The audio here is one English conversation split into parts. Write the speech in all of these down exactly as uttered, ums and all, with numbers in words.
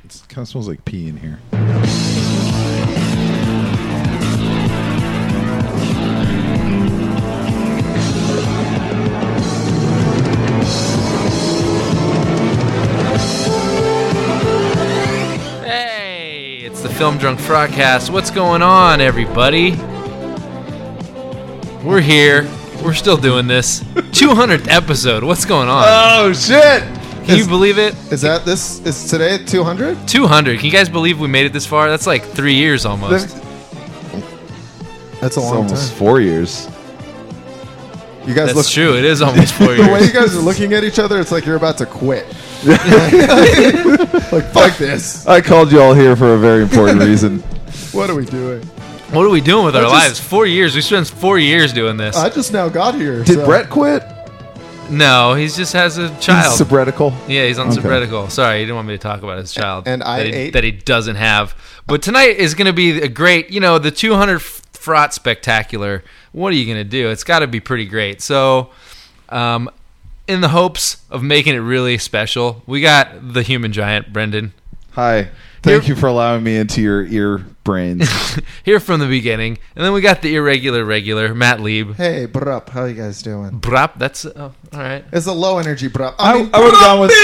It kind of smells like pee in here. Hey, it's the Film Drunk Frogcast. What's going on, everybody? We're here. We're still doing this. two hundredth episode. What's going on? Oh, shit! Can you believe it? Is that this? Is today two hundred? two hundred. Can you guys believe we made it this far? That's like three years almost. That's a It's long almost time. four years. You guys That's look. true. It is almost four The way you years. guys are looking at each other, it's like you're about to quit. Like fuck this. I called you all here for a very important reason. What are we doing? What are we doing with I our just- lives? Four years. We spent four years doing this. I just now got here. Did so- Brett quit? no, he just has a child. He's sabbatical. Yeah, he's on Okay. sabbatical. Sorry, he didn't want me to talk about his child. And I that he, ate- that he doesn't have. But tonight is going to be a great, you know, the two hundred Fraught Spectacular. What are you going to do? It's got to be pretty great. So, um, in the hopes of making it really special, we got the human giant, Brendan, Hi. Thank Here- you for allowing me into your ear brains. here from the beginning. And then we got the irregular regular, Matt Lieb. Hey, brup, how you guys doing? Brap, that's, oh, all right. It's a low energy brup. I, I mean, I would have gone with.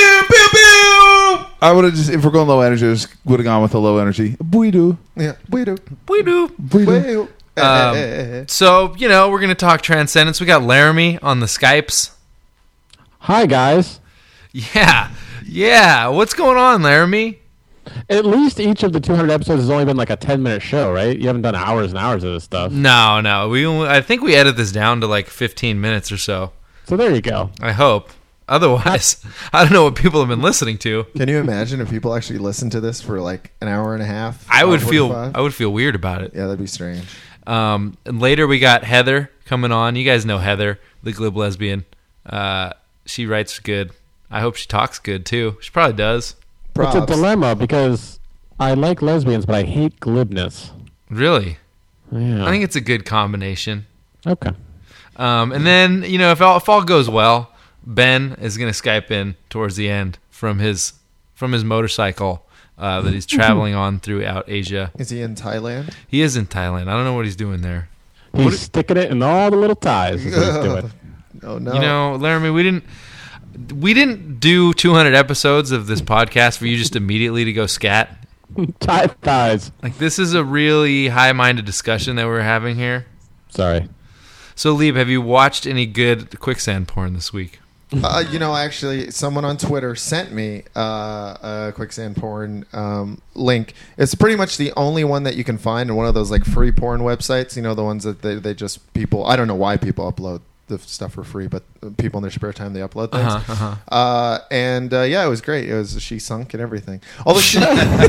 I would have just, if we're going low energy, I just would have gone with a low energy. Buidu. yeah, we do. We do. Buidu. We, Um, So, you know, we're going to talk Transcendence. We got Laramie on the Skypes. Hi, guys. Yeah. Yeah. What's going on, Laramie? At least each of the two hundred episodes has only been like a ten-minute show, right? You haven't done hours and hours of this stuff. No, no. We only, I think we edit this down to like fifteen minutes or so. So there you go. I hope. Otherwise, I don't know what people have been listening to. Can you imagine if people actually listened to this for like an hour and a half? I would hour feel forty-five? I would feel weird about it. Yeah, that'd be strange. Um, and later we got Heather coming on. You guys know Heather, the glib lesbian. Uh, she writes good. I hope she talks good too. She probably does. Props. It's a dilemma because I like lesbians, but I hate glibness. Really, Yeah. I think it's a good combination. okay. Um, and then, you know, if all, if all goes well, Ben is going to Skype in towards the end from his from his motorcycle uh, that he's traveling on throughout Asia. Is he in Thailand? He is in Thailand. I don't know what he's doing there. He's What- sticking it in all the little ties. Is what he's doing. Oh no. You know, Laramie, we didn't we didn't do two hundred episodes of this podcast for you just immediately to go scat. Tie ties. Like, this is a really high-minded discussion that we're having here. Sorry. So, Lieb, have you watched any good quicksand porn this week? Uh, you know, actually, someone on Twitter sent me uh, a quicksand porn um, link. It's pretty much the only one that you can find in one of those like free porn websites. You know, the ones that they, they just people. I don't know why people upload the stuff for free, but people in their spare time they upload things. Uh-huh, uh-huh. Uh, and uh, yeah, it was great. It was she sunk and everything. Although she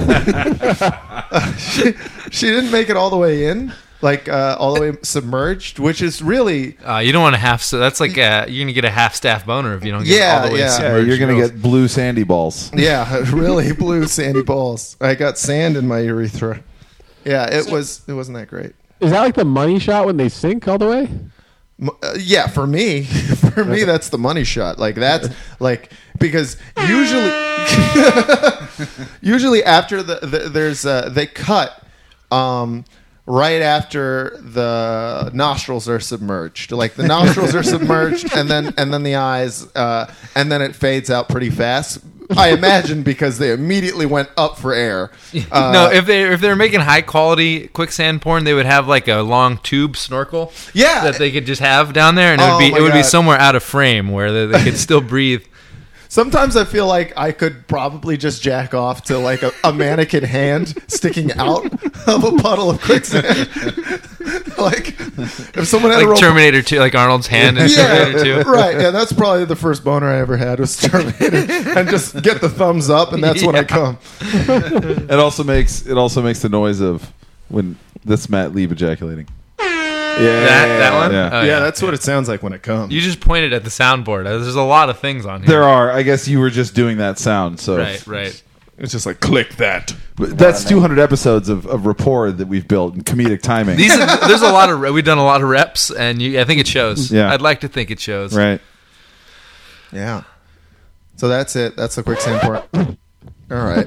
she, she didn't make it all the way in. Like uh, all the way submerged, which is really Uh, you don't want to half. So that's like uh you're gonna get a half staff boner if you don't get Yeah, all the way yeah. Yeah, submerged. you're going to girls. get blue sandy balls. Yeah, really blue sandy balls. I got sand in my urethra. Yeah, it was. It wasn't that great. Is that like the money shot when they sink all the way? M- Uh, yeah, for me, for me, that's the money shot. Like that's like because usually, usually after the, the there's uh, they cut um, right after the nostrils are submerged. Like the nostrils are submerged, and then and then the eyes, uh, and then it fades out pretty fast. I imagine because they immediately went up for air. Uh, no, if they if they're making high quality quicksand porn, they would have like a long tube snorkel. Yeah. that they could just have down there, and it would Oh be my it would be God. somewhere out of frame where they, they could still breathe. Sometimes I feel like I could probably just jack off to like a, a mannequin hand sticking out of a puddle of quicksand. Like if someone had a Like rope- Terminator two, like Arnold's hand in Terminator yeah, two. right. Yeah, that's probably the first boner I ever had was Terminator, and just get the thumbs up, and that's when I Yeah. come. It also makes it also makes the noise of when this Matt Lieb ejaculating. Yeah, That that one. Yeah. Oh, yeah, that's what it sounds like when it comes. You just pointed at the soundboard. There's a lot of things on here. There are. I guess you were just doing that sound. So Right, right. It's just like click that. But that's two hundred episodes of, of rapport that we've built and comedic timing. These are, there's a lot of we've done a lot of reps, and you, I think it shows. Yeah. I'd like to think it shows. right. Yeah. So that's it. That's the quicksand part. All right.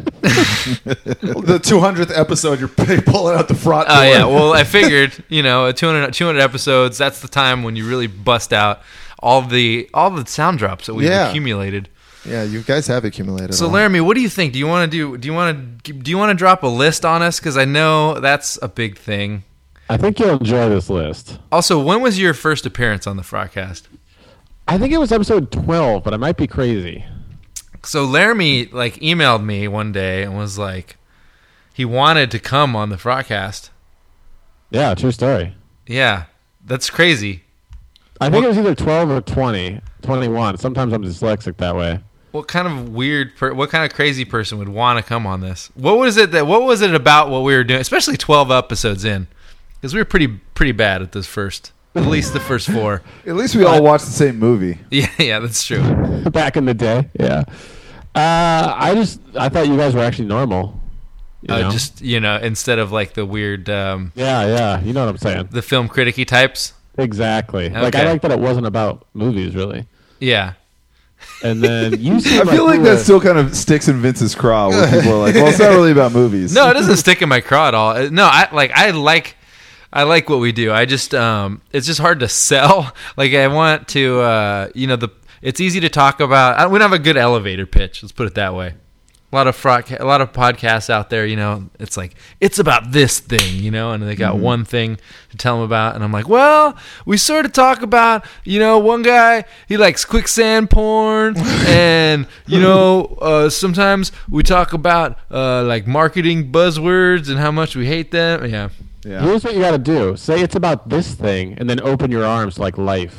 The two hundredth episode, you're pulling out the front door. Oh yeah, well I figured, you know, two hundred, two hundred episodes, that's the time when you really bust out all the all the sound drops that we've Yeah. accumulated. Yeah, you guys have accumulated. So a lot. Laramie, what do you think? Do you want to do do you want to do you want to drop a list on us, cuz I know that's a big thing. I think you'll enjoy this list. Also, when was your first appearance on the Frogcast? I think it was episode twelve, but I might be crazy. So Laramie like emailed me one day and was like he wanted to come on the Frogcast. Yeah, true story. Yeah, that's crazy. I think it was either twelve or twenty, twenty-one. Sometimes I'm dyslexic that way. What kind of weird, per- what kind of crazy person would want to come on this? What was it that? What was it about what we were doing, especially twelve episodes in, because we were pretty pretty bad at this first, at least the first four. At least we all watched the same movie. Yeah, yeah, that's true. Back in the day, yeah. Uh, I just I thought you guys were actually normal. You Uh, know? just you know, instead of like the weird, um, yeah, yeah. You know what I'm saying? the film criticky types. Exactly. Like I Okay. like that it wasn't about movies really. Yeah, And then you I seem feel like you that were- still kind of sticks in Vince's craw, where people are like, "Well, it's not really about movies." no, it doesn't stick in my craw at all. Uh, No, I like I like I like what we do. I just um, it's just hard to sell. Like I want to, uh, you know, the it's easy to talk about. I, we don't have a good elevator pitch. Let's put it that way. A lot of fraud, a lot of podcasts out there, you know, it's like it's about this thing, you know, and they got Mm-hmm. one thing to tell them about, and I'm like, well, we sort of talk about, you know, one guy he likes quicksand porn, and you know, uh, sometimes we talk about uh, like marketing buzzwords and how much we hate them. Yeah, Yeah. Here's what you got to do: say it's about this thing, and then open your arms like life.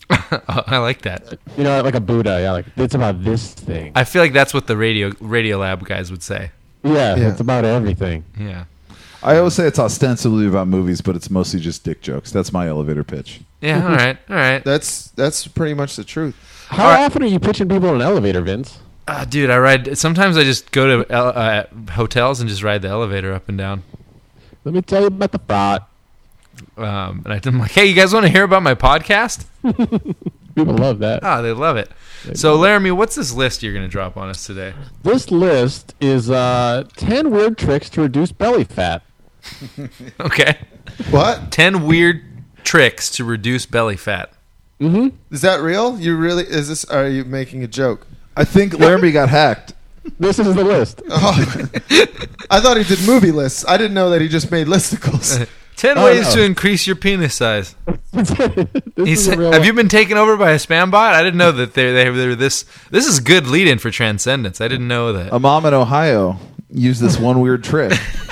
I like that. You know, like a Buddha. Yeah, like it's about this thing. I feel like that's what the radio Radio Lab guys would say. Yeah, Yeah. it's about everything. Yeah, I always say it's ostensibly about movies, but it's mostly just dick jokes. That's my elevator pitch. yeah. All right, all right. That's that's pretty much the truth. How All right. often are you pitching people in an elevator, Vince? Uh, dude, I ride. Sometimes I just go to ele- uh, hotels and just ride the elevator up and down. Let me tell you about the fraud. Um, and I'm like, hey, you guys want to hear about my podcast? People love that. Oh, they love it. So, Laramie, what's this list you're going to drop on us today? This list is uh, ten weird tricks to reduce belly fat. Okay. What? ten weird tricks to reduce belly fat. Mm-hmm. Is that real? You really? Is this? Are you making a joke? I think Laramie got hacked. This is the list. Oh, I thought he did movie lists. I didn't know that he just made listicles. ten Oh, ways no. to increase your penis size. this He's, is a real have you been taken over by a spam bot? I didn't know that they they were this. This is good lead-in for Transcendence. I didn't know that. A mom in Ohio used this one weird trick.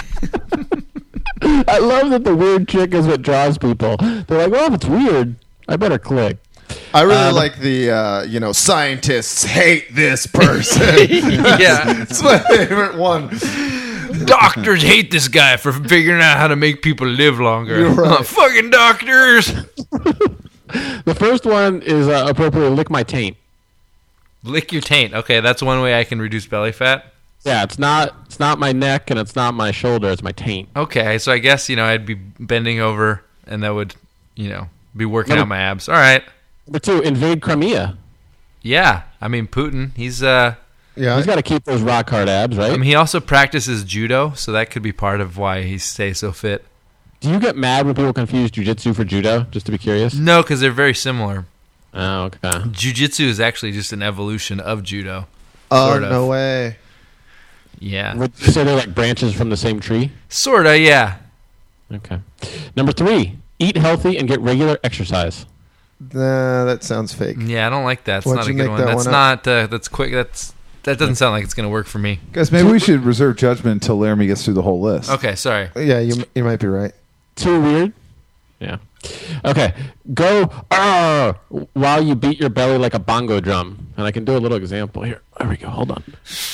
I love that the weird trick is what draws people. They're like, well, if it's weird, I better click. I really Um, like the uh, you know scientists hate this person. Yeah. It's my favorite one. Doctors hate this guy for figuring out how to make people live longer. You're right. Fucking doctors. The first one is uh, appropriately lick my taint. Lick your taint. Okay, that's one way I can reduce belly fat. Yeah, it's not it's not my neck and it's not my shoulder. It's my taint. Okay, so I guess, you know, I'd be bending over and that would, you know, be working Number- out my abs. All right. Number two, invade Crimea. Yeah. I mean, Putin, he's, uh, Yeah, He's got to keep those rock hard abs, right? I mean, he also practices judo, so that could be part of why he stays so fit. Do you get mad when people confuse jujitsu for judo? Just to be curious. No, because they're very similar. Oh, okay. Jiu-jitsu is actually just an evolution of judo. oh sort of. no way. Yeah. Would you say they're like branches from the same tree? Sorta, yeah. Okay. Number three, eat healthy and get regular exercise. Nah, that sounds fake. Yeah, I don't like that. It's Why'd not a you good make one. that That's one not, uh, that's quick. That's, that doesn't sound like it's going to work for me. Guys, maybe we should reserve judgment until Laramie gets through the whole list. Okay, sorry. Yeah, you you might be right. Too weird? Yeah. Okay. Go uh, while you beat your belly like a bongo drum. And I can do a little example here. There we go. Hold on.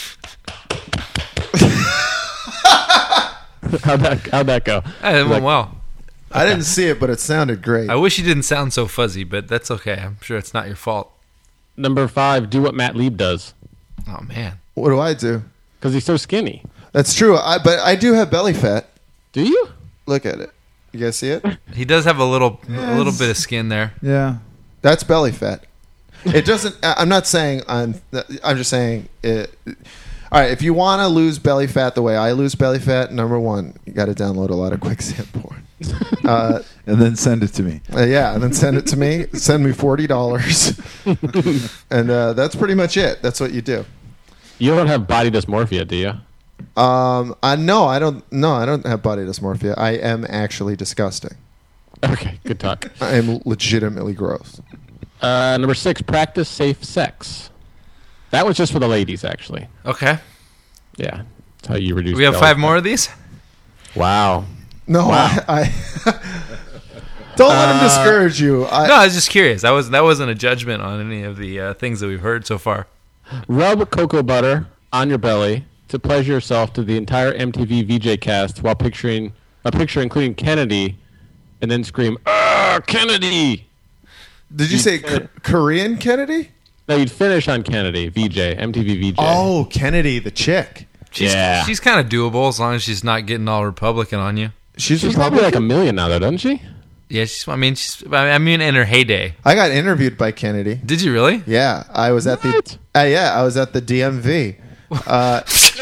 how'd, that, how'd that go? Eh, It went Like- well. I didn't see it, but it sounded great. I wish you didn't sound so fuzzy, but that's okay. I'm sure it's not your fault. Number five, do what Matt Lieb does. Oh, man. What do I do? Because he's so skinny. That's true. I but I do have belly fat. Do you? Look at it. You guys see it? He does have a little a little Yes. bit of skin there. Yeah. That's belly fat. It doesn't. I- I'm not saying I'm. I'm just saying it. All right, if you want to lose belly fat the way I lose belly fat, number one, you got to download a lot of quicksand porn. Uh, and then send it to me. uh, yeah, and then send it to me. Send me forty dollars. And uh, that's pretty much it. That's what you do. You don't have body dysmorphia, do you? Um, I no, I don't. No, I don't have body dysmorphia. I am actually disgusting. Okay, good talk. I am legitimately gross. Uh, number six, practice safe sex. That was just for the ladies, actually. Okay. Yeah, that's how you reduce. We have belly five fat. more of these? Wow. No, Wow. I, I don't let him discourage you. I, No, I was just curious. That was that wasn't a judgment on any of the uh, things that we've heard so far. Rub cocoa butter on your belly to pleasure yourself to the entire M T V V J cast while picturing a picture including Kennedy, and then scream, "Ah, Kennedy!" Did you say K- Korean Kennedy? No, you'd finish on Kennedy, V J, M T V V J. Oh, Kennedy, the chick. She's, Yeah. she's kind of doable as long as she's not getting all Republican on you. She's, she's probably Republican. like a million now, though, doesn't she? Yeah, she's, I mean, she's, I mean, in her heyday. I got interviewed by Kennedy. Did you really? Yeah, I was at What? the. Uh, yeah, I was at the D M V. Uh,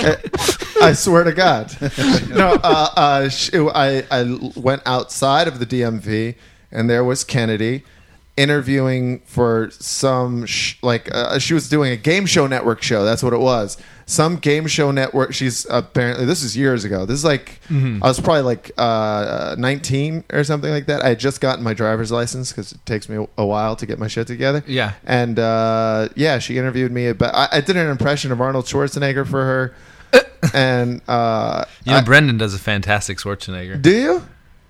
I swear to God. No, uh, uh, sh- I I went outside of the D M V, and there was Kennedy interviewing for some sh- like uh, she was doing a game show network show. That's what it was. Some game show network. She's apparently this is years ago. This is like I was probably like uh, nineteen or something like that. I had just gotten my driver's license because it takes me a while to get my shit together. Yeah. And uh, yeah, she interviewed me about. I, I did an impression of Arnold Schwarzenegger for her. And uh, You know, I- Brendan does a fantastic Schwarzenegger. do you?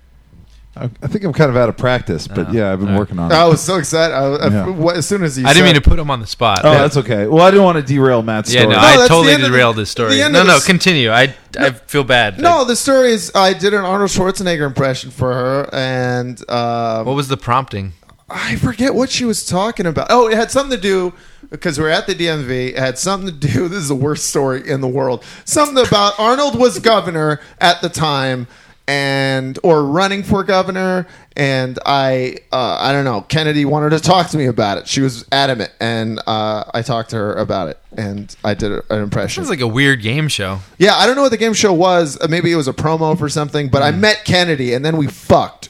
I, I think I'm kind of out of practice, but Oh. yeah, I've been All right. working on it. I was so excited. I, I- Yeah. what- as soon as you I didn't said, mean to put him on the spot. Oh, that's okay. Well, I didn't want to derail Matt's Yeah, story. no, No, I that's totally the end of the- derailed this story. the end No, of no, this- continue. I, I feel bad. No, the story is I did an Arnold Schwarzenegger impression for her, and um, What was the prompting? I forget what she was talking about. Oh, it had something to do because we were at the D M V. It had something to do. This is the worst story in the world. Something about Arnold was governor at the time, and or running for governor. And I, uh, I don't know. Kennedy wanted to talk to me about it. She was adamant, and uh, I talked to her about it, and I did an impression. Sounds like a weird game show. Yeah, I don't know what the game show was. Uh, Maybe it was a promo for something. But I met Kennedy, and then we fucked.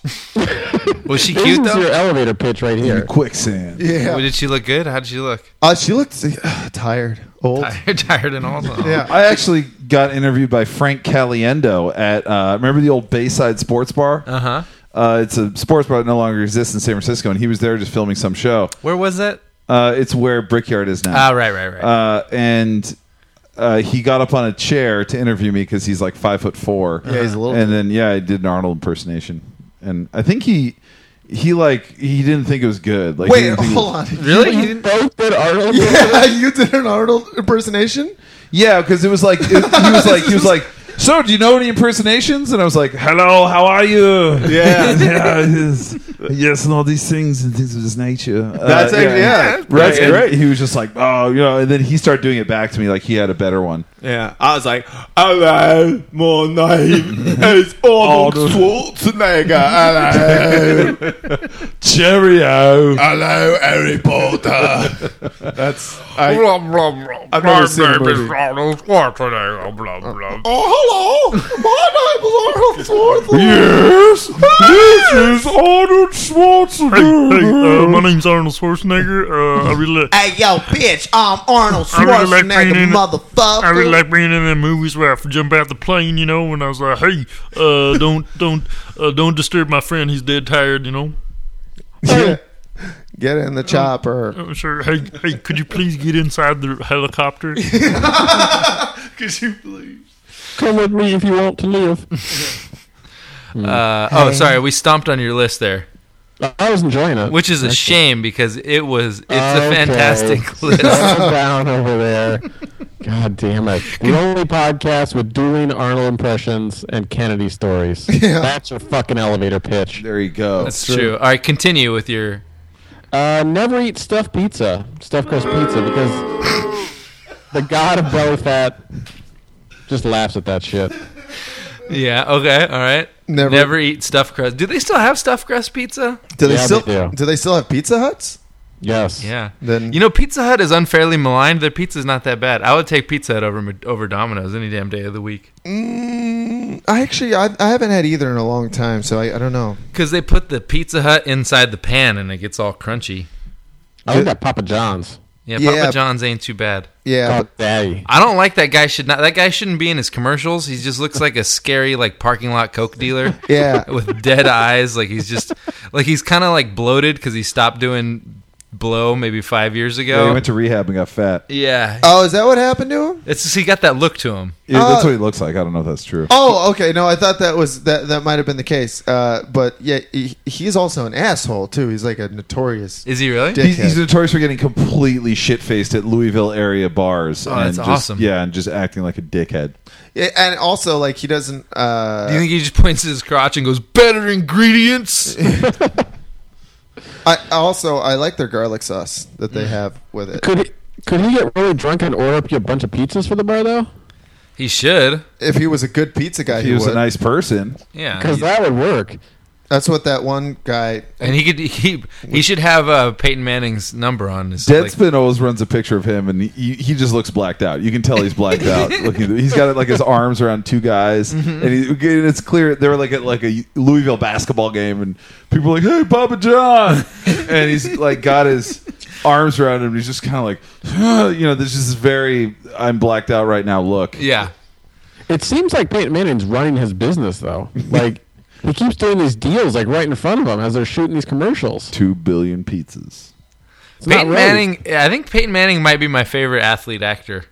Was she This cute is though? your elevator pitch right In here. quicksand. Yeah. Did she look good? How did she look? Uh, she looked uh, tired, old. Tired, tired and old. Oh. Yeah. I actually got interviewed by Frank Caliendo at uh, remember the old Bayside Sports Bar? Uh huh. Uh, it's a sports bar that no longer exists in San Francisco, and he was there just filming some show. Where was that? Uh, it's where Brickyard is now. Ah, right, right, right. Uh, and uh, he got up on a chair to interview me because he's like five foot four. Yeah, he's a little- And then yeah, I did an Arnold impersonation, and I think he he like he didn't think it was good. Like, he Wait, didn't think it hold was- on. really? You both did Arnold? Yeah, you did an Arnold impersonation? Yeah, because it was like it, he was like he was like. So, do you know any impersonations? And I was like, "Hello, how are you?" Yeah. yeah, yes, yes, and all these things and things of this nature. Uh, That's actually- yeah. That's Right. great. He was just like, "Oh, you know," and then he started doing it back to me like he had a better one. Yeah. I was like, hello, my name is Arnold Schwarzenegger. Hello. Cheerio. Hello, Harry Potter. That's, I, Blah, blah, blah. I've never My seen the name movie. is Arnold Schwarzenegger. Blah, blah. oh, hello, my name is Arnold Schwarzenegger. Yes, this is Arnold Schwarzenegger. Hey, uh, my name's Arnold Schwarzenegger. Uh, I really, like, Hey, yo, bitch, I'm Arnold I really like Schwarzenegger, being in- motherfucker. I really like being in the movies where I have to jump out the plane, you know. And I was like, hey, uh, don't, don't, uh, don't disturb my friend. He's dead tired, you know. Yeah. Get in the chopper. Uh, sure. Hey, hey, could you please get inside the helicopter? Could you please? Come with me if you want to live. Uh, oh, sorry, we stomped on your list there, I was enjoying it. which is a shame because it was. It's a Okay. fantastic list. Settle down over there. God damn it. The only podcast with dueling Arnold impressions and Kennedy stories. That's your fucking elevator pitch. There you go. That's true. All right, continue with your. Uh, never eat stuffed pizza, stuffed crust pizza, because the god of belly fat just laughs at that shit. Yeah. Okay. All right. Never- Never eat stuffed crust. Do they still have stuffed crust pizza? Do they Yeah, still they do. do they still have Pizza Huts? Yes. Yeah. Then You know, Pizza Hut is unfairly maligned. Their pizza's not that bad. I would take Pizza Hut over over Domino's any damn day of the week. mm, I actually I, I haven't had either in a long time, so I, I don't know. Because they put the Pizza Hut inside the pan and it gets all crunchy. I like that Papa John's. Yeah, Yeah. Papa John's ain't too bad. Yeah, Oh, daddy. I don't like that guy. Should not. That guy shouldn't be in his commercials. He just looks like a scary like parking lot coke dealer. but, yeah. With dead eyes. Like he's just like he's kind of like bloated because he stopped doing blow maybe five years Yeah, he ago. went to rehab and got fat. Yeah, Oh, is that what happened to him? it's just he got that look to him. Yeah, that's Uh, what he looks like. I don't know if that's true. Oh, okay. No, I thought that was that. That might have been the case. Uh, but yeah, he, he's also an asshole too. He's like a notorious. Is he really? Dick. He's, he's notorious for getting completely shit faced at Louisville area bars. Oh, and that's just, awesome. Yeah, and just acting like a dickhead. Yeah, and also like he doesn't. Uh, Do you think he just points to his crotch and goes, "Better ingredients"? I also I like their garlic sauce that they have with it. Could he, could he get really drunk and order up you a bunch of pizzas for the bar, though? He should. If he was a good pizza guy, He, he, was would. a nice person. Yeah. Because that would work. That's what that one guy. And he could he he should have uh, Peyton Manning's number on his like, Deadspin always runs a picture of him, and he, he just looks blacked out. You can tell he's blacked out. Looking, he's got like his arms around two guys, Mm-hmm. and, he, and it's clear they were like at like a Louisville basketball game, and people were like, "Hey, Papa John," and he's like got his arms around him. And he's just kind of like, you know, there's just this very "I'm blacked out right now" look. Yeah. It seems like Peyton Manning's running his business, though. Like, he keeps doing these deals, like, right in front of him as they're shooting these commercials. Two billion pizzas. It's not Peyton right. Manning. I think Peyton Manning might be my favorite athlete actor.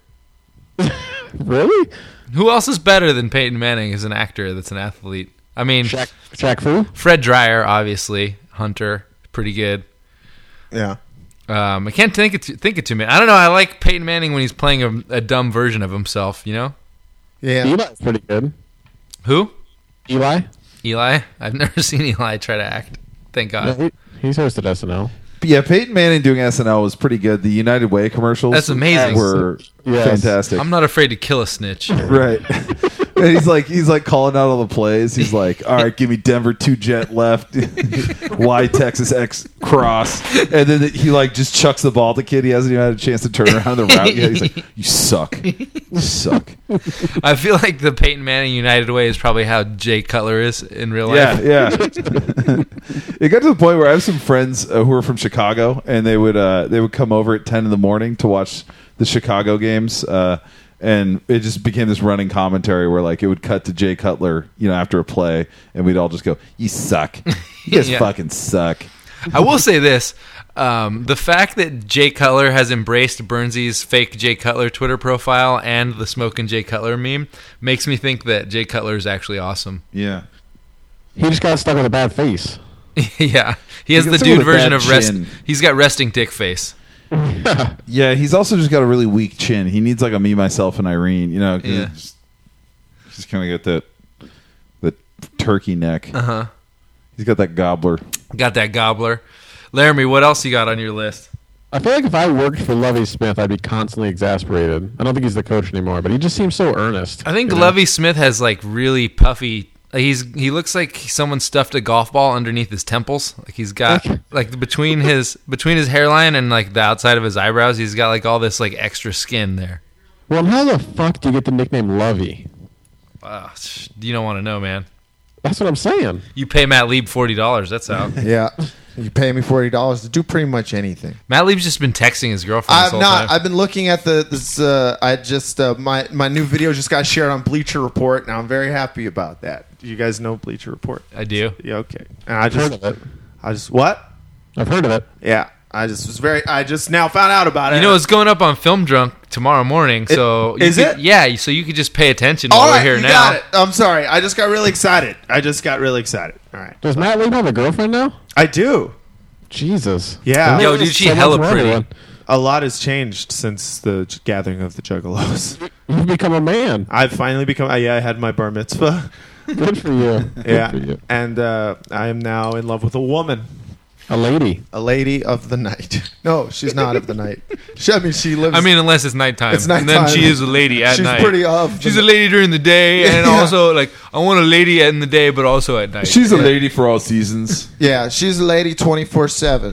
Really? Who else is better than Peyton Manning as an actor that's an athlete? I mean, Shaq, Shaq Fu? Fred Dreyer, obviously. Hunter, pretty good. Yeah. Um, I can't think it think it too many. I don't know. I like Peyton Manning when he's playing a, a dumb version of himself. You know Yeah. Eli's pretty good. who? Eli? Eli. I've never seen Eli try to act. Thank God. No, he, he's hosted S N L. But yeah, Peyton Manning doing S N L was pretty good. The United Way commercials, That's amazing. were Yes. fantastic. I'm not afraid to kill a snitch. Right. And he's like he's like calling out all the plays. He's like, all right, give me Denver two jet left, Y Texas X cross, and then he like just chucks the ball to the kid. He hasn't even had a chance to turn around the route yet. He's like, you suck, you suck. I feel like the Peyton Manning United way is probably how Jay Cutler is in real life. Yeah, yeah. It got to the point where I have some friends uh, who are from Chicago, and they would uh, they would come over at ten in the morning to watch the Chicago games. Uh, And it just became this running commentary where, like, it would cut to Jay Cutler, you know, after a play, and we'd all just go, "You suck. You guys Yeah. fucking suck." I will say this. Um, the fact that Jay Cutler has embraced Burnsy's fake Jay Cutler Twitter profile and the Smokin' Jay Cutler meme makes me think that Jay Cutler is actually awesome. Yeah. He just got stuck with a bad face. Yeah. He has He the got dude with a version bad of rest. chin. He's got resting dick face. Yeah, he's also just got a really weak chin. He needs like a me, myself, and Irene, you know, 'cause Yeah. it's just, just kind of got that that turkey neck. Uh huh. He's got that gobbler. Got that gobbler. Laramie, what else you got on your list? I feel like if I worked for Lovie Smith, I'd be constantly exasperated. I don't think he's the coach anymore, but he just seems so earnest. I think you know? Lovie Smith has like really puffy. Like he's he looks like someone stuffed a golf ball underneath his temples. Like he's got like between his between his hairline and like the outside of his eyebrows, he's got like all this like extra skin there. Well, how the fuck do you get the nickname Lovey? Uh, you don't want to know, man. That's what I'm saying. You pay Matt Lieb forty dollars. That's how. Yeah. You pay me forty dollars to do pretty much anything. Matt Lieb's just been texting his girlfriend. This I've whole not. Time. I've been looking at the. This. Uh, I just. Uh, my my new video just got shared on Bleacher Report, and I'm very happy about that. Do you guys know Bleacher Report? I do. Yeah. Okay. And I I've heard just. of it. I just. What? I've heard of it. Yeah. I just was very. I just now found out about it. You know, it's going up on Film Drunk tomorrow morning. So you is could- it? Yeah. So you could just pay attention All while right, we're here you now. got it. I'm sorry. I just got really excited. I just got really excited. All right. Does Matt Lieb have a girlfriend now? I do. Jesus. Yeah. Yo, There's dude, she so much hella for pretty. everyone. A lot has changed since the j- gathering of the Juggalos. You've become a man. I've finally become. Uh, yeah, I had my bar mitzvah. Good for you. Good Yeah, for you. and uh, I am now in love with a woman, A lady. a lady of the night. No, she's not of the night. She, I mean, she lives. I mean, unless it's nighttime. It's And then nighttime. she is a lady at she's night. pretty of. She's the, a lady during the day, and Yeah. also like I want a lady in the day, but also at night. She's a lady for all seasons. Yeah, she's a lady twenty four seven.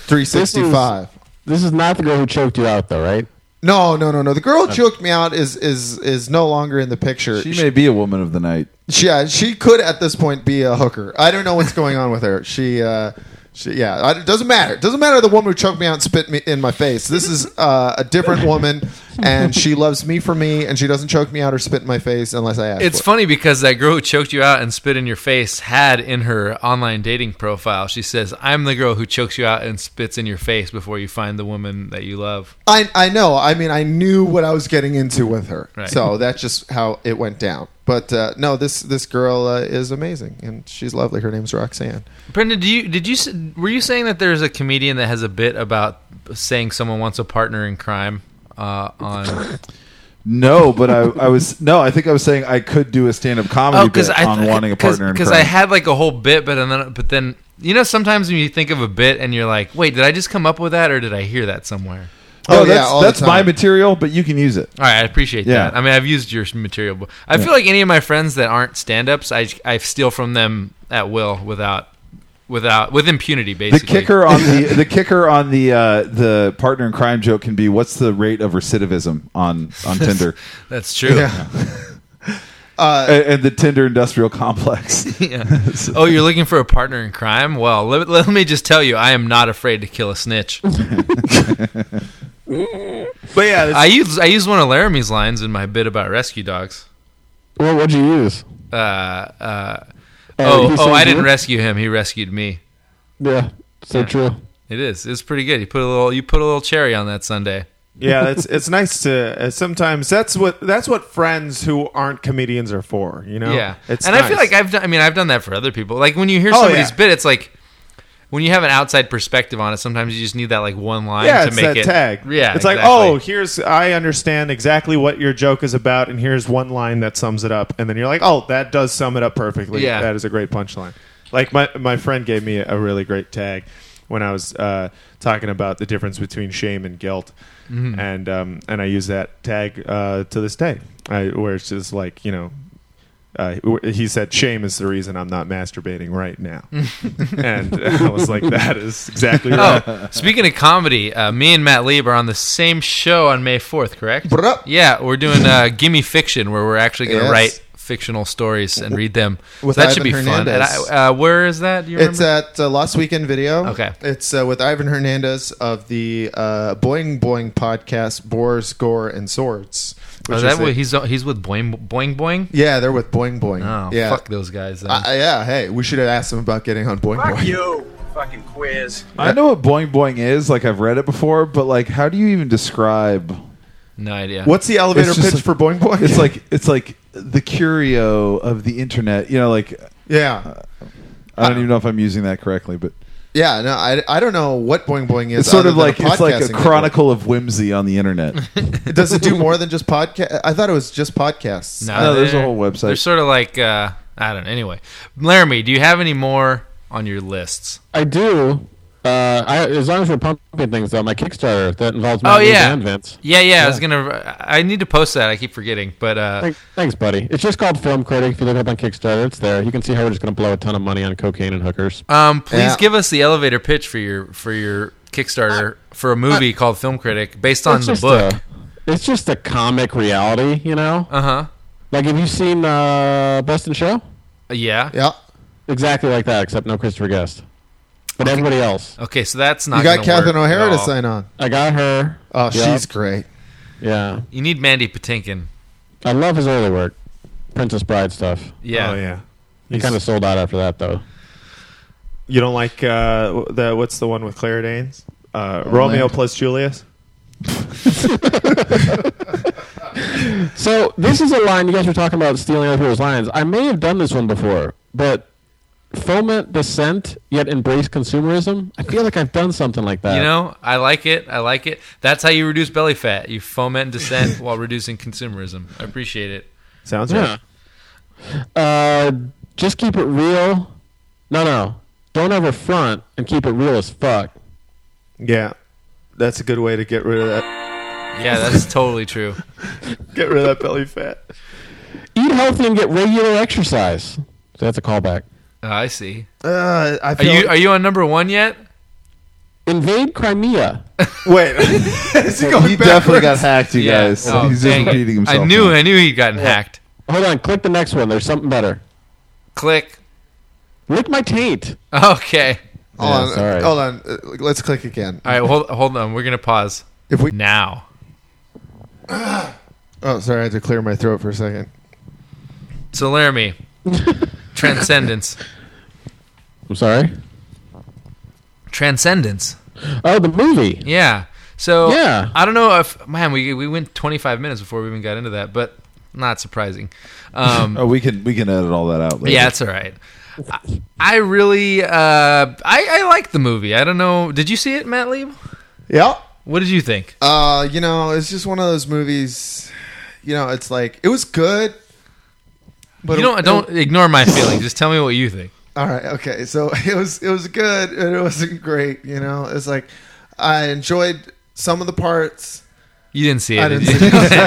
three sixty-five. This is not the girl who choked you out, though, right? No, no, no, no. The girl who choked me out is is is no longer in the picture. She may be a woman of the night. Yeah, she could at this point be a hooker. I don't know what's going on with her. She, uh, she yeah, I- it doesn't matter. It doesn't matter the woman who choked me out and spit me in my face. This is uh, a different woman, and she loves me for me, and she doesn't choke me out or spit in my face unless I ask It's for it. funny because that girl who choked you out and spit in your face had in her online dating profile, she says, I'm the girl who chokes you out and spits in your face before you find the woman that you love. I I know. I mean, I knew what I was getting into with her, Right. so that's just how it went down. But uh, no, this this girl uh, is amazing, and she's lovely. Her name's Roxanne. Brendan, do you did you s- were you saying that there's a comedian that has a bit about saying someone wants a partner in crime uh, on? No, but I, I was no. I think I was saying I could do a stand-up comedy bit I on wanting a partner in because crime. I had like a whole bit, but and then but then you know sometimes when you think of a bit and you're like, wait, did I just come up with that or did I hear that somewhere? oh, Oh, yeah, that's all the that's my time. material, but you can use it. All right, I appreciate Yeah. that. I mean, I've used your material, but I feel like any of my friends that aren't stand-ups, I I steal from them at will without without with impunity. The Basically, kicker on the the kicker on the uh, the partner in crime joke can be what's the rate of recidivism on on Tinder That's true. Yeah. Uh, and, and the Tinder industrial complex. Yeah. Oh, you're looking for a partner in crime? Well, let, let me just tell you, I am not afraid to kill a snitch. But yeah, that's, I use I use one of Laramie's lines in my bit about rescue dogs. Well, what'd you use? Uh, uh, Uh, oh, he oh, I saved didn't you? rescue him. He rescued me. Yeah, so Yeah. true. It is. It's pretty good. You put a little. You put a little cherry on that sundae. yeah, it's it's nice to uh, sometimes that's what that's what friends who aren't comedians are for. You know, Yeah, It's and I nice. feel like I've done. I mean, I've done that for other people. Like when you hear Oh, somebody's yeah. bit, it's like when you have an outside perspective on it. Sometimes you just need that like one line yeah, to it's make that it tag. Yeah, it's like, exactly. oh, here's I understand exactly what your joke is about, and here's one line that sums it up, and then you're like, oh, that does sum it up perfectly. Yeah. That is a great punchline. Like my my friend gave me a really great tag when I was uh, talking about the difference between shame and guilt, Mm-hmm. and um, and I use that tag uh, to this day, I, where it's just like you know. Uh, he said, "Shame is the reason I'm not masturbating right now," and I was like, "That is exactly right." Oh, speaking of comedy, uh, me and Matt Lieb are on the same show on May fourth, correct? Bruh. Yeah, we're doing uh, Gimme Fiction, where we're actually going to Yes. write fictional stories and read them. With so that should be Ivan fun. And Hernandez. I, uh, where is that? Do you remember? It's at uh, Last Weekend Video. Okay. It's uh, with Ivan Hernandez of the uh, Boing Boing podcast, Boars, Gore, and Swords. oh, which is that is a- what he's he's with Boing Boing Boing? Yeah, they're with Boing Boing. Oh, yeah. fuck those guys. Then. Uh, yeah, hey, we should have asked them about getting on Boing Boing. you, fucking quiz. I know what boing boing is. Like I've read it before, but like, how do you even describe? no idea. What's the elevator It's just pitch like- for Boing Boing? It's like it's like the curio of the internet. You know, like yeah. I don't even know if I'm using that correctly, but Yeah, no, I, I don't know what Boing Boing is. it's sort other of than like it's like a podcasting chronicle of whimsy on the internet. network. Does it do more than just podcast? I thought it was just podcasts. No, No, there's a they're- whole website. They're sort of like uh, I don't know. Anyway, Laramie, do you have any more on your lists? I do. Uh, I, as long as we're pumping things, though, my Kickstarter that involves Oh, Matt Lieb yeah. and Vince. Yeah, yeah, I was gonna. I need to post that. I keep forgetting, but uh, Thanks, thanks, buddy. It's just called Film Critic. If you look it up on Kickstarter, it's there. You can see how we're just going to blow a ton of money on cocaine and hookers. um, please Yeah. give us the elevator pitch for your for your Kickstarter for a movie called Film Critic based on it's the just book. A, it's just a comic reality, you know. Uh huh. Like, have you seen uh, Best in Show? Yeah. Yeah. Exactly like that, except no Christopher Guest. But everybody else. Okay, so that's not. You got gonna Catherine work O'Hara at to all. sign on. I got her. Oh, Yep. she's great. Yeah. You need Mandy Patinkin. I love his early work. Princess Bride stuff. Yeah. Oh yeah. He He's- kind of sold out after that, though. You don't like uh, the what's the one with Claire Danes? Uh, Romeo Land. plus Julius. So this is a line you guys were talking about stealing other people's lines. I may have done this one before, but foment dissent yet embrace consumerism. I feel like I've done something like that. You know, I like it. I like it. That's how you reduce belly fat. You foment dissent while reducing consumerism. I appreciate it. Sounds Yeah. right. Uh, just keep it real. No, no. Don't ever front and keep it real as fuck. Yeah, that's a good way to get rid of that. Yeah, that's totally true. Get rid of that belly fat. Eat healthy and get regular exercise. So that's a callback. Oh, I see. Uh, I Are feel you are you on number one yet? Invade Crimea. Wait, is he going He definitely got backwards? hacked, you Yeah. guys. Oh, He's just dang it. repeating himself. I knew now. I knew he'd gotten hacked. Hold on, click the next one. There's something better. Click. Lick my taint. Okay. Hold Yeah, on, sorry. hold on. Uh, Let's click again. All right. Hold hold on. We're gonna pause If we, now. oh, sorry, I had to clear my throat for a second. So Laramie, Transcendence. I'm sorry. Transcendence. Oh, the movie. Yeah. So Yeah. I don't know if man we we went twenty-five minutes before we even got into that, but not surprising. Um, Oh, we can we can edit all that out. Later. yeah, it's all right. I, I really uh, I I like the movie. I don't know. Did you see it, Matt Lieb? Yeah. What did you think? Uh, you know, it's just one of those movies. You know, it's like it was good, but you don't it- don't ignore my feelings. Just tell me what you think. All right, okay. So it was it was good, and it wasn't great. You know, it's like I enjoyed some of the parts. You didn't see it. I did didn't you? see it.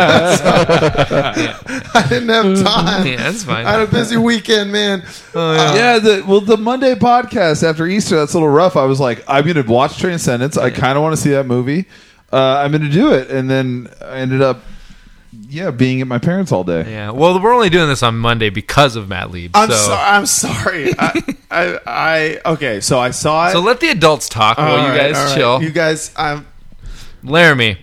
I didn't have time. Yeah, that's fine. I had a busy weekend, man. Yeah, the, well, the Monday podcast after Easter, that's a little rough. I was like, I'm going to watch Transcendence. I kind of want to see that movie. Uh, I'm going to do it. And then I ended up, yeah, being at my parents' all day. Yeah. Well, we're only doing this on Monday because of Matt Lieb. I'm so, so, I'm sorry. I, I, I okay. So I saw it. so let the adults talk while All you right, guys all right. chill. You guys, I'm. Laramie.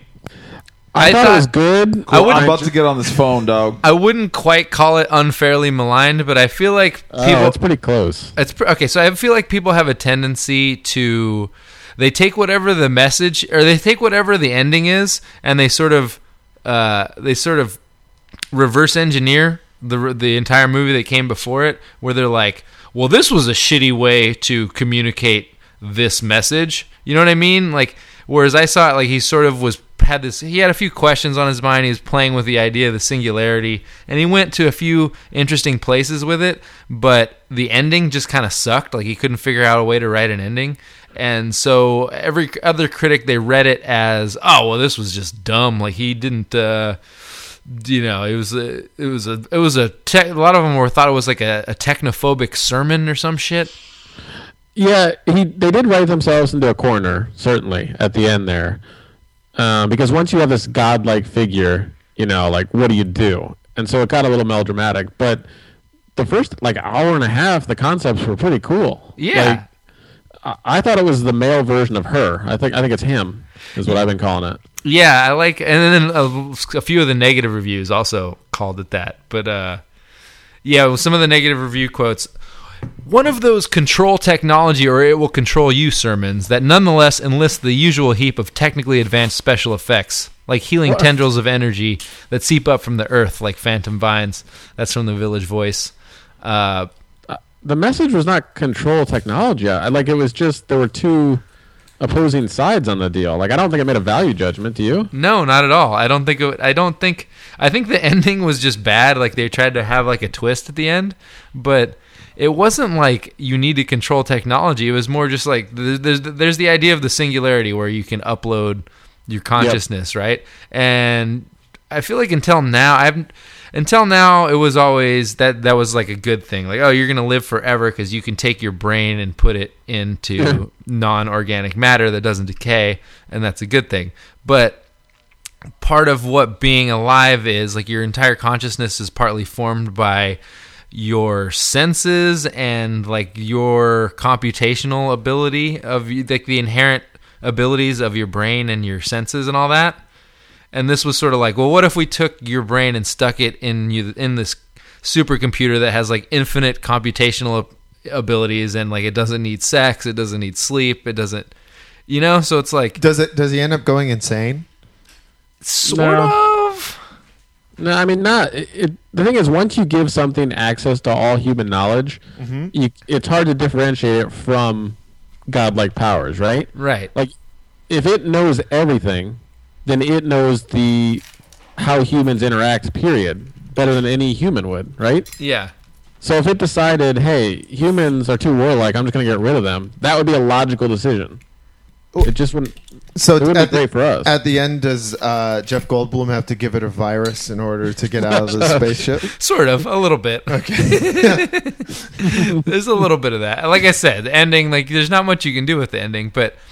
I, I thought, thought- it was good. I would- I'm about to get on this phone, dog. I wouldn't quite call it unfairly maligned, but I feel like Oh, people. it's pretty close. It's pr- okay. So I feel like people have a tendency to they take whatever the message or they take whatever the ending is, and they sort of uh, they sort of reverse engineer the the entire movie that came before it, where they're like, "Well, this was a shitty way to communicate this message." You know what I mean? Like, whereas I saw it, like he sort of was had this. He had a few questions on his mind. He was playing with the idea of the singularity, and he went to a few interesting places with it. But the ending just kind of sucked. Like he couldn't figure out a way to write an ending. And so every other critic, they read it as, oh, well, this was just dumb. Like he didn't, uh, you know, it was a, it was a, it was a. Te- a lot of them were thought it was like a, a technophobic sermon or some shit. Yeah, he they did write themselves into a corner, certainly, at the end there. Uh, because once you have this godlike figure, you know, like, what do you do? And so it got a little melodramatic. But the first, like, hour and a half, the concepts were pretty cool. Yeah. Like, I, I thought it was the male version of her. I think I think it's him, is what I've been calling it. Yeah, I like, and then a, a few of the negative reviews also called it that. But uh, yeah, well, some of the negative review quotes. One of those control technology or it will control you sermons that nonetheless enlist the usual heap of technically advanced special effects, like healing tendrils of energy that seep up from the earth like phantom vines. That's from the Village Voice. Uh, The message was not control technology. I like it was just there were two opposing sides on the deal. Like I don't think it made a value judgment. Do you? no, not at all. I don't think. It, I don't think. I think the ending was just bad. Like they tried to have like a twist at the end, but it wasn't like you need to control technology. It was more just like there's there's, there's the idea of the singularity where you can upload your consciousness, right? And I feel like until now, I've until now it was always that that was like a good thing. Like, oh, you're gonna live forever because you can take your brain and put it into non-organic matter that doesn't decay, and that's a good thing. But part of what being alive is, like your entire consciousness is partly formed by your senses and like your computational ability of like the inherent abilities of your brain and your senses and all that. And this was sort of like, well, what if we took your brain and stuck it in you in this supercomputer that has like infinite computational abilities and like it doesn't need sex, it doesn't need sleep, it doesn't, you know? So it's like Does it? Does he end up going insane? sort No. of. No, I mean not. It, it, the thing is, once you give something access to all human knowledge, you, it's hard to differentiate it from godlike powers, right? Right. Like, if it knows everything, then it knows the how humans interact. Period, better than any human would, right? Yeah. So if it decided, hey, humans are too warlike, I'm just going to get rid of them, that would be a logical decision. It just wouldn't. So It would at be great the, for us. At the end, does uh, Jeff Goldblum have to give it a virus in order to get out of the spaceship? Sort of, a little bit. Okay. There's a little bit of that. Like I said, the ending, like there's not much you can do with the ending, but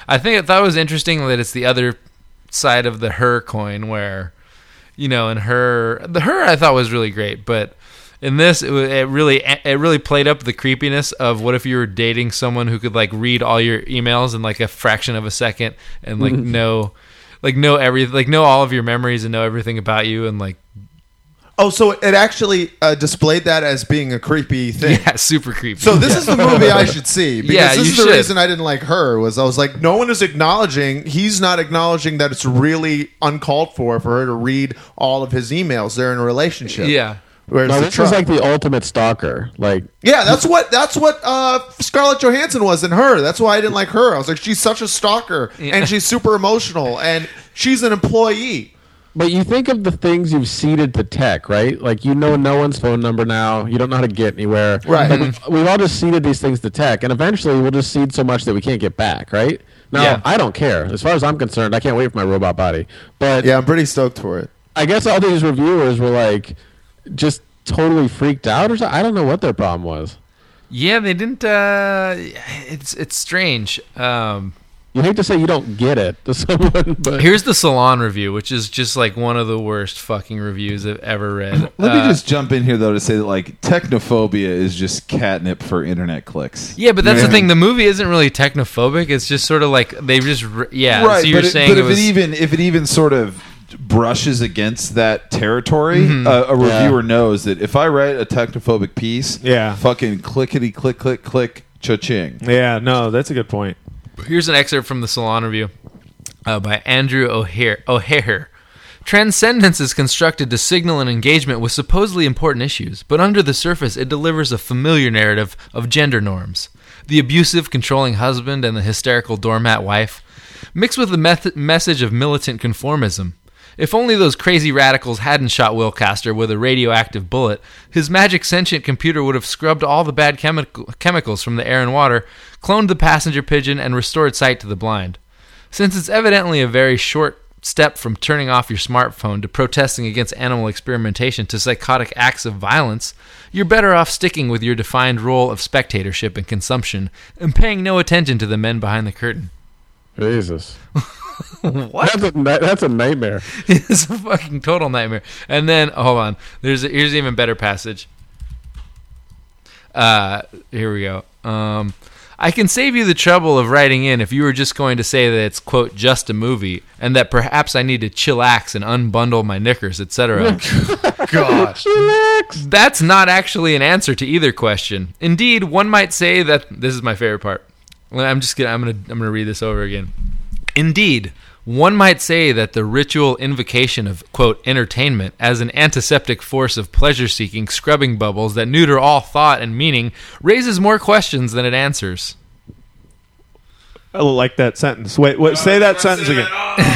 I think I thought it was interesting that it's the other side of the her coin, where, you know, in her, the her I thought was really great, but in this, it, wa- it really it really played up the creepiness of what if you were dating someone who could like read all your emails in like a fraction of a second and like know, like know every like know all of your memories and know everything about you and like Oh, so it actually uh, displayed that as being a creepy thing. yeah, super creepy. So this is the movie I should see because Yeah, this you is the should. reason I didn't like her was I was like, no one is acknowledging. He's not acknowledging that it's really uncalled for for her to read all of his emails. They're in a relationship. yeah. Whereas No, the this is Trump- like the ultimate stalker. Like, yeah, that's what that's what uh, Scarlett Johansson was in her. That's why I didn't like her. I was like, she's such a stalker Yeah. and she's super emotional and she's an employee. but you think of the things you've ceded to tech, right? Like, you know no one's phone number now. You don't know how to get anywhere. Right. Like, we've, we've all just ceded these things to tech, and eventually we'll just cede so much that we can't get back, right? Now, Yeah. I don't care. As far as I'm concerned, I can't wait for my robot body. But Yeah, I'm pretty stoked for it. I guess all these reviewers were like, just totally freaked out or something. I don't know what their problem was. Yeah, they didn't. Uh, it's it's strange. Um, You hate to say you don't get it to someone, but here's the Salon review, which is just like one of the worst fucking reviews I've ever read. Let me Uh, just jump in here though to say that like technophobia is just catnip for internet clicks. Yeah, but that's You know the what I thing. The movie isn't really technophobic. It's just sort of like they just r- yeah. right, so you're but, it- saying but it if was it even if it even sort of brushes against that territory, Mm-hmm. uh, a reviewer knows that if I write a technophobic piece, Yeah. fucking clickety click click click cha-ching. Yeah, no, that's a good point. Here's an excerpt from the Salon review uh, by Andrew O'Hare. O'Hare. Transcendence is constructed to signal an engagement with supposedly important issues, but under the surface it delivers a familiar narrative of gender norms. The abusive, controlling husband and the hysterical doormat wife, mixed with the meth- message of militant conformism. If only those crazy radicals hadn't shot Will Castor with a radioactive bullet, his magic sentient computer would have scrubbed all the bad chemi- chemicals from the air and water, cloned the passenger pigeon, and restored sight to the blind. Since it's evidently a very short step from turning off your smartphone to protesting against animal experimentation to psychotic acts of violence, you're better off sticking with your defined role of spectatorship and consumption and paying no attention to the men behind the curtain. Jesus. What? That's a, ni- that's a nightmare. It's a fucking total nightmare. And then, hold on. There's a, here's an even better passage. Uh, here we go. Um, I can save you the trouble of writing in if you were just going to say that it's, quote, just a movie, and that perhaps I need to chillax and unbundle my knickers, et cetera. Gosh. That's not actually an answer to either question. Indeed, one might say that this is my favorite part. I'm just gonna I'm gonna I'm gonna read this over again. Indeed, one might say that the ritual invocation of, quote, entertainment as an antiseptic force of pleasure-seeking scrubbing bubbles that neuter all thought and meaning raises more questions than it answers. I like that sentence. Wait, what? Say that sentence again.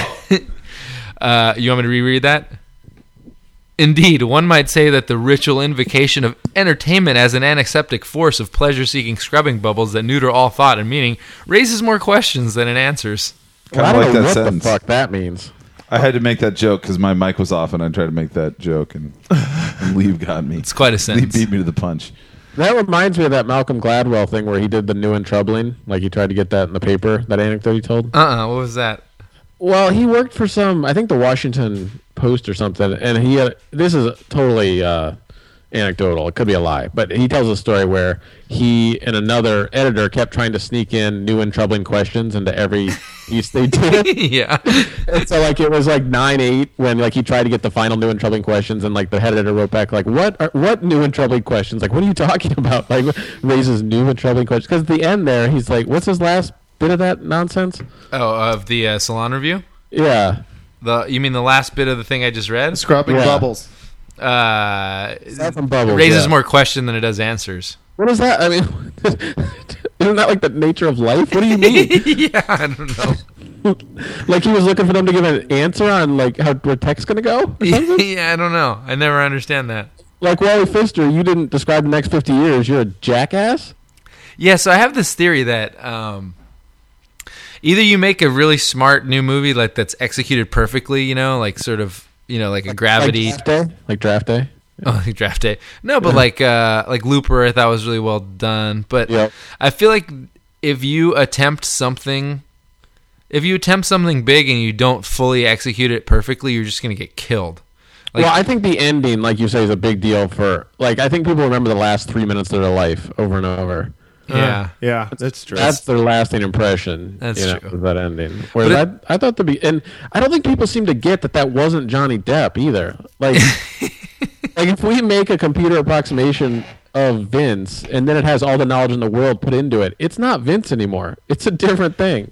Uh, you want me to reread that? Indeed, one might say that the ritual invocation of entertainment as an antiseptic force of pleasure-seeking scrubbing bubbles that neuter all thought and meaning raises more questions than it answers. Well, I Kinda don't like know that what sentence. the fuck that means. I had to make that joke because my mic was off, and I tried to make that joke, and, and Lee got me. It's quite a Lee sentence. beat me to the punch. That reminds me of that Malcolm Gladwell thing where he did the new and troubling. Like, he tried to get that in the paper, that anecdote he told. Uh-uh, what was that? Well, he worked for some, I think the Washington Post or something, and he had, this is totally uh, anecdotal. It could be a lie, but he tells a story where he and another editor kept trying to sneak in new and troubling questions into every piece they did. Yeah. And so, like, it was like nine eight when, like, he tried to get the final new and troubling questions, and, like, the head editor wrote back, like, what are, what new and troubling questions? Like, what are you talking about? Like, raises new and troubling questions. Because at the end there, he's like, what's his last bit of that nonsense? Oh, of the uh, Salon review? Yeah. The You mean the last bit of the thing I just read? Scrubbing Yeah. bubbles. Uh, Aside from bubbles, it raises yeah. more question than it does answers. What is that? I mean, isn't that like the nature of life? What do you mean? Yeah, I don't know. Like he was looking for them to give an answer on like how where tech's gonna go? Or something? Yeah, I don't know. I never understand that. Like Wally Pfister, you didn't describe the next fifty years. You're a jackass. Yeah, so I have this theory that um, either you make a really smart new movie like that's executed perfectly, you know, like sort of, you know, like a Gravity, Like draft day. Like draft day. oh, like Draft Day. No, but like uh, like Looper, I thought was really well done. But Yep. I feel like if you attempt something if you attempt something big and you don't fully execute it perfectly, you're just going to get killed. Like, well, I think the ending, like you say, is a big deal for. Like, I think people remember the last three minutes of their life over and over. yeah. Yeah, that's true. That's their lasting impression. That's you know, true. with that ending. Whereas But I, I thought to be, and I don't think people seem to get that that wasn't Johnny Depp either. Like, like if we make a computer approximation of Vince, and then it has all the knowledge in the world put into it, it's not Vince anymore. It's a different thing.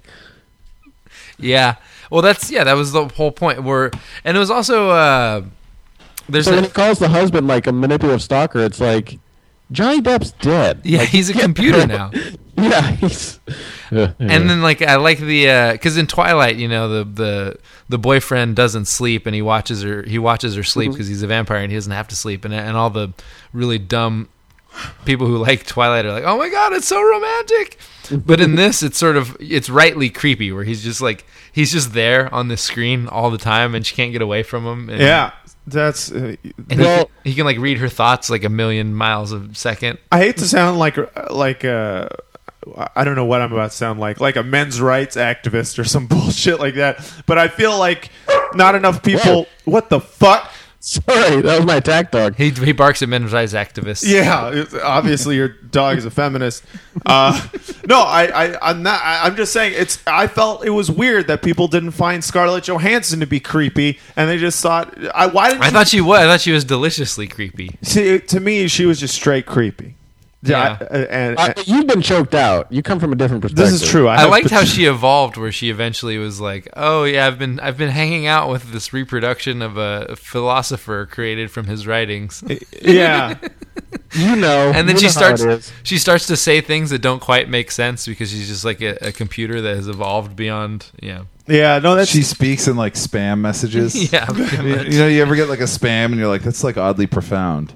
Yeah. Well, that's yeah. That was the whole point. Where and it was also uh, there's So a, when he calls the husband like a manipulative stalker, it's like Johnny Depp's dead. yeah. Like, He's a computer now. Yeah, he's. Yeah, And then like I like the because in Twilight, you know, the the the boyfriend doesn't sleep and he watches her he watches her sleep because he's a vampire and he doesn't have to sleep and and all the really dumb people who like Twilight are like, oh my god, it's so romantic. But in this, it's sort of it's rightly creepy where he's just like he's just there on the screen all the time and she can't get away from him. And, yeah, that's. Uh, and Well- he, can, he can like read her thoughts like a million miles a second. I hate to sound like like uh, I don't know what I'm about to sound like, like a men's rights activist or some bullshit like that. But I feel like not enough people. What the fuck? Sorry, that was my attack dog. He he barks at men's rights activists. Yeah, it's- obviously your dog is a feminist. Uh, no, I, I, I'm not. I, I'm just saying it's. I felt it was weird that people didn't find Scarlett Johansson to be creepy, and they just thought. I why didn't I you- thought she was. I thought she was deliciously creepy. See, to me, she was just straight creepy. Yeah. I- and, Uh, you've been choked out. You come from a different perspective. this is true. I have liked how pat- she evolved, where she eventually was like, "Oh yeah, I've been I've been hanging out with this reproduction of a philosopher created from his writings." Yeah. You know. And then you she know how it starts is. she starts to say things that don't quite make sense because she's just like a, a computer that has evolved beyond, yeah, Yeah. No, that's She speaks in like spam messages. yeah. You you know, you ever get like a spam and you're like, that's like oddly profound.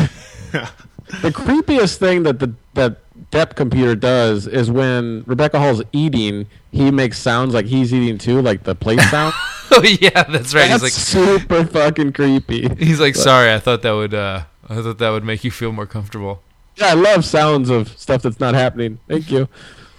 The creepiest thing that the that Depp computer does is when Rebecca Hall's eating, he makes sounds like he's eating too, like the plate sound. Oh yeah, that's right. That's He's like super fucking creepy. he's like, sorry, I thought that would uh, I thought that would make you feel more comfortable. Yeah, I love sounds of stuff that's not happening. Thank you.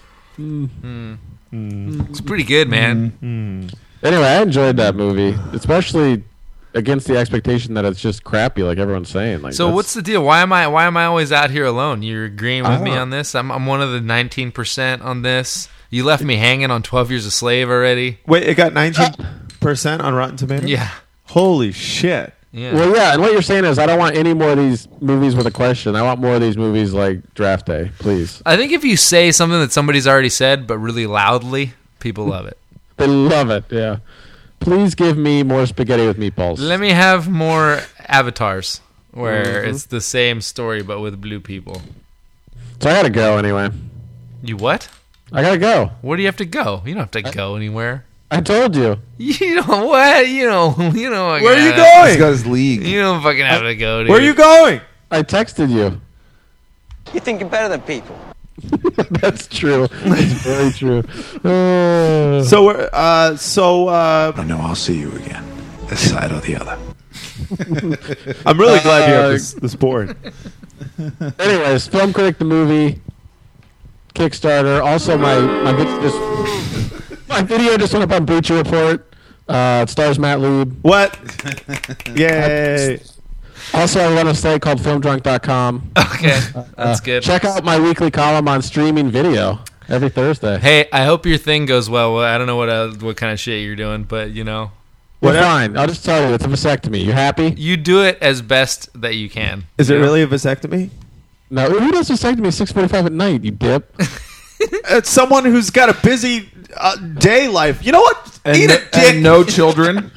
It's pretty good, man. Anyway, I enjoyed that movie, especially against the expectation that it's just crappy, like everyone's saying. Like, So that's- what's the deal? Why am I why am I always out here alone? You're agreeing with I me don't- on this? I'm I'm one of the nineteen percent on this. You left me hanging on twelve Years a Slave already. wait. It got nineteen percent on Rotten Tomatoes. Yeah. Holy shit. Yeah. Well, yeah, and what you're saying is I don't want any more of these movies with a question. I want more of these movies like Draft Day, please. I think if you say something that somebody's already said but really loudly, people love it. They love it. Yeah. Please give me more spaghetti with meatballs. Let me have more avatars where Mm-hmm. it's the same story but with blue people. So I gotta go anyway. You what? I gotta go. Where do you have to go? You don't have to go anywhere. I told you. You don't what? You know you know Where are you He's going? got his league. You don't fucking have to go. Dude. Where are you going? I texted you. You think you're better than people. That's true. That's very true. Uh, So we're uh, so uh, I know I'll see you again, this side or the other. I'm really glad you have Uh, this, this board. anyways, Film Critic the movie, Kickstarter. Also, my my video just my video just went up on Bleacher Report. Uh, it stars Matt Lieb. What? Yay! Also, I run a site called film drunk dot com. Okay, that's Uh, good. Check out my weekly column on streaming video every Thursday. Hey, I hope your thing goes well. Well, I don't know what uh, what kind of shit you're doing, but you know, We're Whatever. fine. I'll just tell you, it's a vasectomy. You happy? you do it as best that you can. Is it You know? really a vasectomy? No. Who does vasectomy at six forty-five at night? You dip. It's someone who's got a busy uh, day life. You know what? and, Eat no, a dick. and no children.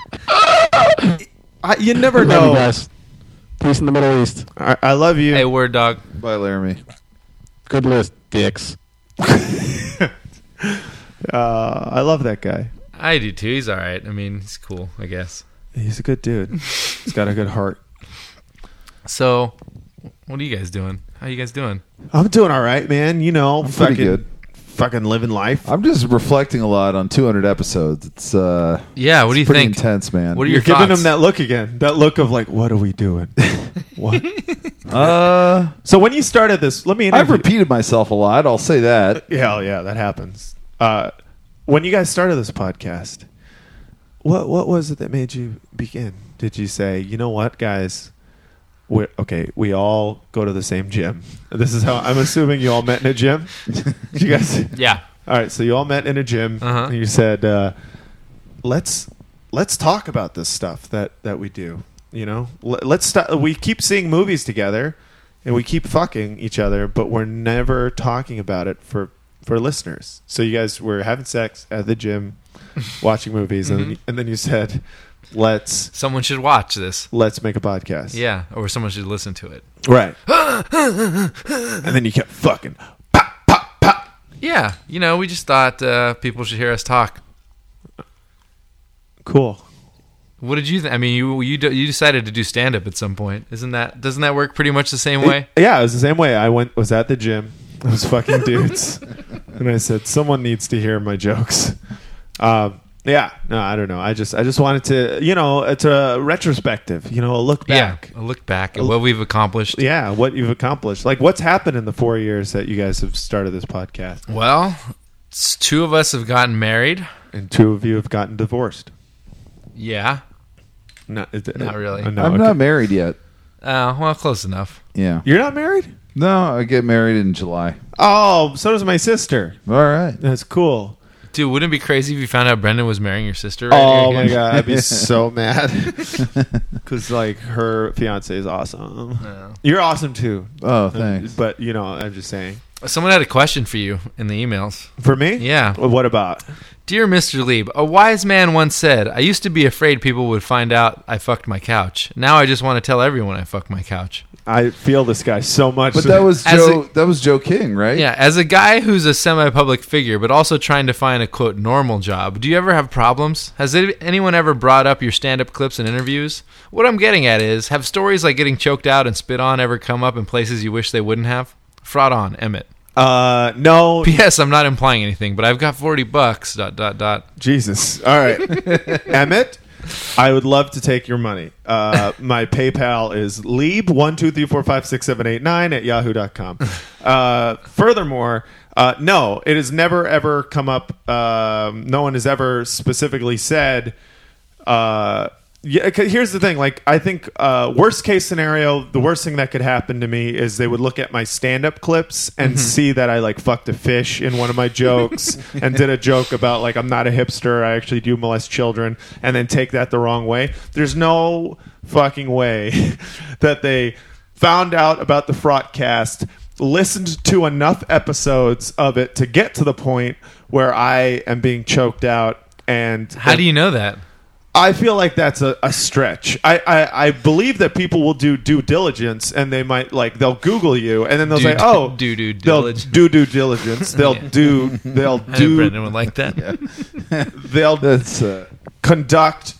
I, you never Love you know. guys. Peace in the Middle East. I, I love you. Hey, word dog. Bye, Laramie. Good list, dicks. Uh, I love that guy. I do too. He's all right. I mean, he's cool, I guess. He's a good dude. He's got a good heart. So, what are you guys doing? How you guys doing? I'm doing all right, man. You know, I'm fucking, pretty good. fucking living life. I'm just reflecting a lot on two hundred episodes. It's uh, Yeah. What do you it's pretty think? intense, man. What are You're your giving thoughts? him that look again. That look of like, what are we doing? What? Uh, So when you started this, let me. I've interview- repeated myself a lot. I'll say that. Yeah, yeah, that happens. Uh, when you guys started this podcast, what what was it that made you begin? Did you say, you know what, guys? We're, okay, we all go to the same gym. This is how I'm assuming you all met in a gym. Did you guys? Yeah. All right, so you all met in a gym, Uh-huh. and you said, uh, "Let's let's talk about this stuff that, that we do." You know, L- let's st- we keep seeing movies together, and we keep fucking each other, but we're never talking about it for, for listeners. So you guys were having sex at the gym, watching movies, and, Mhm. and then you said, "Let's Someone should watch this. let's make a podcast." Yeah, or someone should listen to it. Right. And then you kept fucking. Yeah, you know, we just thought uh, people should hear us talk. Cool. What did you think? I mean, you you d- you decided to do stand up at some point, isn't that? Doesn't that work pretty much the same way? It- yeah, it was the same way. I went was at the gym. I was fucking dudes, and I said, "Someone needs to hear my jokes." Um, yeah, no, I don't know. I just I just wanted to, you know, it's a retrospective, you know, a look back. Yeah, a look back at what we've accomplished. Yeah, what you've accomplished. Like, what's happened in the four years that you guys have started this podcast? Well, s- two of us have gotten married. And two of you have gotten divorced. Yeah. No, is it- Not really. uh, no, I'm okay. not married yet. Uh, well, close enough. Yeah. You're not married? No, I get married in July. Oh, so does my sister. All right. That's cool. Dude, wouldn't it be crazy if you found out Brendan was marrying your sister? Right Oh here my again? god, I'd be so mad because like her fiance is awesome. Yeah. You're awesome too. Oh, thanks. But you know, I'm just saying. Someone had a question for you in the emails. For me? Yeah. Well, what about? Dear Mister Lieb, a wise man once said, I used to be afraid people would find out I fucked my couch. Now I just want to tell everyone I fucked my couch. I feel this guy so much. But that was As Joe. a- that was Joe King, right? Yeah, as a guy who's a semi-public figure, but also trying to find a, quote, normal job, do you ever have problems? Has it, anyone ever brought up your stand-up clips in interviews? What I'm getting at is, have stories like getting choked out and spit on ever come up in places you wish they wouldn't have? Fraud on, Emmett. Uh, no. P S. I'm not implying anything, but I've got forty bucks, dot, dot, dot. Jesus. All right. Emmett, I would love to take your money. Uh, my PayPal is lieb one two three four five six seven eight nine at yahoo dot com. Uh, furthermore, uh, no, it has never ever come up. Um, no one has ever specifically said. Uh, yeah, 'cause here's the thing. Like, I think uh, worst case scenario, the worst thing that could happen to me is they would look at my stand up clips and see that I like fucked a fish in one of my jokes and did a joke about like I'm not a hipster, I actually do molest children, and then take that the wrong way. There's no fucking way that they found out about the Fraudcast, listened to enough episodes of it to get to the point where I am being choked out. And How do you know that? I feel like that's a, a stretch. I, I, I believe that people will do due diligence, and they might like they'll Google you, and then they'll Do- say, "Oh, do due they'll diligence." do due diligence. They'll Yeah. do they'll I know do Brendan would like that. they'll That's uh, conduct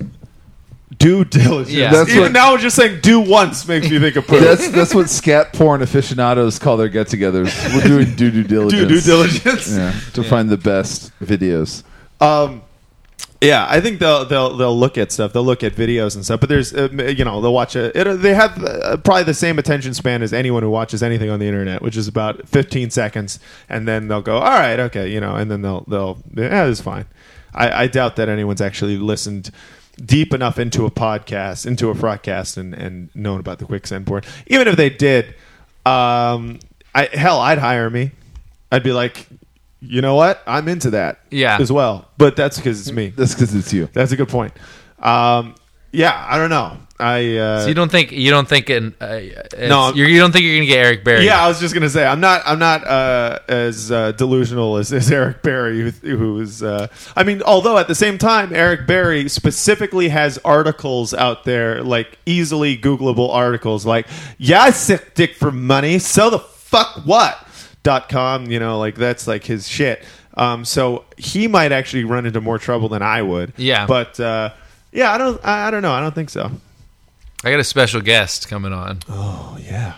due diligence." Yeah. That's Even what- now, just saying "do once" makes me think of poop. that's that's what scat porn aficionados call their get-togethers. We're doing due due diligence. do due diligence. Yeah, to find the best videos. Um, yeah, I think they'll they'll they'll look at stuff. They'll look at videos and stuff. But there's uh, you know they'll watch it. it they have uh, probably the same attention span as anyone who watches anything on the internet, which is about fifteen seconds, and then they'll go, all right, okay, you know, and then they'll they'll yeah, it's fine. I, I doubt that anyone's actually listened deep enough into a podcast, into a broadcast, and and known about the quicksand porn. Even if they did, um, I hell, I'd hire me. I'd be like, you know what? I'm into that. Yeah. As well. But that's because it's me. That's because it's you. That's a good point. Um, yeah, I don't know. I uh, So you don't think you don't think in, uh, it's- No. you're, you don't think you're gonna get Eric Berry? yeah, I was just gonna say I'm not I'm not uh, as uh, delusional as, as Eric Berry, who, who is. Uh, I mean, although at the same time, Eric Berry specifically has articles out there, like easily Googleable articles, like "Yeah, I suck dick for money. So the fuck what?" dot com. You know, like that's like his shit. Um, so he might actually run into more trouble than I would. Yeah. but uh, yeah, I don't. I, I don't know. I don't think so. I got a special guest coming on. Oh yeah.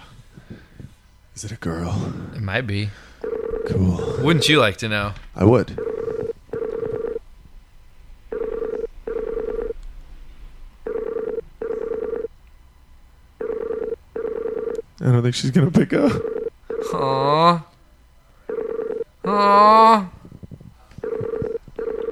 Is it a girl? It might be. Cool. Wouldn't you like to know? I would. I don't think she's gonna pick up. Aww. Aww.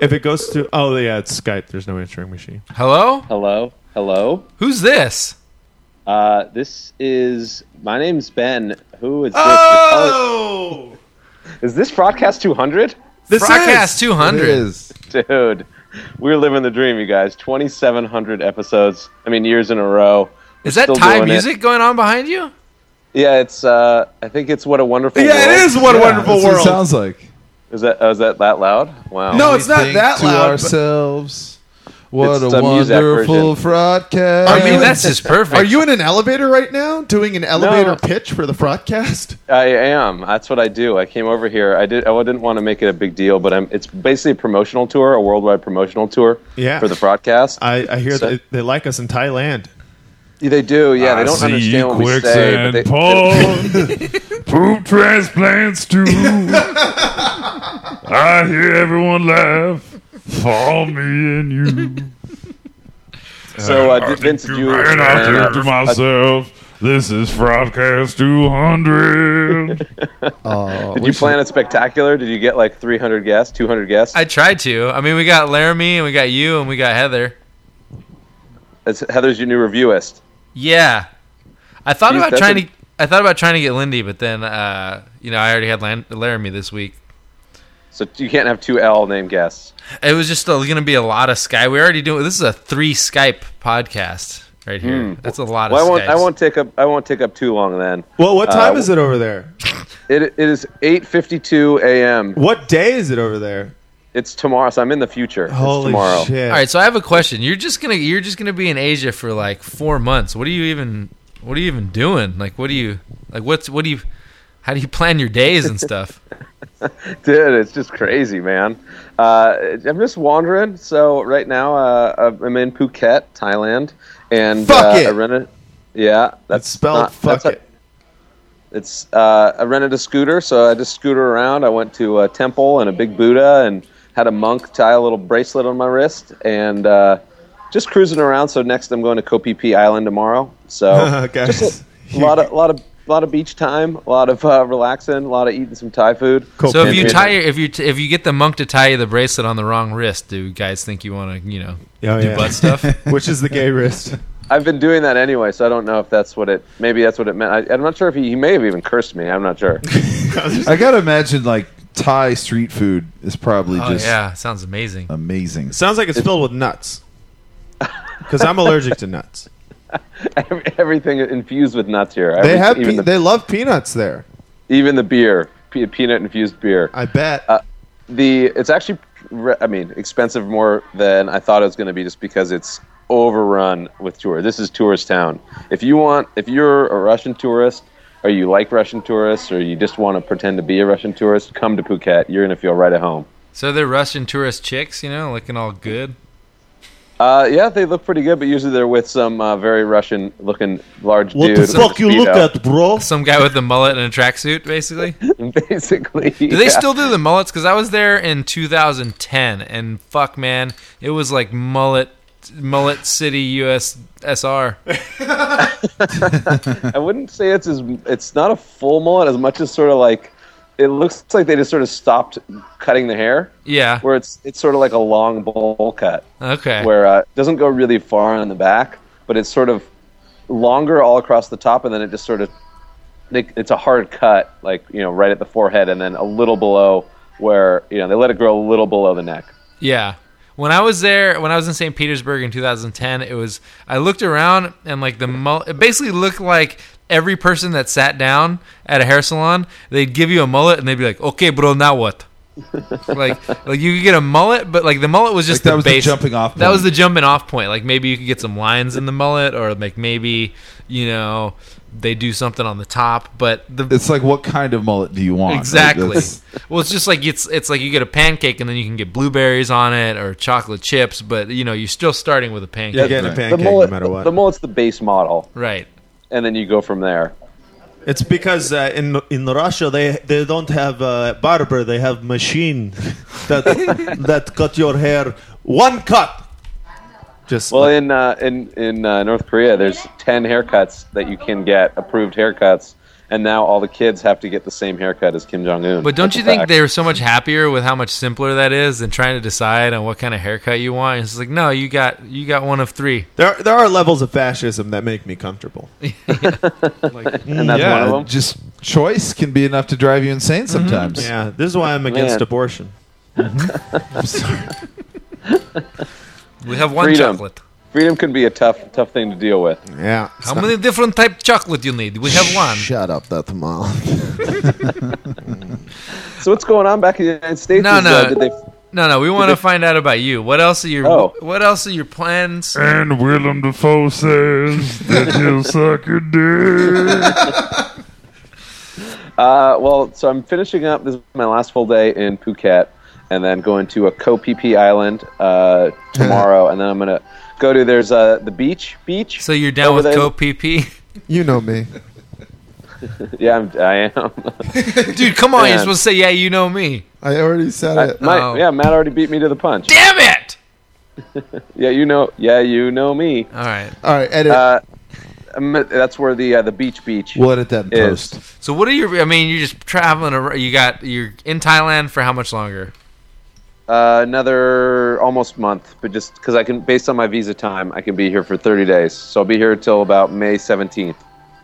if it goes to, oh yeah, it's Skype. There's no answering machine. Hello? Hello, hello. Who's this? Uh, this is my name's Ben. Who is this? Oh, Is this Broadcast two hundred? this Broadcast is. two hundred. It is. Dude, we're living the dream, you guys. twenty-seven hundred episodes. I mean, years in a row. Is We're that still Thai doing it. music going on behind you? Yeah, it's. Uh, I think it's What a Wonderful Yeah, World. it is what a Yeah, wonderful that's what it world. sounds like. Is that? Oh, is that that loud? Wow. No, We it's not think that to loud. but- ourselves, what It's a the Muzak wonderful version. broadcast. I mean, that's just perfect. Are you in an elevator right now, doing an elevator No. pitch for the broadcast? I am. That's what I do. I came over here. I did. I didn't want to make it a big deal, but I'm. It's basically a promotional tour, a worldwide promotional tour. Yeah. For the broadcast. I, I hear So- that they like us in Thailand. Yeah, they do. Yeah, they don't understand what we say. But they, Poop transplants too. I hear everyone laugh. For me and you. so uh, did Vince do? And I uh, think to myself, this is Broadcast two hundred. Oh, Did you plan it spectacular? Did you get like three hundred guests, two hundred guests? I tried to. I mean, we got Laramie and we got you and we got Heather. It's, Heather's your new reviewist. Yeah. I thought Jeez, about that's trying a- to I thought about trying to get Lindy, but then uh, you know, I already had Lan- Laramie this week. So you can't have two L name guests. It was just going to be a lot of Skype. We already doing this is a three Skype podcast right here. Hmm. That's a lot Well, I of won't. I Skypes. won't take up. I won't take up too long then. Well, what time Uh, is it over there? It, it is eight fifty-two a.m. What day is it over there? It's tomorrow, so I'm in the future. it's Holy tomorrow. shit! All right, so I have a question. You're just gonna you're just gonna be in Asia for like four months. What are you even what are you even doing? Like, what do you like? What's what do you? How do you plan your days and stuff? Dude, it's just crazy, man. Uh, I'm just wandering. So right now, uh, I'm in Phuket, Thailand, and Fuck uh, it. I rented. Yeah, That's that's spelled not- fuck that's it. It's uh, I rented a scooter, so I just scooted around. I went to a temple and a big Buddha, and had a monk tie a little bracelet on my wrist, and uh, just cruising around. So next, I'm going to Koh Phi Phi Island tomorrow. So Guys, just a, a lot of, lot of, lot of beach time, a lot of uh, relaxing, a lot of eating some Thai food. So if you And- tie your, if you t- if you get the monk to tie you the bracelet on the wrong wrist, do you guys think you want to you know Oh, do yeah. butt stuff? Which is the gay wrist? I've been doing that anyway, so I don't know if that's what it. Maybe that's what it meant. I, I'm not sure if he, he may have even cursed me. I'm not sure. I gotta imagine like Thai street food is probably Oh just yeah, sounds amazing. amazing. Sounds like it's filled with nuts. Because I'm allergic to nuts. Every- Everything infused with nuts here. They Every- have even pe- the, they love peanuts there. even the beer, pe- peanut infused beer. I bet. Uh, the it's actually, re- I mean, expensive more than I thought it was going to be, just because it's overrun with tourists. This is tourist town. If you want, if you're a Russian tourist, or you like Russian tourists, or you just want to pretend to be a Russian tourist, come to Phuket. You're going to feel right at home. So they're Russian tourist chicks, you know, looking all good. Uh, yeah, they look pretty good, but usually they're with some uh, very Russian-looking large dude. with a Speedo. bro? Some guy with a mullet and a tracksuit, basically. Basically, Do they still do the mullets? Because I was there in two thousand ten, and fuck, man, it was like mullet, mullet city U S S R. I wouldn't say it's as it's not a full mullet as much as sort of like it looks like they just sort of stopped cutting the hair, Yeah. where it's it's sort of like a long bowl cut, Okay. where uh, it doesn't go really far in the back, but it's sort of longer all across the top, and then it just sort of they, it's a hard cut, like you know, right at the forehead, and then a little below where you know they let it grow a little below the neck. Yeah. When I was there, when I was in Saint Petersburg in two thousand ten, it was I looked around and like the mullet, it basically looked like every person that sat down at a hair salon, they'd give you a mullet and they'd be like, "Okay, bro, now what?" like, like you could get a mullet, but like the mullet was just Like, that the was the base. jumping off That was point. the jumping off point. Like maybe you could get some lines in the mullet, or like maybe you know they do something on the top. But the It's like, what kind of mullet do you want? Like, Exactly. that's- Well, it's just like it's it's like you get a pancake and then you can get blueberries on it or chocolate chips, but you know you're still starting with a pancake. You're getting a The pancake mullet, no matter what. the mullet's the base model, Right. and then you go from there. It's because uh, in in Russia they they don't have uh, barber, they have machine that that cut your hair one cut. Just Well, like- in uh, in in uh, North Korea, there's ten haircuts that you can get, approved haircuts, and now all the kids have to get the same haircut as Kim Jong Un. But don't That's you a think fact. they're so much happier with how much simpler that is than trying to decide on what kind of haircut you want? It's like, no, you got you got one of three. There are, there are levels of fascism that make me comfortable. and that's yeah, one of them. just choice can be enough to drive you insane sometimes. Yeah, this is why I'm against Man. abortion. I'm sorry. We have one Freedom. chocolate. Freedom can be a tough, tough thing to deal with. Yeah. How many different type chocolate you need? We have one. Shut up, that's mouth. So what's going on back in the United States? No, is, no. uh, did they, No, no, we want to find out about you. What else are your Oh. What else are your plans? And Willem Dafoe says that he'll suck your dick. Uh, well, so I'm finishing up. This is my last full day in Phuket, and then going to a Koh Phi Phi Island uh, tomorrow, and then I'm gonna go to there's uh, the beach. Beach. So you're down over with there. Koh Phi Phi? You know me. Yeah, I'm, I am. Dude, come on! You're Man. supposed to say, "Yeah, you know me." I already said I- it. my- Oh. Yeah, Matt already beat me to the punch. Damn it! Yeah, you know. Yeah, you know me. All right. All right, edit. Uh, I'm- that's where the uh, the beach beach We'll edit that in is. post. So what are your? I mean, you're just traveling. ar- You got. You're in Thailand for how much longer? Uh, another almost month, but just because I can, based on my visa time, I can be here for thirty days. So I'll be here until about May seventeenth.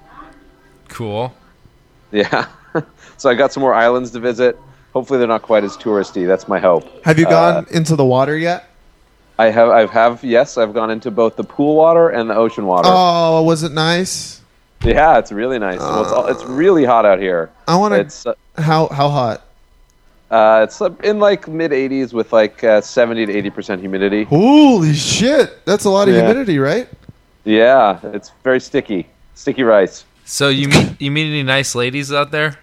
Cool. Yeah. So I got some more islands to visit. Hopefully they're not quite as touristy. That's my hope. Have you uh, gone into the water yet? I have, I have, yes, I've gone into both the pool water and the ocean water. Oh, was it nice? Yeah, it's really nice. well, it's, all, it's really hot out here. I want to. It's uh, How how hot? uh, it's uh, in like mid eighties with like uh, seventy to eighty percent humidity. Holy shit! That's a lot of Yeah. humidity, right? Yeah, it's very sticky, sticky rice. So you meet you meet any nice ladies out there?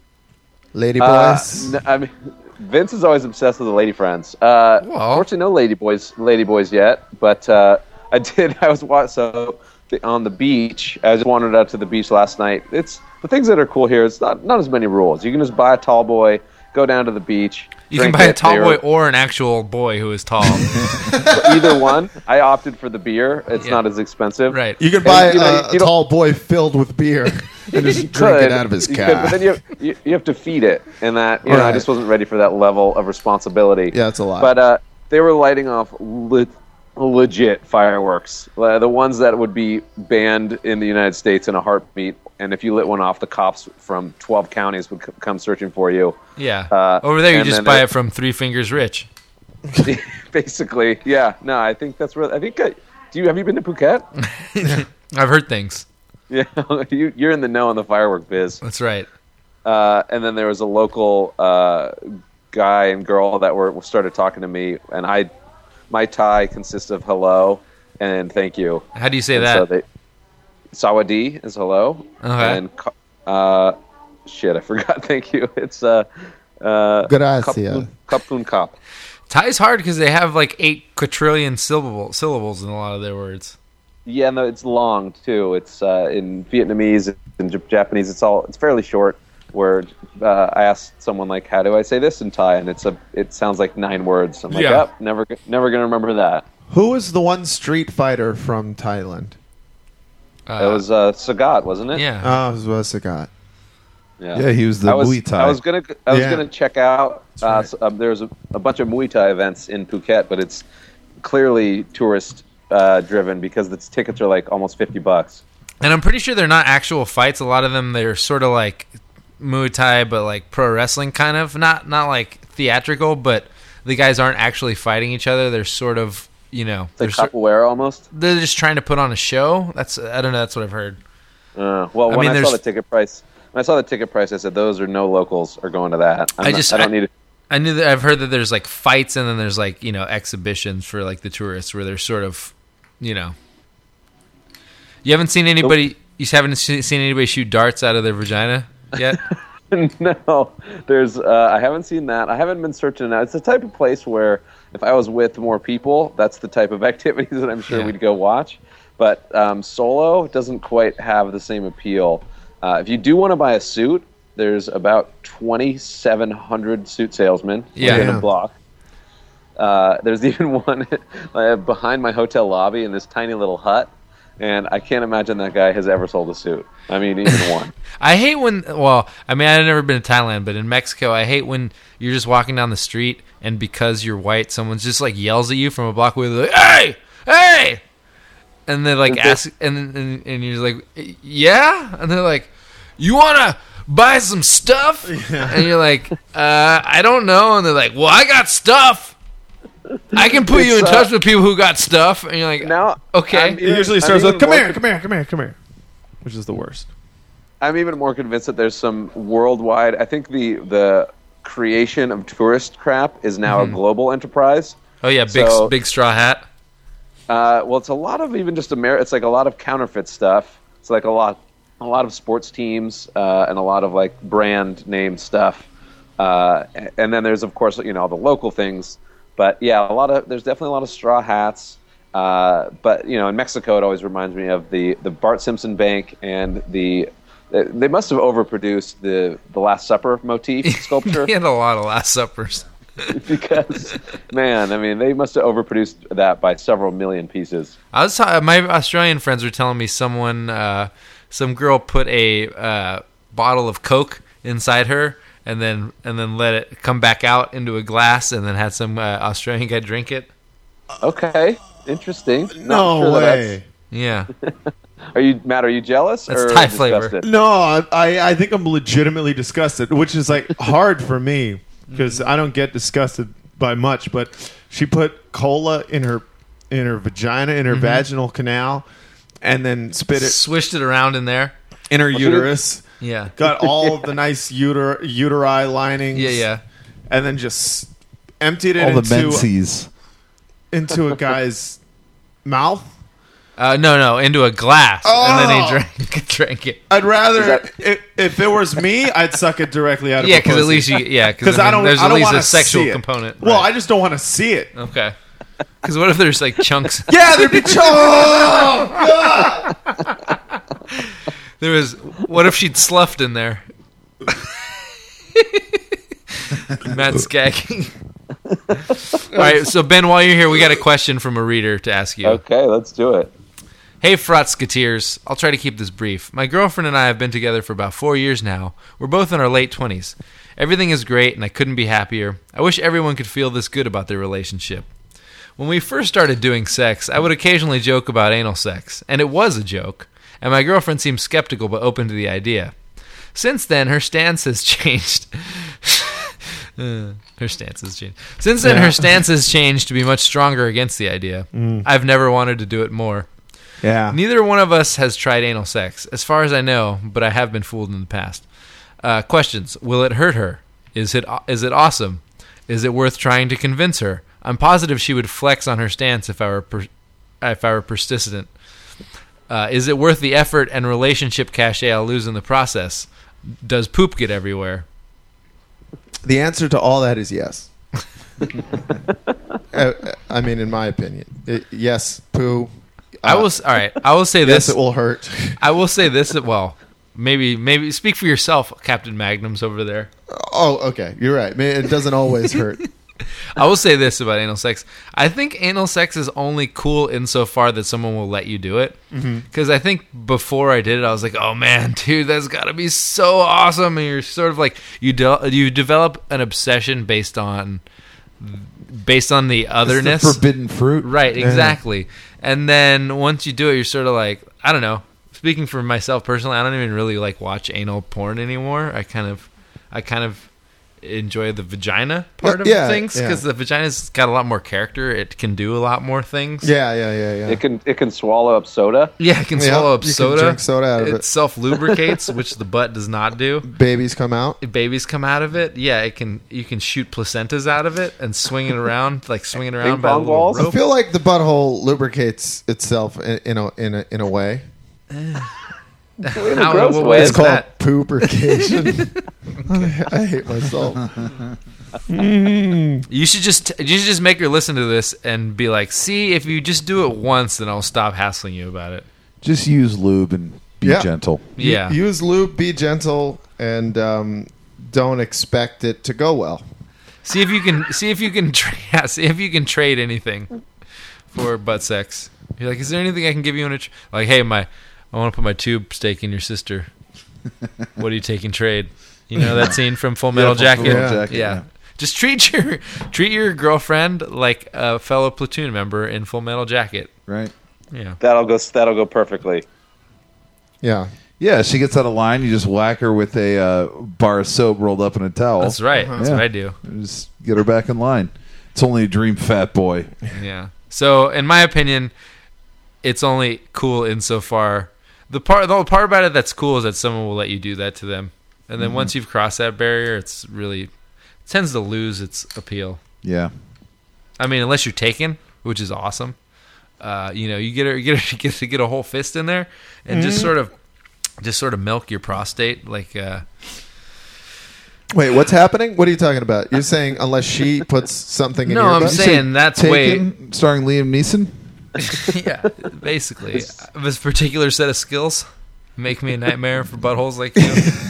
Lady Uh, boys. n- I mean, Vince is always obsessed with the lady friends. Uh, Well. Unfortunately, no lady boys, lady boys yet. But uh, I did. I was wa- so the, on the beach. I just wandered out to the beach last night. It's the things that are cool here. It's not not as many rules. You can just buy a tall boy, go down to the beach. You can drink buy a it. tall They boy are- or an actual boy who is tall. either one. I opted for the beer. It's Yeah. not as expensive. Right. You could buy and, you know, a, you a don't- tall boy filled with beer and just You drink could, it out of his you car. could, but then you have, you, you have to feed it, and that you know I Right. just wasn't ready for that level of responsibility. Yeah, it's a lot. But uh, they were lighting off le- legit fireworks, uh, the ones that would be banned in the United States in a heartbeat. And if you lit one off, the cops from twelve counties would c- come searching for you. Yeah. Uh, Over there, you and just then buy they- it from Three Fingers Rich. Basically, yeah. No, I think that's where I think. I, do you have you been to Phuket? I've heard things. Yeah, you, you're in the know on the firework biz. That's right. Uh, and then there was a local uh, guy and girl that were started talking to me, and I, my Thai consists of hello and thank you. How do you say And that? So they, Sawadee is hello, Okay. and ka- uh, shit, I forgot. Thank you. It's uh, uh, Gracia. Kapun Kap. Thai's hard because they have like eight quadrillion syllable, syllables in a lot of their words. Yeah, no, it's long too. It's uh, in Vietnamese and J- Japanese. It's all it's fairly short. Where uh, I asked someone like, "How do I say this in Thai?" and it's a it sounds like nine words. I'm like, Yeah. "Yep, never g- never gonna remember that." Who was the one street fighter from Thailand? Uh, it was uh, Sagat, wasn't it? Yeah. Oh, it was Sagat. yeah. Yeah, he was the I was, Muay Thai. I was gonna I was Yeah. gonna check out. Uh, right. s- um, there's a, a bunch of Muay Thai events in Phuket, but it's clearly tourist uh, driven because the tickets are like almost fifty bucks. And I'm pretty sure they're not actual fights. A lot of them, they're sort of like Muay Thai, but like pro wrestling kind of. Not not like theatrical, but the guys aren't actually fighting each other. They're sort of, you know, It's they're, like sor- capoeira almost. they're just trying to put on a show. That's I don't know. That's what I've heard. Uh, well, I when mean, I saw there's- the ticket price, when I saw the ticket price, I said those are no locals are going to that. I'm I not- just- I don't I- need. To, I knew that I've heard that there's like fights and then there's like, you know, exhibitions for like the tourists where they're sort of, you know. You haven't seen anybody. You haven't se- seen anybody shoot darts out of their vagina yet. no, there's. Uh, I haven't seen that. I haven't been searching it out. It's the type of place where if I was with more people, that's the type of activities that I'm sure Yeah. we'd go watch. But um, solo doesn't quite have the same appeal. Uh, if you do want to buy a suit, there's about twenty-seven hundred suit salesmen Yeah. in Yeah. a block. Uh, there's even one uh, behind my hotel lobby in this tiny little hut. and I can't imagine that guy has ever sold a suit. I mean, even one. I hate when, well, I mean, I've never been to Thailand, but in Mexico, I hate when you're just walking down the street and because you're white, someone just like yells at you from a block away, like, hey, hey! And they're like, ask, and, and, and you're like, yeah? And they're like, you want to buy some stuff? Yeah. And you're like, uh, I don't know. And they're like, well, I got stuff. I can put It's, you in uh, touch with people who got stuff. And you're like, Now, okay. I'm It even- usually I'm starts even with, come more here, con- come here, come here, come here. Which is the worst. I'm even more convinced that there's some worldwide. I think the the creation of tourist crap is now Mm-hmm. a global enterprise. Oh, yeah, big So- big straw hat. Uh, well, it's a lot of even just Amer- It's like a lot of counterfeit stuff. It's like a lot, a lot of sports teams uh, and a lot of like brand name stuff. Uh, and then there's of course you know all the local things. But yeah, a lot of there's definitely a lot of straw hats. Uh, but you know, in Mexico, it always reminds me of the, the Bart Simpson Bank and the. They must have overproduced the the Last Supper motif sculpture. He had a lot of Last Suppers. Because, man, I mean, they must have overproduced that by several million pieces. I was ta- my Australian friends were telling me someone, uh, some girl put a uh, bottle of Coke inside her, and then and then let it come back out into a glass, and then had some uh, Australian guy drink it. Okay, interesting. Not No sure that way. Yeah, that's- Are you Matt? Are you jealous That's or Thai flavor. disgusted? No, I, I think I'm legitimately disgusted, which is like hard for me because I don't get disgusted by much. But she put cola in her in her vagina, in her Mm-hmm. vaginal canal, and then spit it swished it around in there. in her she uterus. Yeah, Got all of the nice uter- uteri linings. yeah, yeah. And then just emptied it All the into menses. into a guy's mouth. Uh, no, no, into a glass, and then he Oh! drank drank it. I'd rather that- if, if it was me, I'd suck it directly out of Yeah, her because at pussy. least you, yeah, because Because I, don't. there's I at don't least wanna a sexual see it. component. Well, right. I just don't want to see it. Okay. Because what if there's like chunks? Yeah, there'd be ch- oh, God! There was. What if she'd sloughed in there? Matt's gagging. All right, so Ben, while you're here, we got a question from a reader to ask you. Okay, let's do it. Hey, Frotsketeers. I'll try to keep this brief. My girlfriend and I have been together for about four years now. We're both in our late twenties. Everything is great, and I couldn't be happier. I wish everyone could feel this good about their relationship. When we first started doing sex, I would occasionally joke about anal sex, and it was a joke, and my girlfriend seemed skeptical but open to the idea. Since then, her stance has changed. Uh, her stance has changed. Since then, her stance has changed to be much stronger against the idea. I've never wanted to do it more. Yeah. Neither one of us has tried anal sex, as far as I know, but I have been fooled in the past. Uh, questions: will it hurt her? Is it is it awesome? Is it worth trying to convince her? I'm positive she would flex on her stance if I were per, if I were persistent. Uh, is it worth the effort and relationship cachet I'll lose in the process? Does poop get everywhere? The answer to all that is yes. uh, I mean, in my opinion, It- yes, poo. I Uh, will. s- All right. I will say Yes, this. it will hurt. I will say this. Well, maybe maybe speak for yourself, Captain Magnum's over there. Oh, okay. You're right. I mean, it doesn't always hurt. I will say this about anal sex. I think anal sex is only cool insofar that someone will let you do it. Because I think before I did it, I was like, "Oh man, dude, that's got to be so awesome!" And you're sort of like you de- you develop an obsession based on based on the otherness, The forbidden fruit. right? Exactly. And then once you do it, you're sort of like, I don't know. Speaking for myself personally, I don't even really like watch anal porn anymore. I kind of, I kind of enjoy the vagina part of Yeah, things yeah. because the vagina's got a lot more character. It can do a lot more things. Yeah, yeah, yeah, yeah. It can it can swallow up soda. Yeah, it can Yeah, swallow up you can soda. drink soda out of it. self lubricates, which the butt does not do. Babies come out. Babies come out of it. Yeah, it can. You can shoot placentas out of it and swing it around, like swinging around Ping by a pong little balls? I rope. feel like the butthole lubricates itself in, in a in a in a way. In a How- gross what way. way It's is called that? poopercation. I hate myself. You should just you should just make her listen to this and be like, see, if you just do it once, then I'll stop hassling you about it. Just use lube and be Yeah. gentle. Yeah. Use lube. Be gentle, and um, don't expect it to go well. See if you can see if you can tra- yeah, see if you can trade anything for butt sex. You're like, is there anything I can give you in a tr-? like? Hey, my, I want to put my tube steak in your sister. What do you take in trade? You know that scene from Full Metal Yeah, from Jacket? Full Metal yeah. Jacket, yeah. yeah. Just treat your treat your girlfriend like a fellow platoon member in Full Metal Jacket. Right. Yeah. That'll go. That'll go perfectly. Yeah. Yeah, she gets out of line. You just whack her with a uh, bar of soap rolled up in a towel. That's right. That's Yeah. what I do. Just get her back in line. It's only a dream, fat boy. Yeah. So, in my opinion, it's only cool insofar the part the part about it that's cool is that someone will let you do that to them, and then Mhm. once you've crossed that barrier, it's really it tends to lose its appeal. Yeah. I mean, unless you're taken, which is awesome. Uh, you know, you get a, you get a, get to get a whole fist in there and just Mhm. sort of just sort of milk your prostate like. Uh, Wait, what's happening? What are you talking about? You're saying unless she puts something in No, your I'm butt? saying that's Taken, starring Liam Neeson. yeah, basically, this particular set of skills make me a nightmare for buttholes like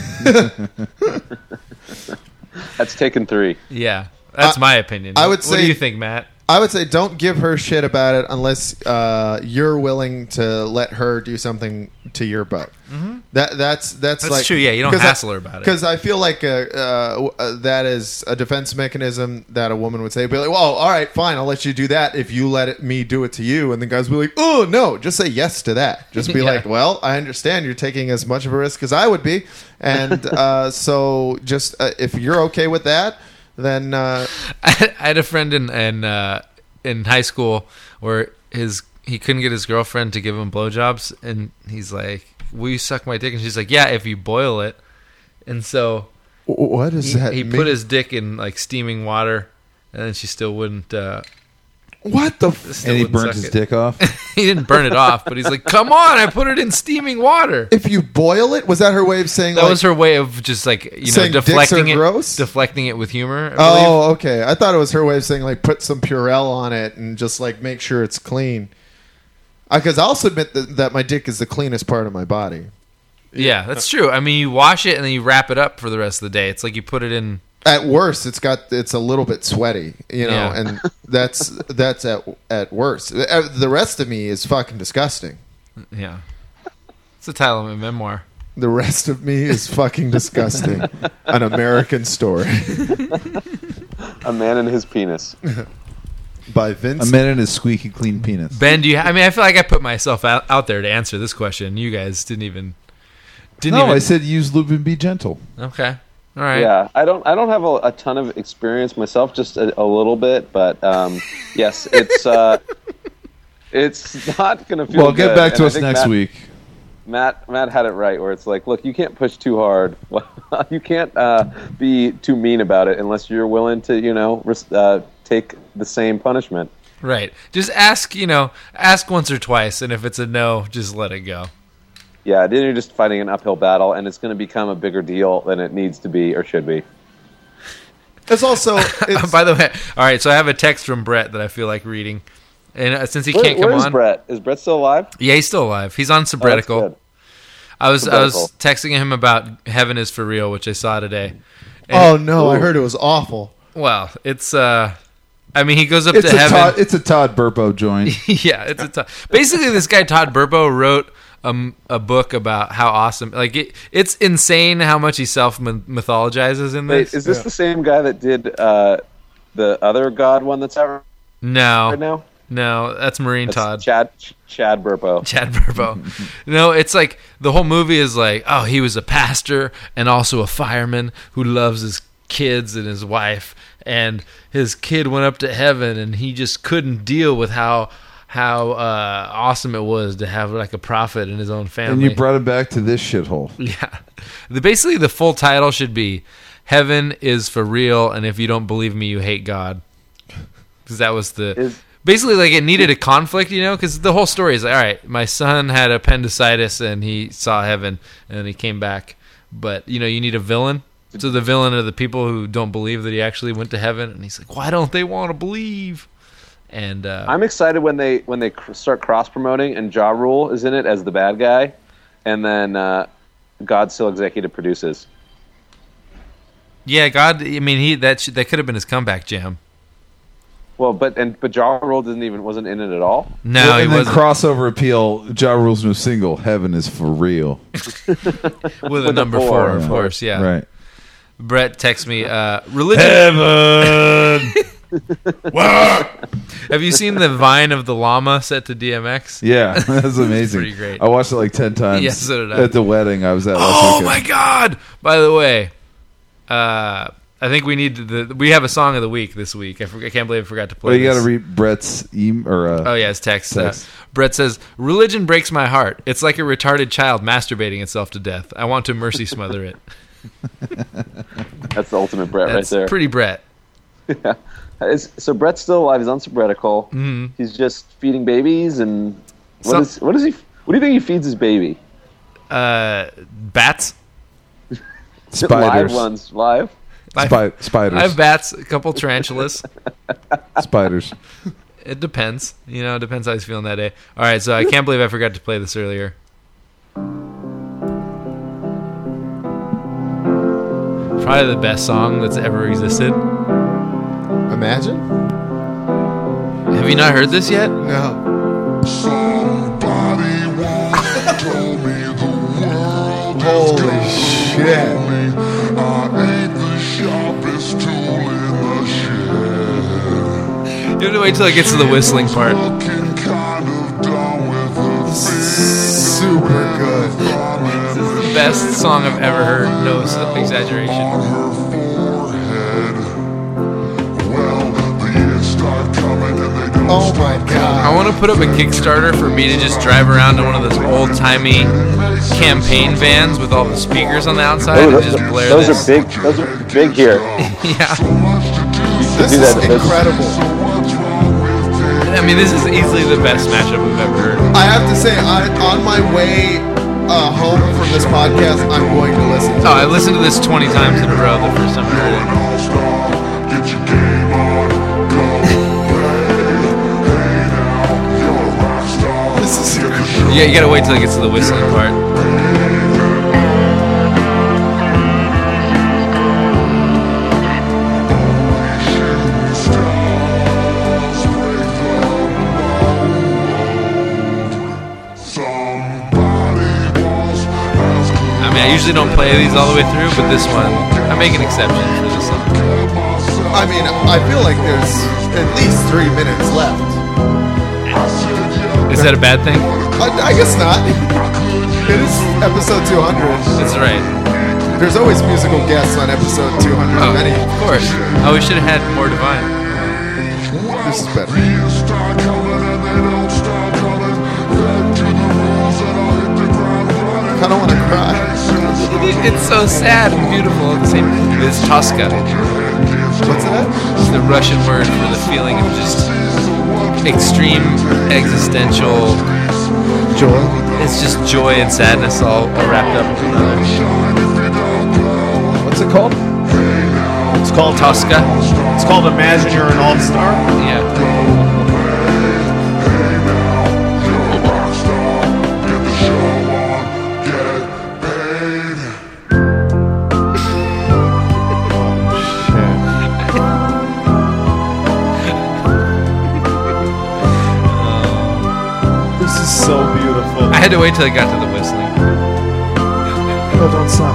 you. That's Taken three. Yeah, that's I- my opinion. I would What say- do you think, Matt? I would say don't give her shit about it unless uh, you're willing to let her do something to your butt. Mhm. That that's that's, That's like true, yeah, you don't 'cause I- hassle her about it. Because I feel like uh, uh, uh, that is a defense mechanism that a woman would say, "Be like, well, all right, fine, I'll let you do that if you let it, me do it to you." And the guys will be like, "Oh no," just say yes to that. Just be Yeah. like, "Well, I understand you're taking as much of a risk as I would be, and uh, so just uh, if you're okay with that." Then uh, I had a friend in in, uh, in high school where his he couldn't get his girlfriend to give him blowjobs, and he's like, "Will you suck my dick?" And she's like, "Yeah, if you boil it." And so what does he, that he mean? put his dick in like steaming water, and then she still wouldn't. Uh, What the? F- still And he wouldn't burnt suck his it. dick off. He didn't burn it off, but he's like, "Come on, I put it in steaming water." If you boil it, was that her way of saying That like, was her way of just like you know saying dicks deflecting are it, gross? deflecting it with humor. I believe. Oh, okay. I thought it was her way of saying like put some Purell on it and just like make sure it's clean. Because I'll submit that, that my dick is the cleanest part of my body. Yeah, that's true. I mean, you wash it and then you wrap it up for the rest of the day. It's like you put it in. At worst, it's got it's a little bit sweaty, you know, Yeah. and that's that's at at worst. Uh, The rest of me is fucking disgusting. Yeah, it's the title of my memoir. The rest of me is fucking disgusting. An American Story A man and his penis. by Vince. A man in his squeaky clean penis. Ben, do you? I mean, I feel like I put myself out, out there to answer this question. You guys didn't even. Didn't no, even. I said use lube and be gentle. Okay. All right. Yeah, I don't. I don't have a, a ton of experience myself, just a, a little bit. But um, yes, it's uh, it's not going to feel. Well, get good. back to And I us think next Matt, week. Matt Matt had it right, where it's like, look, you can't push too hard. You can't uh, be too mean about it unless you're willing to, you know, res- uh, take the same punishment. Right. Just ask. You know, ask once or twice, and if it's a no, just let it go. Yeah, then you're just fighting an uphill battle, and it's going to become a bigger deal than it needs to be or should be. It's also it's, By the way, all right. So I have a text from Brett that I feel like reading, and uh, since he Where, can't come where is on, Brett? Is Brett still alive? yeah, he's still alive. He's on Oh, that's sabbatical. good. I was I was Sabbatical. texting him about Heaven is for Real, which I saw today. And- oh no, I Ooh. heard it was awful. Well, it's uh, I mean, he goes up It's to a heaven. Todd, it's a Todd Burpo joint. Yeah, it's a t- basically this guy Todd Burpo wrote um, a book about how awesome. Like it, it's insane how much he self mythologizes in Wait, this. is this Yeah. the same guy that did uh, the other God one that's out no, right now? no, that's Marine That's Todd. Chad Chad Burpo. Chad Burpo. No, it's like the whole movie is like, oh, he was a pastor and also a fireman who loves his kids and his wife, and his kid went up to heaven, and he just couldn't deal with how how uh, awesome it was to have like a prophet in his own family. And you brought him back to this shithole. Yeah. The, basically, the full title should be Heaven is for Real, and if you don't believe me, you hate God. Because that was the... Is- basically, like, it needed a conflict, you know? Because the whole story is like, all right, my son had appendicitis, and he saw heaven, and he came back. But, you know, you need a villain. So the villain are the people who don't believe that he actually went to heaven. And he's like, why don't they want to believe? And uh, I'm excited when they when they cr- start cross promoting and Ja Rule is in it as the bad guy, and then uh, God still executive produces. yeah, God, I mean, he that sh- that could have been his comeback jam. Well, but and but Ja Rule didn't even wasn't in it at all. No, Well, he and then wasn't. crossover appeal. Ja Rule's new single, "Heaven Is for Real." With a a number four, four, of yeah. course. Yeah. Right. Brett texts me. Uh, religion. Heaven. Have you seen the Vine of the llama set to D M X? Yeah, that's amazing. Pretty great. I watched it like ten times. Yeah, so did I. At the wedding I was at last Oh weekend. my God! By the way, uh, I think we need to, the we have a song of the week this week. I, for, I can't believe I forgot to play. Well, you got this. to read Brett's email or uh, Oh yeah, it's text. text. Uh, Brett says, "Religion breaks my heart. It's like a retarded child masturbating itself to death. I want to mercy smother it." That's the ultimate Brett That's right there. pretty Brett. Yeah. Is, so Brett's still alive. He's on sabbatical. Mm-hmm. He's just feeding babies, and what Some- is what is he? What do you think he feeds his baby? Uh, bats. Spiders. Live ones, live. Spi- spiders. I have bats. A couple tarantulas. Spiders. It depends. You know, it depends how he's feeling that day. All right, so I can't believe I forgot to play this earlier. Probably the best song that's ever existed. Imagine? Have you not heard this yet? No. Holy shit. You have to wait till it gets to the whistling part. Super good. This is the best song I've ever heard. No exaggeration. Oh my god. I want to put up a Kickstarter for me to just drive around in one of those old-timey campaign vans with all the speakers on the outside Oh, and just blare those this. are big. Those are big here. Yeah. This do is that. That's- incredible. I mean, this is easily the best matchup I've ever heard. I have to say, I, on my way uh, home from this podcast, I'm going to listen to Oh, it. I listened to this twenty times in a row the first time I heard it. This is incredible. Yeah, you gotta wait till it gets to the whistling part. I mean, I usually don't play these all the way through, but this one, I make an exception for this song. I mean, I feel like there's at least three minutes left. Is that a bad thing? I, I guess not. It is episode two hundred. That's right. There's always musical guests on episode two hundred. Oh, Many. of course. Oh, we should have had more Divine. This is better. I don't want to cry. It's so sad and beautiful at the same time. It's Tosca. What's that? It's the Russian word for the feeling of just extreme existential Joy. It's just joy and sadness all, all wrapped up in another. What's it called? It's called Tosca. It's called Imagine You're an All-Star. Yeah. This is so beautiful. I had to wait till it got to the whistling. No, don't stop.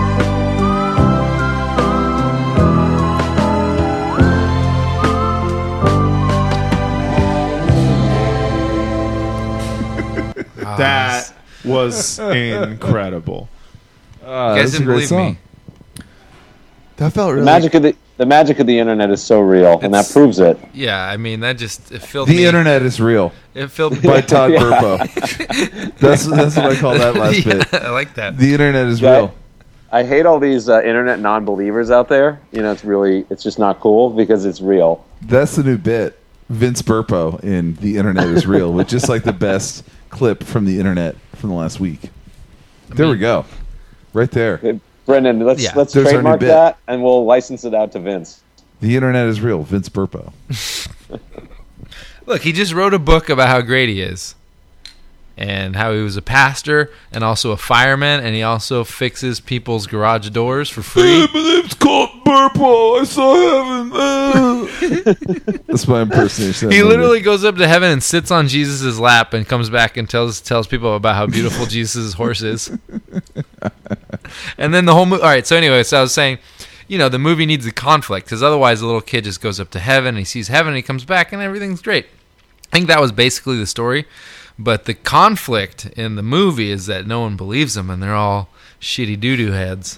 That was incredible. Uh, You that's guys a didn't great believe song. me. That felt The really. magic of the the magic of the internet is so real, and that It's- proves it. Yeah, I mean that just it filled The me. internet is real It filled by Todd Burpo. That's that's what I call that last yeah, bit. I like that. The internet is Yeah. real. I hate all these uh, internet non-believers out there. You know, it's really it's just not cool because it's real. That's the new bit. Vince Burpo in The Internet is Real, with just like the best clip from the internet from the last week. There we go. Right there. Hey, Brendan, let's Yeah. let's There's our new trademark bit. that, and we'll license it out to Vince. The Internet is Real, Vince Burpo. Look, he just wrote a book about how great he is. And how he was a pastor and also a fireman, and he also fixes people's garage doors for free. my name's called Burpo. I saw heaven. That's my impersonation. of He that movie. literally goes up to heaven and sits on Jesus' lap and comes back and tells tells people about how beautiful Jesus' horse is. And then the whole movie. All right, so anyway, so I was saying, you know, the movie needs a conflict because otherwise the little kid just goes up to heaven and he sees heaven and he comes back and everything's great. I think that was basically the story. But the conflict in the movie is that no one believes him and they're all shitty doo-doo heads.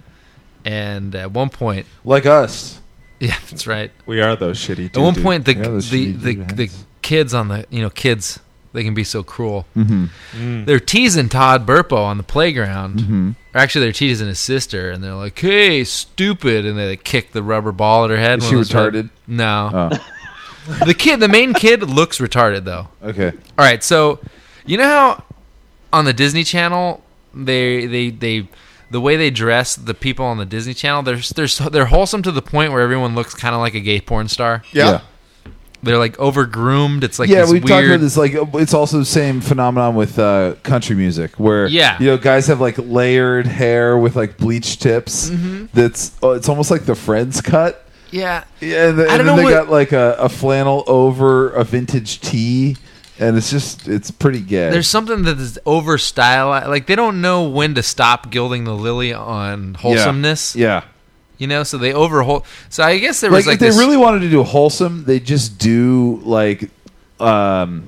And at one point... Like us. Yeah, that's right. We are those shitty At one doo-doo. point, the Yeah, those the, shitty the, doo-doo the heads. kids on the... You know, kids, they can be so cruel. Mm-hmm. Mm. They're teasing Todd Burpo on the playground. Mm-hmm. Or actually, they're teasing his sister, and they're like, hey, stupid. And they like, kick the rubber ball at her head. Is One she of those red- retarded? No. Oh, The kid, the main kid, looks retarded, though. okay. All right, so you know how on the Disney Channel they they they the way they dress the people on the Disney Channel, they're they're so- they're wholesome to the point where everyone looks kind of like a gay porn star. Yeah. They're like over groomed. It's like yeah, this we've talked weird. about this. Like, it's also the same phenomenon with uh, country music, where Yeah. you know guys have like layered hair with like bleach tips. Mm-hmm. That's oh, it's almost like the Friends cut. Yeah, Yeah, and, the, I and don't then know they what- got like a, a flannel over a vintage tee, and it's just it's pretty gay. there's something that is over stylized. Like they don't know when to stop gilding the lily on wholesomeness. yeah. You know, so they overhold. So I guess there was Like, like, if they this, really wanted to do wholesome, they just do like, um,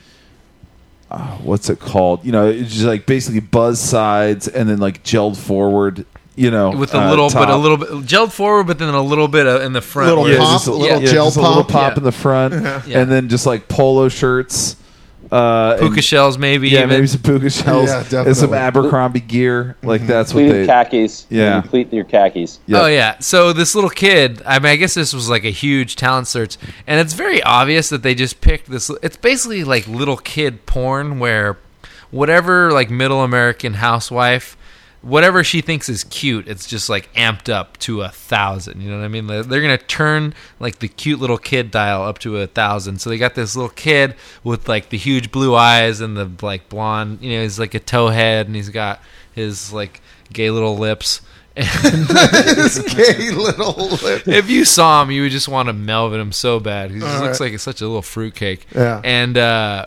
uh, what's it called? You know, it's just like basically buzz sides and then like gelled forward. You know, with a uh, little, but a top. little bit gelled forward, but then a little bit of, in the front. Little where it's pop, just- little yeah. yeah, gel just a little pop. pop Yeah. in the front, Yeah. and then just like polo shirts. Uh, Puka and- shells, maybe. yeah, even. maybe some puka shells Yeah, and some definitely. Abercrombie gear. Like that's what Pleated they. khakis. Yeah. Complete your khakis. Yeah. Oh yeah. So this little kid, I mean, I guess this was like a huge talent search, and it's very obvious that they just picked this. It's basically like little kid porn, where whatever like middle American housewife, whatever she thinks is cute, it's just like amped up to a thousand. You know what I mean? They're, they're gonna turn like the cute little kid dial up to a thousand. So they got this little kid with like the huge blue eyes and the like blonde. You know, he's like a towhead, and he's got his like gay little lips. This gay little lip. If you saw him, you would just want to Melvin him so bad. He just All looks right. like such a little fruitcake. Yeah. And uh,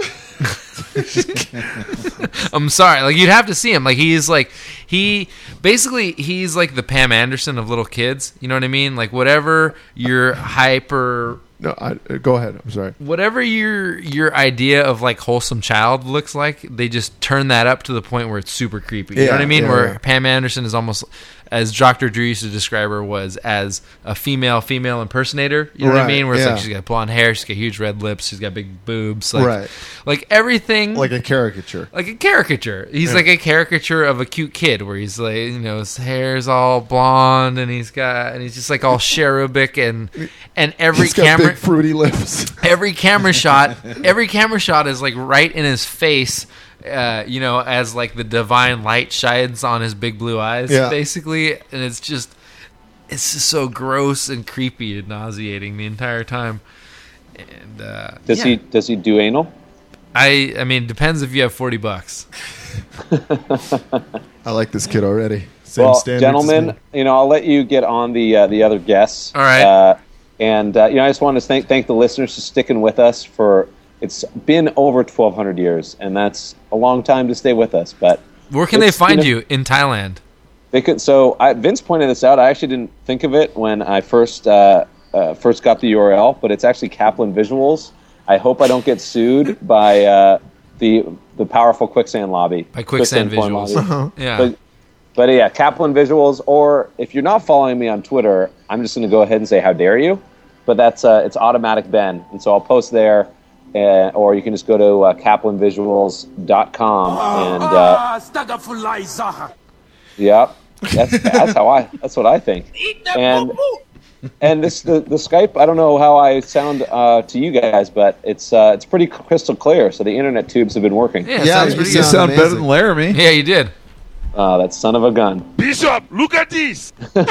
I'm sorry, like you'd have to see him. Like he's like he basically he's like the Pam Anderson of little kids. You know what I mean? Like whatever your hyper, No, I, uh, go ahead. I'm sorry. whatever your your idea of like wholesome child looks like, they just turn that up to the point where it's super creepy. You know Yeah, what I mean? yeah, Where yeah. Pam Anderson is almost, as Doctor Drew used to describe her, was as a female female impersonator. You know what I Right, mean? Where it's yeah. like she's got blonde hair, she's got huge red lips, she's got big boobs, like, Right. like everything, Like a caricature. like a caricature. He's like a caricature of a cute kid, where he's like, you know, his hair's all blonde, and he's got, and he's just like all cherubic, and and every He's got camera, big fruity lips. every camera shot, every camera shot is like right in his face. Uh, you know, as like the divine light shines on his big blue eyes, Yeah. basically, and it's just, it's just so gross and creepy and nauseating the entire time. And uh, Does yeah. he does he do anal? I, I mean, depends if you have forty bucks. I like this kid already. Same Well, standards as gentlemen, me. you know, I'll let you get on the uh, the other guests. All right. Uh, and uh, you know, I just want to thank thank the listeners for sticking with us for. It's been over twelve hundred years, and that's a long time to stay with us. But Where can they it's, find you know, you in Thailand? They could. So I, Vince pointed this out. I actually didn't think of it when I first uh, uh, first got the U R L, but it's actually Kaplan Visuals. I hope I don't get sued by uh, the the powerful Quicksand lobby. By Quicksand porn Visuals. lobby. Yeah. But, but yeah, Kaplan Visuals. Or if you're not following me on Twitter, I'm just going to go ahead and say how dare you. But that's uh, it's Automatic Ben, and so I'll post there. Uh, or you can just go to uh, kaplan visuals dot com and uh, yeah, that's that's how I that's what I think. And and this the, the Skype, I don't know how I sound uh, to you guys, but it's uh, it's pretty crystal clear. So the internet tubes have been working. Yeah, it Yeah, sounds you pretty You good. sound sound better amazing. than Laramie. Yeah, you did. Uh, that son of a gun. Bishop, look at this.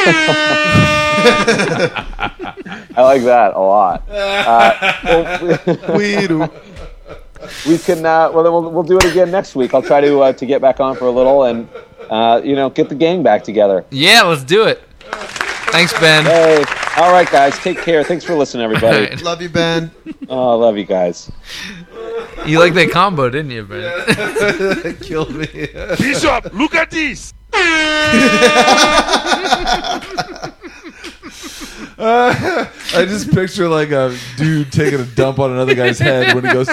I like that a lot. Uh, well, We do. we can uh, well then we'll, we'll do it again next week. I'll try to uh, to get back on for a little and uh, you know get the gang back together. Yeah, let's do it. Thanks, Ben. Hey. All right, guys. Take care. Thanks for listening, everybody. Right. Love you, Ben. Oh, I love you guys. You like that combo, didn't you, Ben? That killed me. Bishop, look at this. Uh, I just picture like a dude taking a dump on another guy's head when he goes.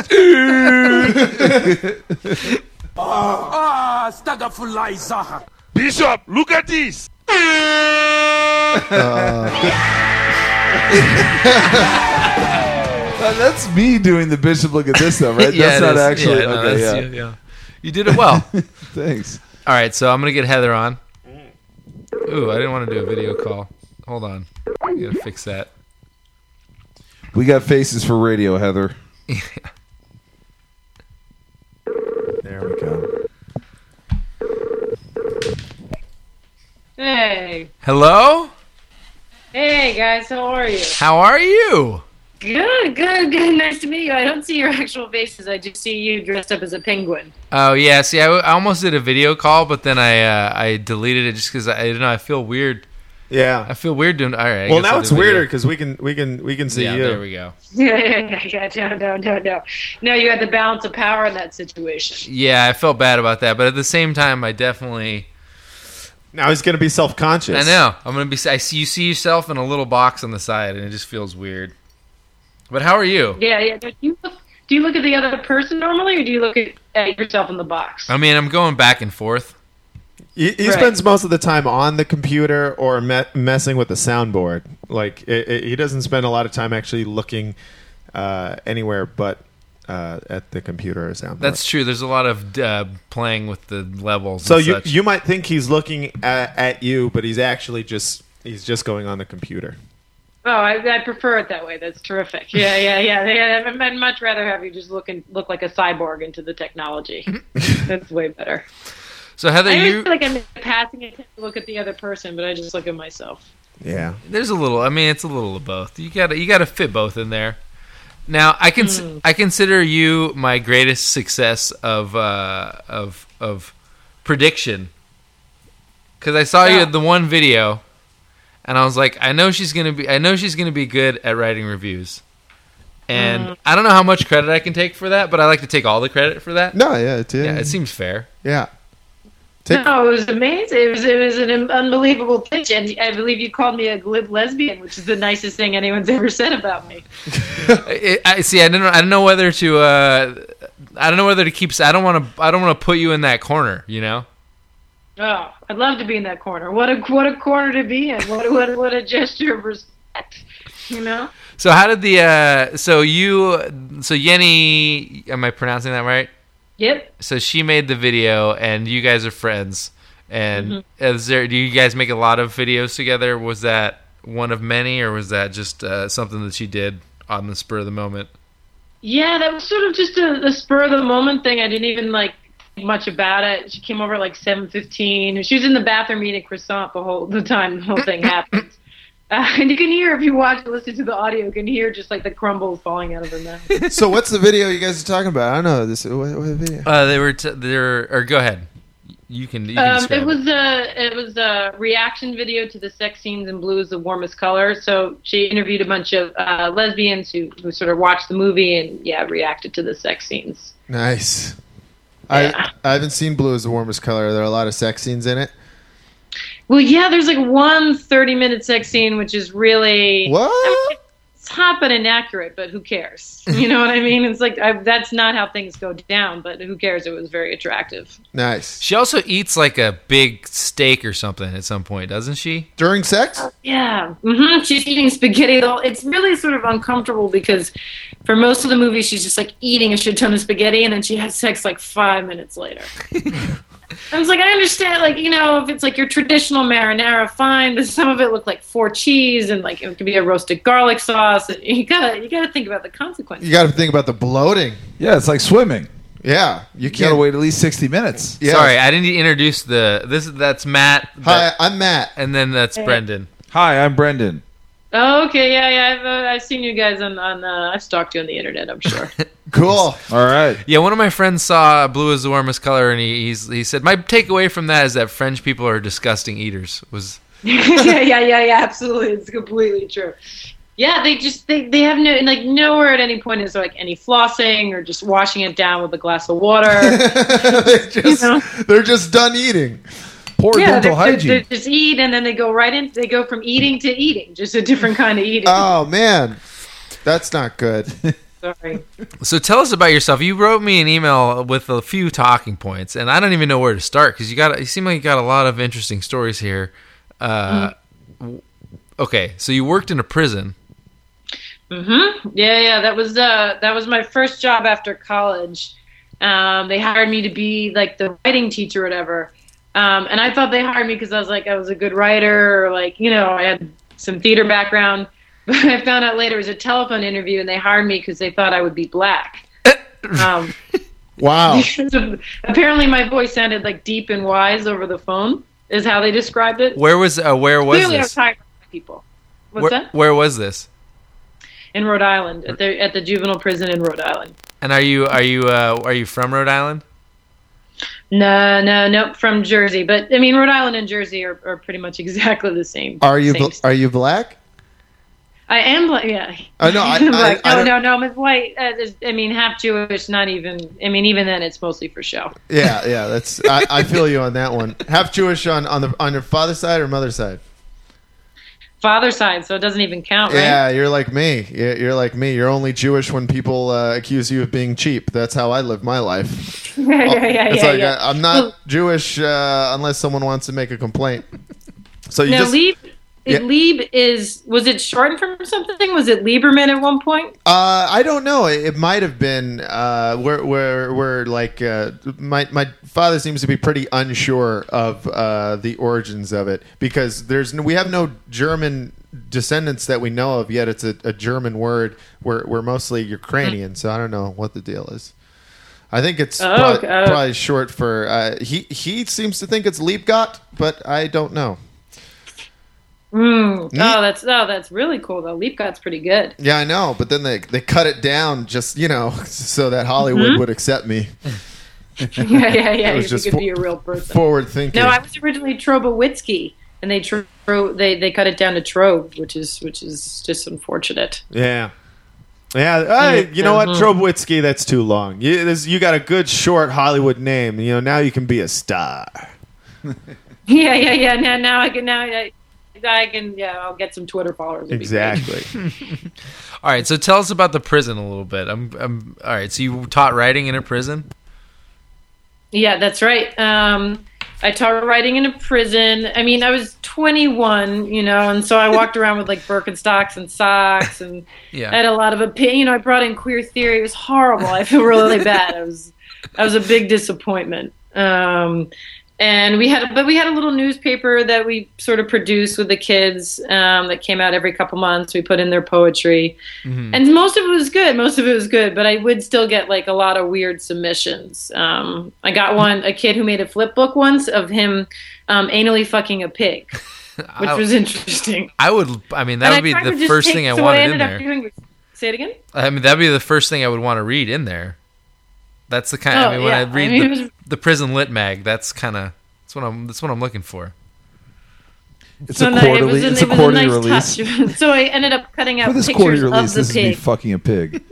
Ah, Bishop, look at this. Uh, that's me doing the Bishop. Look at this, though, right? Yeah, That's it not is. actually. Yeah, no, okay, that's- yeah. yeah, yeah. You did it well. Thanks. All right, so I'm gonna get Heather on. Ooh, I didn't want to do a video call. Hold on, I gotta fix that. We got faces for radio, Heather. There we go. Hey. Hello? Hey, guys, how are you? How are you? Good, good, good. Nice to meet you. I don't see your actual faces. I just see you dressed up as a penguin. Oh yeah, see, I, I almost did a video call, but then I uh, I deleted it just because I, I don't know. I feel weird. Yeah. I feel weird doing. All right. I Well, guess now I'll it's do video. weirder because we can we can we can see Yeah, you. there we go. Yeah, yeah, yeah, yeah. No, no, no, no. No, you had the balance of power in that situation. Yeah, I felt bad about that, but at the same time, I definitely. Now he's gonna be self conscious. I know. I'm gonna be. I see you see yourself in a little box on the side, and it just feels weird. But how are you? Yeah, yeah. Do you look, do you look at the other person normally, or do you look at, at yourself in the box? I mean, I'm going back and forth. He, he Right. spends most of the time on the computer or me- messing with the soundboard. Like it, it, he doesn't spend a lot of time actually looking uh, anywhere but uh, at the computer or soundboard. That's true. There's a lot of uh, playing with the levels. so and you such. you might think he's looking at, at you, but he's actually just he's just going on the computer. Oh, I, I prefer it that way. That's terrific. Yeah, yeah, yeah. yeah. I'd I'd much rather have you just look and, look like a cyborg into the technology. That's way better. So Heather, I always you feel like I'm passing it to look at the other person, but I just look at myself. Yeah. there's a little. I mean, it's a little of both. You got to you got to fit both in there. Now, I can Mm. I consider you my greatest success of uh, of of prediction because I saw you Yeah. at the one video, and I was like, I know she's gonna be I know she's gonna be good at writing reviews, and Mm. I don't know how much credit I can take for that, but I like to take all the credit for that. No, yeah, it did. Yeah, it seems fair. Yeah. Take- No, it was amazing. It was it was an unbelievable pitch, and I believe you called me a glib lesbian, which is the nicest thing anyone's ever said about me. I, I see. I don't know. I don't know whether to. Uh, I don't know whether to keep. I don't want to. I don't want to put you in that corner. You know. Oh, I'd love to be in that corner. What a what a corner to be in. What what what a gesture of respect. You know. So how did the? Uh, so you. So Yenny. Am I pronouncing that right? Yep. So she made the video, and you guys are friends. And Mm-hmm. is there? Do you guys make a lot of videos together? Was that one of many, or was that just uh, something that she did on the spur of the moment? Yeah, that was sort of just a, a spur of the moment thing. I didn't even like think much about it. She came over at like seven fifteen. She was in the bathroom eating croissant the whole the time the whole thing happened. Uh, and you can hear, if you watch and listen to the audio, you can hear just like the crumbles falling out of her mouth. So what's the video you guys are talking about? I don't know this. What, what video? Uh, they were. T- they're. Or go ahead. You can. You can Um, describe it was a it was a reaction video to the sex scenes in Blue is the Warmest Color. So she interviewed a bunch of uh, lesbians who, who sort of watched the movie and yeah reacted to the sex scenes. Nice. Yeah. I I haven't seen Blue is the Warmest Color. There are a lot of sex scenes in it. Well, yeah, there's like one thirty minute sex scene which is really What? I mean, it's hot but inaccurate, but who cares? You know what I mean? It's like I, that's not how things go down, but who cares? It was very attractive. Nice. She also eats like a big steak or something at some point, doesn't she? During sex? Yeah, hmm she's eating spaghetti. It's really sort of uncomfortable because for most of the movie, she's just like eating a shit ton of spaghetti, and then she has sex like five minutes later. I was like, I understand, like, you know, if it's like your traditional marinara, fine, but some of it looked like four cheese and like it could be a roasted garlic sauce. And you gotta, you gotta think about the consequences. You got to think about the bloating. Yeah, it's like swimming. Yeah, you You can't gotta wait at least sixty minutes. Yeah. Sorry, I didn't introduce the. This that's Matt. Hi, that- I'm Matt. and then that's Brendan. Hi, I'm Brendan. Oh, okay, yeah, yeah, I've, uh, I've seen you guys on, on uh, I've stalked you on the internet, I'm sure. Cool. All right. Yeah, one of my friends saw Blue is the Warmest Color, and he he's, he said my takeaway from that is that French people are disgusting eaters. Was yeah, yeah, yeah, yeah. Absolutely, it's completely true. Yeah, they just they, they have no like nowhere at any point is there like any flossing or just washing it down with a glass of water. they just, You know? They're just done eating. Poor Yeah, dental they, hygiene. they just eat and then they go right in. They go from eating to eating, just a different kind of eating. Oh man, that's not good. Sorry. So tell us about yourself. You wrote me an email with a few talking points, and I don't even know where to start because you got you seem like you got a lot of interesting stories here. Uh, Mm. Okay, so you worked in a prison. Mm-hmm. Yeah, yeah. That was uh, that was my first job after college. Um, they hired me to be like the writing teacher or whatever. Um, and I thought they hired me because I was like I was a good writer, or like you know I had some theater background. But I found out later it was a telephone interview, and they hired me because they thought I would be black. Um, Wow. so apparently, my voice sounded like deep and wise over the phone. Is how they described it. Where was uh, where was Clearly, I was this? hired by people. What's Where, that? where was this? In Rhode Island, at the at the juvenile prison in Rhode Island. And are you are you uh, are you from Rhode Island? No, no, no, from Jersey. But I mean, Rhode Island and Jersey are, are pretty much exactly the same. Are you same bl- are you black? I am black. Yeah. Oh, no, I- I'm I- black. I no, don't- no, no, I'm white. Uh, there's- I mean, half Jewish. Not even. I mean, even then, it's mostly for show. Yeah, yeah. That's I, I feel you on that one. Half Jewish on on the on your father's side or mother's side? Father side, so it doesn't even count, right? Yeah, you're like me. You're you're like me. You're only Jewish when people uh, accuse you of being cheap. That's how I live my life. yeah, yeah, yeah, It's yeah. like yeah. I, I'm not Jewish uh, unless someone wants to make a complaint. So you now, just Lieb, Yeah. Lieb is was it shortened from something? Was it Lieberman at one point? Uh, I don't know. It, it might have been uh, where where where like uh, my my father seems to be pretty unsure of uh, the origins of it because there's no, we have no German descendants that we know of yet. It's a, a German word. We're we're mostly Ukrainian, so I don't know what the deal is. I think it's Oh, prob- okay. Oh. probably short for uh, he he seems to think it's Liebgott, but I don't know. Mm. Neat. Oh, that's oh, that's really cool though. Liebgott's pretty good. Yeah, I know, but then they they cut it down just you know so that Hollywood Mhm. would accept me. yeah, yeah, yeah. It was You just could fo- be a real person. Forward thinking. No, I was originally Trobowitsky, and they tro- they they cut it down to Trobe, which is which is just unfortunate. Yeah. Yeah, hey, you know what, Mhm. Trobowitsky, that's too long. You, this, you got a good short Hollywood name. You know, now you can be a star. Yeah, yeah, yeah. Now, now I can now I, I can yeah. I'll get some Twitter followers. It'd be great. Exactly. All right, so tell us about the prison a little bit. I'm, I'm all right. So you taught writing in a prison? Yeah, that's right. Um, I taught writing in a prison. I mean, I was twenty-one, you know, and so I walked around with like Birkenstocks and socks, and Yeah. I had a lot of opinion. You know, I brought in queer theory. It was horrible. I feel really bad. I was, I was a big disappointment. Um, and we had, but we had a little newspaper that we sort of produced with the kids um, that came out every couple months. We put in their poetry, Mhm. and most of it was good. Most of it was good, but I would still get like a lot of weird submissions. Um, I got one, a kid who made a flip book once of him um, anally fucking a pig, which I- was interesting. I would. I mean, that And would be tried the to just first take- thing I so what wanted in ended up there. doing was- say it again. I mean, that'd be the first thing I would want to read in there. That's the kind. Oh, I mean, when I yeah. I read mean, the, it was- the prison lit mag, that's kind of that's what I'm. That's what I'm looking for. It's So a no, it quarterly. was an- It's it a was quarterly nice release. touch. So I ended up cutting out For this pictures quarterly release, of the this is me pig. fucking a pig.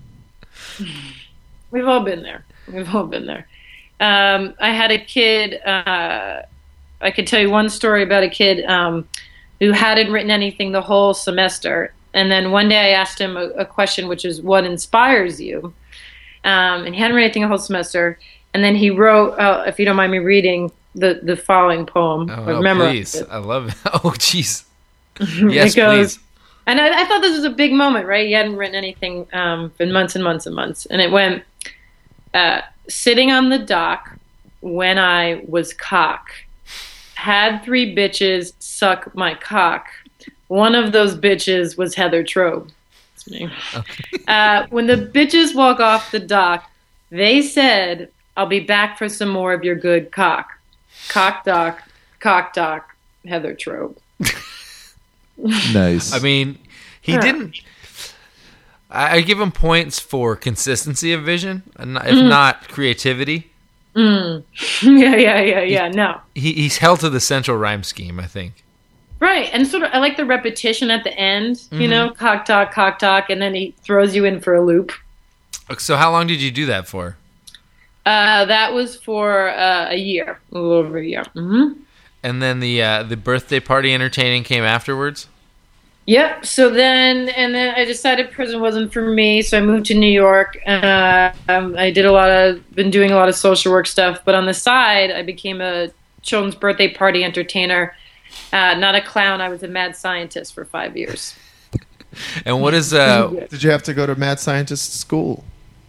We've all been there. We've all been there. Um, I had a kid. Uh, I could tell you one story about a kid um, who hadn't written anything the whole semester, and then one day I asked him a, a question, which is, "What inspires you?" Um, and he hadn't written anything the whole semester, and then he wrote, uh, if you don't mind me reading, the the following poem. Oh, I've oh, memorized please! it. I love it. Oh, jeez. Yes, It goes- please. And I, I thought this was a big moment, right? He hadn't written anything um, in months and months and months. And it went, uh, sitting on the dock when I was cock, had three bitches suck my cock. One of those bitches was Heather Trobe. That's me. Uh, when the bitches walk off the dock, they said, "I'll be back for some more of your good cock." Cock dock, cock dock, Heather Trobe. Nice. I mean, he Yeah. didn't. I, I give him points for consistency of vision, and not- if Mhm. not creativity. Mm. yeah, yeah, yeah, yeah. No. He, he's held to the central rhyme scheme, I think. Right, and sort of I like the repetition at the end. Mm-hmm. You know, cock talk, cock talk, and then he throws you in for a loop. So how long did you do that for? Uh, that was for uh, a year, a little over a year. Mm-hmm. And then the uh, the birthday party entertaining came afterwards? Yep. So then, and then I decided prison wasn't for me, so I moved to New York. Uh, um, I did a lot of, been doing a lot of social work stuff, but on the side, I became a children's birthday party entertainer. Uh, not a clown. I was a mad scientist for five years. And what is uh? Did you have to go to mad scientist school?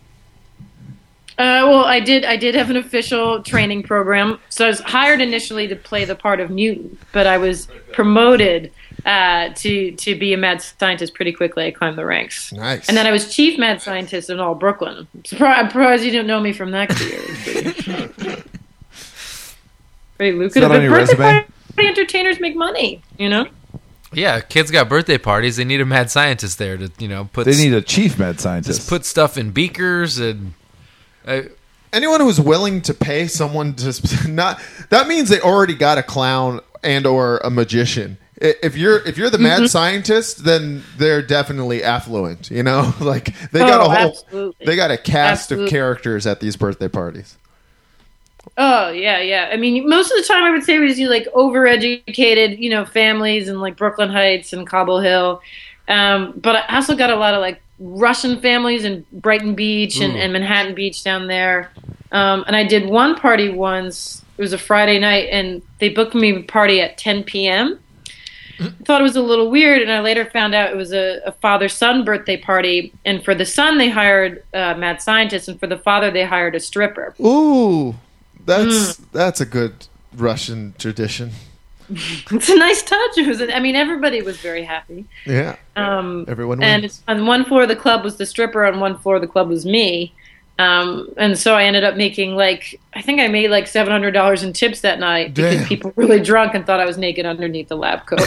Uh, well, I did. I did have an official training program. So I was hired initially to play the part of mutant, but I was promoted uh, to to be a mad scientist pretty quickly. I climbed the ranks. Nice. And then I was chief mad scientist in all Brooklyn. I'm surprised, I'm surprised you didn't know me from that career. Pretty, pretty lucrative. Is that on your Birthday resume? party entertainers make money, you know. Yeah, kids got birthday parties. They need a mad scientist there to you know put. They need a chief mad scientist. Just put stuff in beakers and. Uh, Anyone who's willing to pay someone to not that means they already got a clown and or a magician. I- If you're if you're the mad scientist, then they're definitely affluent. You know, like they got Oh, a whole absolutely. they got a cast Absolutely. of characters at these birthday parties. Oh yeah, yeah. I mean, most of the time I would say it was you like overeducated, you know, families in like Brooklyn Heights and Cobble Hill. Um, but I also got a lot of like Russian families in Brighton Beach and, and Manhattan Beach down there. Um, and I did one party once. It was a Friday night, and they booked me a party at ten p.m. I thought it was a little weird, and I later found out it was a, a father-son birthday party. And for the son, they hired uh, mad scientists, and for the father, they hired a stripper. Ooh, that's that's a good Russian tradition. It's a nice touch. It was. I mean, everybody was very happy. Yeah, Um, everyone and wins. it's, on one floor of the club was the stripper, on one floor of the club was me. Um, and so I ended up making like I think I made like seven hundred dollars in tips that night because Damn. people were really drunk and thought I was naked underneath the lab coat.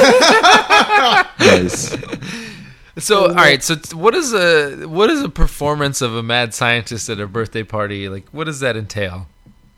Nice. So all right, so t- what is a what is a performance of a mad scientist at a birthday party like? What does that entail?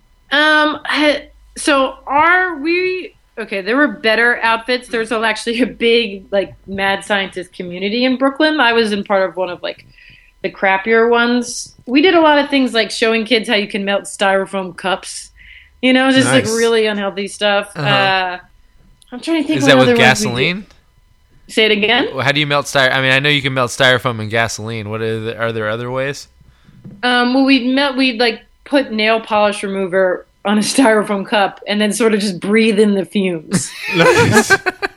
Um, I- so are we okay? There were better outfits. There's a- actually a big like mad scientist community in Brooklyn. I was in part of one of like the crappier ones. We did a lot of things like showing kids how you can melt styrofoam cups. You know, just Nice. like really unhealthy stuff. Uh-huh. Uh, I'm trying to think. Is what that other with ones we did. gasoline? Say it again. How do you melt styrofoam? I mean, I know you can melt styrofoam in gasoline. What are, the, are there other ways? Um, well, we'd melt. We'd like put nail polish remover on a styrofoam cup and then sort of just breathe in the fumes. Nice.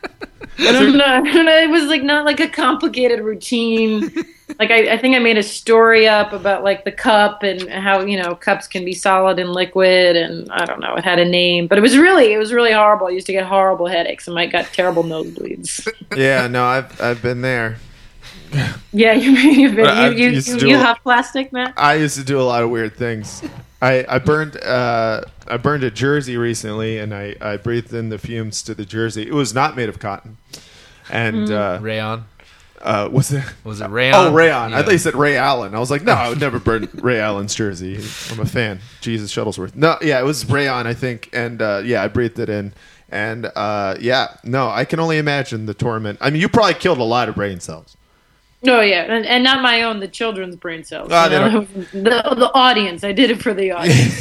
I don't know. I don't know. It was like not like a complicated routine. Like I, I think I made a story up about like the cup and how you know cups can be solid and liquid, and I don't know. It had a name, but it was really it was really horrible. I used to get horrible headaches, and I got terrible nosebleeds. Yeah, no, I've I've been there. Yeah, you you've been, But I you you, used to you, do you a- have plastic, Matt. I used to do a lot of weird things. I, I burned uh, I burned a jersey recently, and I, I breathed in the fumes to the jersey. It was not made of cotton, and uh, Rayon? uh, was it? Was it rayon? Oh, rayon. Yeah. I thought you said Ray Allen. I was like, no, I would never burn Ray Allen's jersey. I'm a fan. Jesus Shuttlesworth. No, yeah, it was rayon, I think, and uh, yeah, I breathed it in, and uh, yeah, no, I can only imagine the torment. I mean, you probably killed a lot of brain cells. Oh yeah, and, and not my own, the children's brain cells. Ah, You they know? the, the audience. I did it for the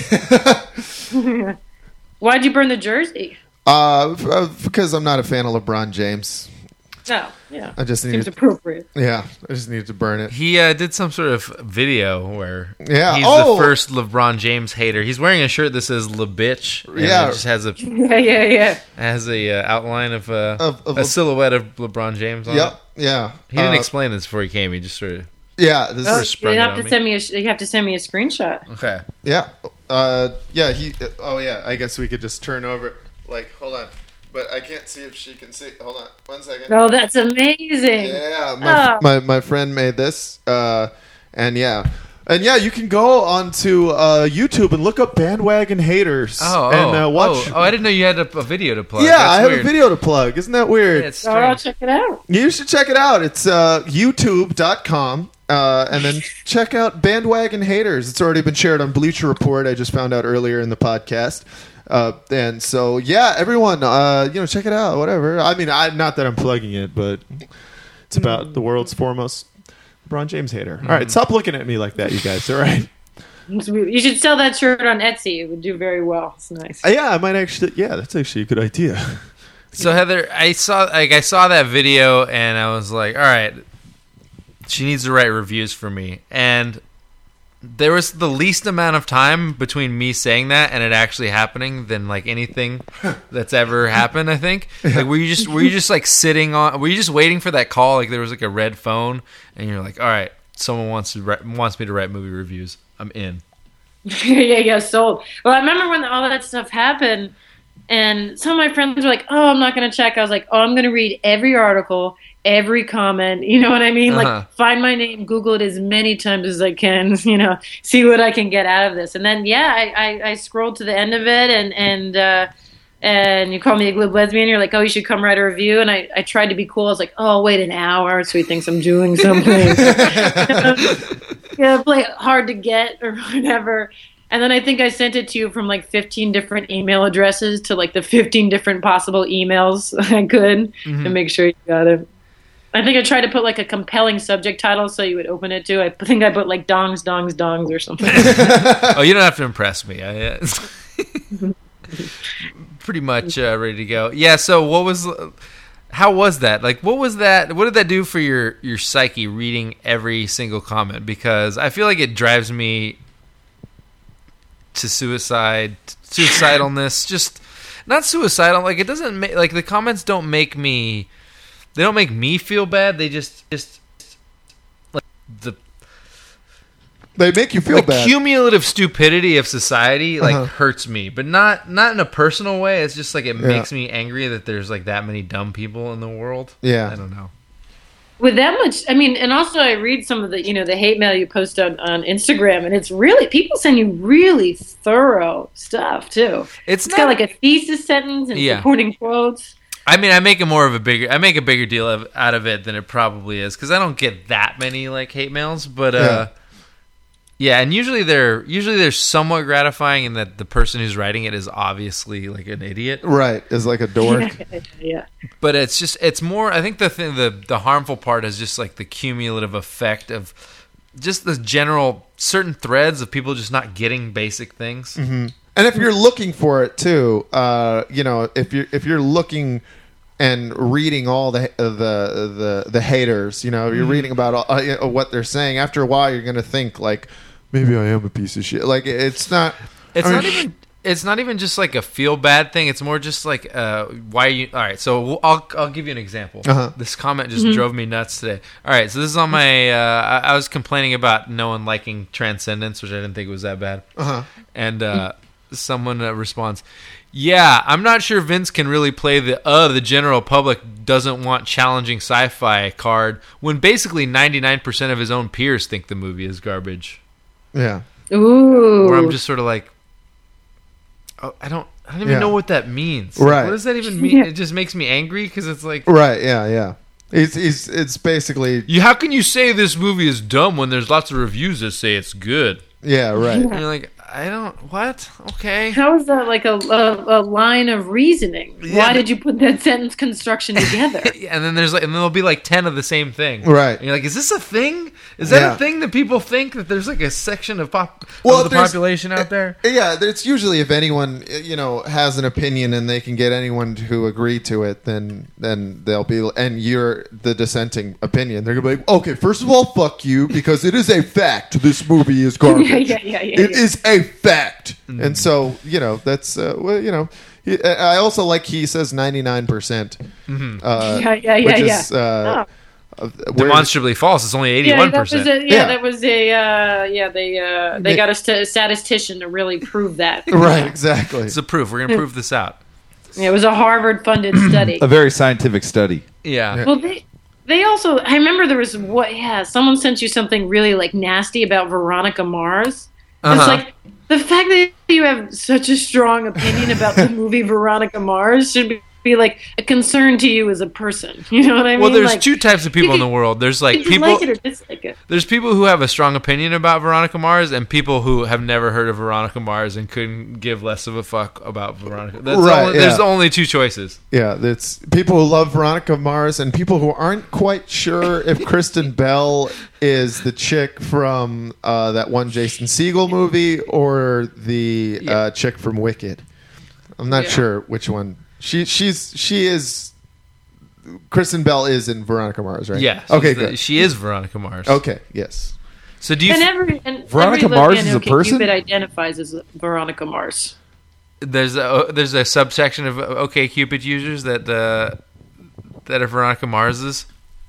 audience. Why'd you burn the jersey? Uh, f- uh, because I'm not a fan of LeBron James. No, yeah. I just Seems needed, appropriate. yeah, I just needed to burn it. He uh, did some sort of video where Yeah. he's Oh! the first LeBron James hater. He's wearing a shirt that says "Le Bitch." And Yeah. it just has a Yeah, yeah, yeah. has a uh, outline of, uh, Of- of a Le- silhouette of LeBron James on it. Yep, yeah. He didn't Uh, explain this before he came. He just sort of Yeah, this Oh, is sprung you it have on to me. send me. A, you have to send me a screenshot. okay. yeah, uh, yeah. He. Uh, oh yeah. I guess we could just turn over. Like, hold on, but I can't see if she can see. Hold on, one second. Oh, that's amazing. Yeah, my, Oh. my my friend made this, uh, and yeah, and yeah, you can go onto uh, YouTube and look up Bandwagon Haters Oh, oh, and uh, watch. oh, oh, I didn't know you had a, a video to plug. yeah, That's I have weird. a video to plug. Isn't that weird? Yeah, it's Oh, I'll strange. check it out. You should check it out. It's uh, youtube dot com. Uh, and then check out Bandwagon Haters. It's already been shared on Bleacher Report. I just found out earlier in the podcast. Uh, and so, yeah, everyone, uh, you know, check it out. Whatever. I mean, I not that I'm plugging it, but it's about the world's foremost LeBron James hater. All right, stop looking at me like that, you guys. All right. You should sell that shirt on Etsy. It would do very well. It's nice. Uh, yeah, I might actually. Yeah, that's actually a good idea. So Heather, I saw like I saw that video and I was like, all right, she needs to write reviews for me. And there was the least amount of time between me saying that and it actually happening than like anything that's ever happened. I think. Like, were you just were you just like sitting on? Were you just waiting for that call? Like there was like a red phone, and you're like, all right, someone wants to write, wants me to write movie reviews. I'm in. yeah, yeah, sold. Well, I remember when all that stuff happened, and some of my friends were like, "Oh, I'm not going to check." I was like, "Oh, I'm going to read every article, every comment." You know what I mean? Uh-huh. Like, find my name, Google it as many times as I can. You know, see what I can get out of this. And then, yeah, I, I, I scrolled to the end of it, and and uh, and you called me a glib lesbian. You're like, "Oh, you should come write a review." And I, I tried to be cool. I was like, "Oh, I'll wait an hour so he thinks I'm doing something." Yeah, play hard to get or whatever. And then I think I sent it to you from like fifteen different email addresses to like the fifteen different possible emails I could Mm-hmm. to make sure you got it. I think I tried to put like a compelling subject title so you would open it too. I think I put like dongs, dongs, dongs or something. Oh, you don't have to impress me. I, uh, pretty much uh, ready to go. Yeah. So what was? How was that? Like, what was that? What did that do for your your psyche? Reading every single comment, because I feel like it drives me to suicide, suicidalness. Just not suicidal. Like, it doesn't make like the comments don't make me. They don't make me feel bad. They just just like the. They make you feel the bad. Cumulative stupidity of society like Uh-huh. hurts me, but not not in a personal way. It's just like it Yeah. makes me angry that there's like that many dumb people in the world. Yeah. I don't know. With that much, I mean, and also I read some of the, you know, the hate mail you post on, on Instagram, and it's really, people send you really thorough stuff too. It's, It's not got like a thesis sentence and Yeah. supporting quotes. I mean, I make a more of a bigger I make a bigger deal of, out of it than it probably is, because I don't get that many like hate mails, but uh yeah, and usually they're usually they're somewhat gratifying in that the person who's writing it is obviously like an idiot. Right, is like a dork. Yeah, yeah. But it's just it's more. I think the thing the the harmful part is just like the cumulative effect of just the general certain threads of people just not getting basic things. Mm-hmm. And if you're looking for it too, uh, you know, if you're if you're looking and reading all the the the, the haters, you know, you're Mhm. reading about all, uh, you know, what they're saying. After a while, you're going to think like, maybe I am a piece of shit. Like it's not. It's I not mean, even. It's not even just like a feel bad thing. It's more just like uh, why you. All right, so we'll, I'll I'll give you an example. Uh-huh. This comment just Mhm. drove me nuts today. All right, so this is on my. Uh, I, I was complaining about no one liking Transcendence, which I didn't think was that bad. Uh-huh. And uh, someone uh, responds, "Yeah, I'm not sure Vince can really play the uh the general public doesn't want challenging sci-fi card when basically ninety-nine percent of his own peers think the movie is garbage." Yeah. Ooh. Where I'm just sort of like, oh, I don't, I don't even Yeah. know what that means. Right. Like, what does that even mean? Yeah. It just makes me angry because it's like, Right. Yeah. Yeah. He's, he's it's basically you, how can you say this movie is dumb when there's lots of reviews that say it's good? yeah. Right. And you're like, I don't, what? Okay. How is that like a, a, a line of reasoning? Yeah, Why but- did you put that sentence construction together? And then there's like, and then there'll be like ten of the same thing. Right. And you're like, is this a thing? Is that Yeah. a thing that people think that there's like a section of pop Well, of the there's- population out there? Yeah, it's usually if anyone you know has an opinion and they can get anyone to agree to it, then then they'll be and you're the dissenting opinion. They're gonna be like, okay, first of all, fuck you because it is a fact. This movie is garbage. Yeah, yeah, yeah, yeah, It yeah. is a fact, Mm-hmm. and so you know that's uh, well, you know. he- I also like he says ninety-nine percent. Mm-hmm. Uh, Yeah, yeah, yeah, which yeah. is, uh, uh, where- Demonstrably false. It's only Yeah, eighty-one that was percent. a, yeah, Yeah. that was a uh, yeah. They uh, they They- got a st- statistician to really prove that. right, exactly. It's a proof. We're gonna prove this out. Yeah, it was a Harvard-funded study. A very scientific study. Yeah. Well, they they also. I remember there was what? Yeah, someone sent you something really like nasty about Veronica Mars. Uh-huh. It's like the fact that you have such a strong opinion about the movie Veronica Mars should be be like a concern to you as a person. You know what I mean? Well, there's like, two types of people in the world. There's like you people. like it or dislike it. There's people who have a strong opinion about Veronica Mars, and people who have never heard of Veronica Mars and couldn't give less of a fuck about Veronica. That's Right, only, yeah. There's only two choices. Yeah, it's people who love Veronica Mars and people who aren't quite sure if Kristen Bell is the chick from uh, that one Jason Segel movie or the Yeah. uh, chick from Wicked. I'm not Yeah. sure which one. She she's she is. Kristen Bell is in Veronica Mars, right? Yeah. she's Okay. the- Good. she is Veronica Mars. Okay. Yes. So do you? And f- every and Veronica every Mars lesbian is a OK person? Cupid identifies as Veronica Mars. there's a there's a subsection of OkCupid users that uh, that are Veronica Marses.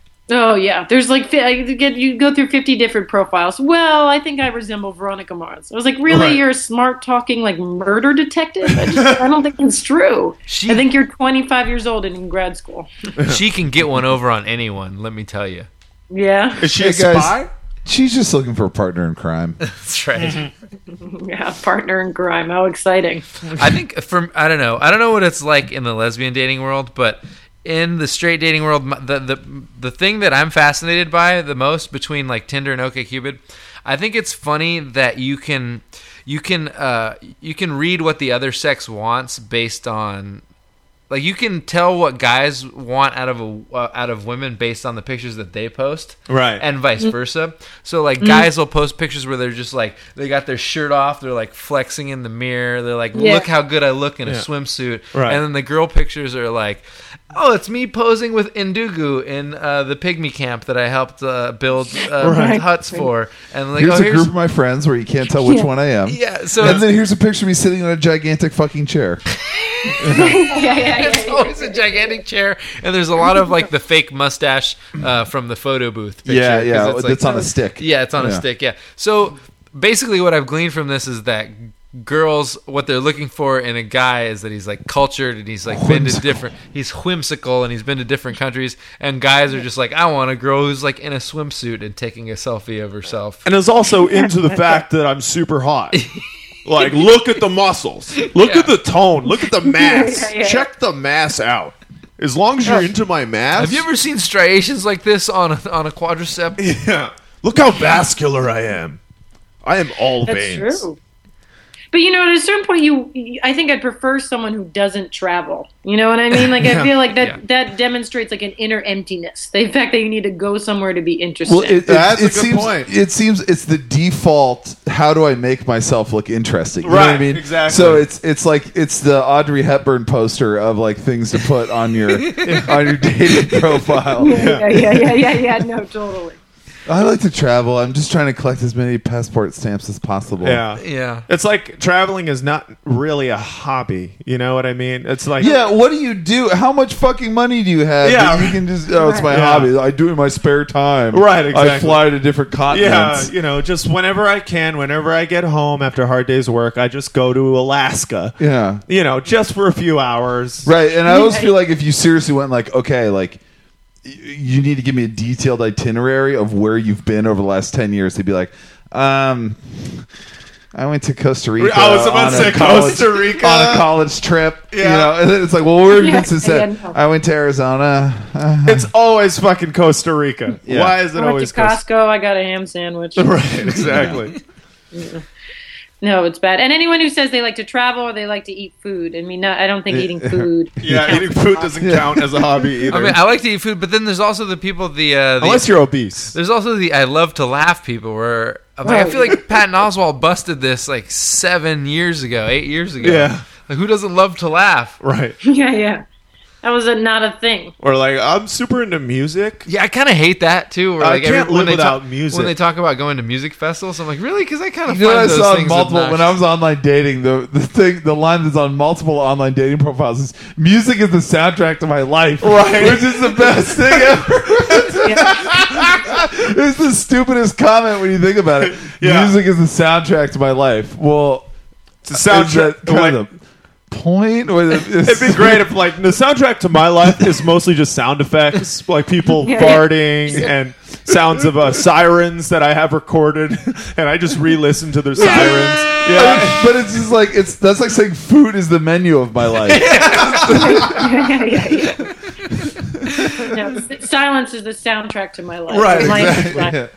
Oh yeah, there's like fi- you get you go through fifty different profiles. Well, I think I resemble Veronica Mars. I was like, really? Right. You're a smart talking like murder detective? I, just, I don't think it's true. She- I think you're twenty-five years old and in grad school. She can get one over on anyone. Let me tell you. Yeah, Is she Hey, a guys. spy? She's just looking for a partner in crime. That's right. yeah, partner in crime. How exciting! I think from I don't know. I don't know what it's like in the lesbian dating world, but in the straight dating world, m- the the the thing that I'm fascinated by the most between like Tinder and OkCupid, I think it's funny that you can you can uh, you can read what the other sex wants based on. Like you can tell what guys want out of a uh, out of women based on the pictures that they post, Right. And vice versa. So like guys will post pictures where they're just like they got their shirt off, they're like flexing in the mirror, they're like, Yeah. look how good I look in a Yeah. swimsuit, Right. and then the girl pictures are like, oh, it's me posing with Indugu in uh, the pygmy camp that I helped uh, build uh, Right. huts for, and like Here's oh, a here's group of my friends where you can't tell which Yeah. one I am. yeah, so And it's, then here's a picture of me sitting on a gigantic fucking chair. yeah, yeah, yeah, it's yeah. always a gigantic chair, and there's a lot of like the fake mustache uh, from the photo booth. Picture, Yeah, 'cause yeah. it's, That's like- on a stick. Yeah, it's on a Yeah. stick. Yeah. So basically, what I've gleaned from this is that girls, what they're looking for in a guy is that he's like cultured and he's like been to Whimsical. different. He's whimsical and he's been to different countries. And guys are just like, I want a girl who's like in a swimsuit and taking a selfie of herself. And is also into the fact that I'm super hot. Like, look at the muscles. Look Yeah. at the tone. Look at the mass. Yeah, yeah. Check the mass out. As long as you're into my mass. Have you ever seen striations like this on a, on a quadricep? Yeah. Look how vascular I am. I am all That's veins. true. But you know, at a certain point, you I think I'd prefer someone who doesn't travel. You know what I mean? Like I feel like that Yeah. that demonstrates like an inner emptiness. The fact that you need to go somewhere to be interested. Well, it, it, That's a it good seems point. it seems it's the default. How do I make myself look interesting? You know what I Right, mean? exactly. So it's it's like it's the Audrey Hepburn poster of like things to put on your on your dating profile. yeah, yeah, yeah, yeah, yeah. No, totally. I like to travel. I'm just trying to collect as many passport stamps as possible. Yeah. Yeah. It's like traveling is not really a hobby. You know what I mean? It's like Yeah, what do you do? How much fucking money do you have? Yeah. that you can just oh, it's my Yeah. hobby. I do it in my spare time. Right, I exactly. fly to different Yeah, continents. you know, just whenever I can, whenever I get home after a hard day's work, I just go to Alaska. Yeah. You know, just for a few hours. Right, and I always feel like if you seriously went like, okay, like y- you need to give me a detailed itinerary of where you've been over the last ten years, they'd be like, um, I went to Costa Rica. I was about on to a say college- Costa Rica. on a college trip. You Yeah. know, and then it's like, well, where have you Yeah, been since yeah, then? no. I went to Arizona. Uh, It's always fucking Costa Rica. Yeah. Why is it I went always to Costco. I got a ham sandwich. Costa Right, exactly. No, it's bad. And anyone who says they like to travel or they like to eat food, I mean, no, I don't think eating food. Yeah, counts eating as a food hobby. doesn't count as a hobby either. I mean, I like to eat food, but then there's also the people the uh, the Unless you're obese. There's also the I love to laugh people where I'm like, I feel like Patton Oswalt busted this like seven years ago, eight years ago. Yeah. Like who doesn't love to laugh? Right. Yeah, yeah. That was a, not a thing. Or like, I'm super into music. Yeah, I kind of hate that too. Where, I like, can't every, when live they without talk, music. When they talk about going to music festivals, I'm like, really? Because I kind of You know find what I those saw on things multiple obnoxious. when I was online dating the the thing the line that's on multiple online dating profiles is music is the soundtrack to my life, Right. Which is the best thing ever. It's the stupidest comment when you think about it. Yeah. Music is the soundtrack to my life. Well, It's a soundtrack. is that kind of the point? Or is- It'd be great if, like, the soundtrack to my life is mostly just sound effects, like people Yeah. farting and sounds of uh, sirens that I have recorded, and I just re-listen to their sirens. Yeah, but it's just like it's that's like saying food is the menu of my life. yeah, yeah, yeah. No, silence is the soundtrack to my life. Right, My- exactly. Yeah.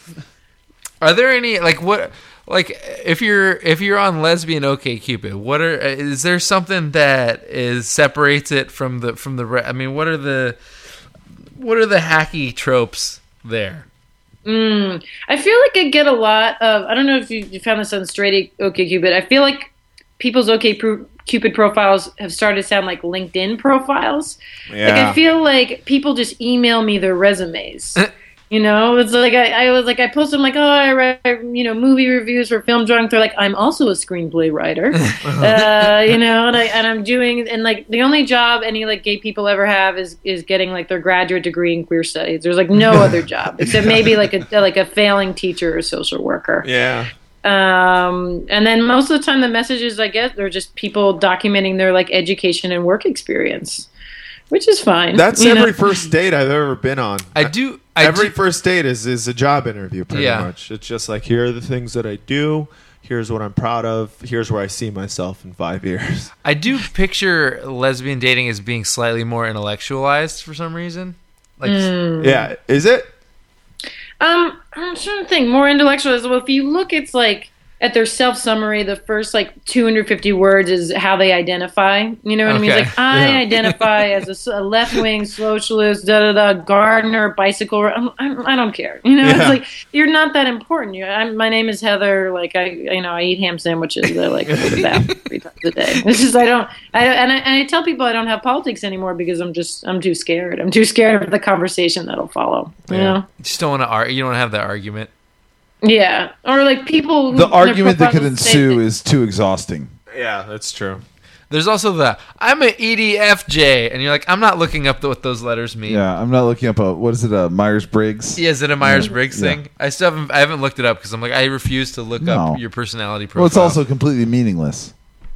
Are there any like what like if you're if you're on Lesbian OkCupid, what are is there something that is separates it from the from the re- I mean, what are the what are the hacky tropes there? Mm, I feel like I get a lot of. I don't know if you, you found this on Straight OkCupid. I feel like people's OkCupid profiles have started to sound like LinkedIn profiles. Yeah. Like I feel like people just email me their resumes. You know, it's like I, I was like I posted, I'm like, oh, I write, you know, movie reviews for Film Drunk. They're like, I'm also a screenplay writer, uh, you know, and I and I'm doing and like the only job any like gay people ever have is is getting like their graduate degree in queer studies. There's like no other job except maybe like a like a failing teacher or social worker. Yeah. Um, and then most of the time, the messages I get they're just people documenting their like education and work experience, which is fine. That's you every know? first date I've ever been on. I do I every do, first date is, is a job interview, pretty Yeah. much. It's just like, here are the things that I do. Here's what I'm proud of. Here's where I see myself in five years. I do picture lesbian dating as being slightly more intellectualized for some reason. Like Yeah. Is it? Um, I'm trying to think more intellectual. Well, if you look, it's like at their self summary, the first like two hundred fifty words is how they identify. You know what I mean? Okay. It's like I Yeah. identify as a s- a, left wing socialist, da da da, gardener, bicycle. I'm, I'm, I don't care. You know, Yeah. it's like you're not that important. You, I'm, my name is Heather. Like I, you know, I eat ham sandwiches. I like go to the bathroom three times a day. It's just I don't. I and I, and I tell people I don't have politics anymore because I'm just I'm too scared. I'm too scared of the conversation that'll follow. You Yeah. know. you just don't want to ar- you don't want to have that argument. Yeah, or like people. who- The their argument that could profiles say ensue that- is too exhausting. Yeah, that's true. There's also the I'm an E D F J, and you're like, I'm not looking up the, what those letters mean. Yeah, I'm not looking up a what is it a Myers Briggs? Yeah, is it a Myers Briggs Yeah. thing? I still haven't I haven't looked it up because I'm like I refuse to look No. up your personality profile. Well, it's also completely meaningless.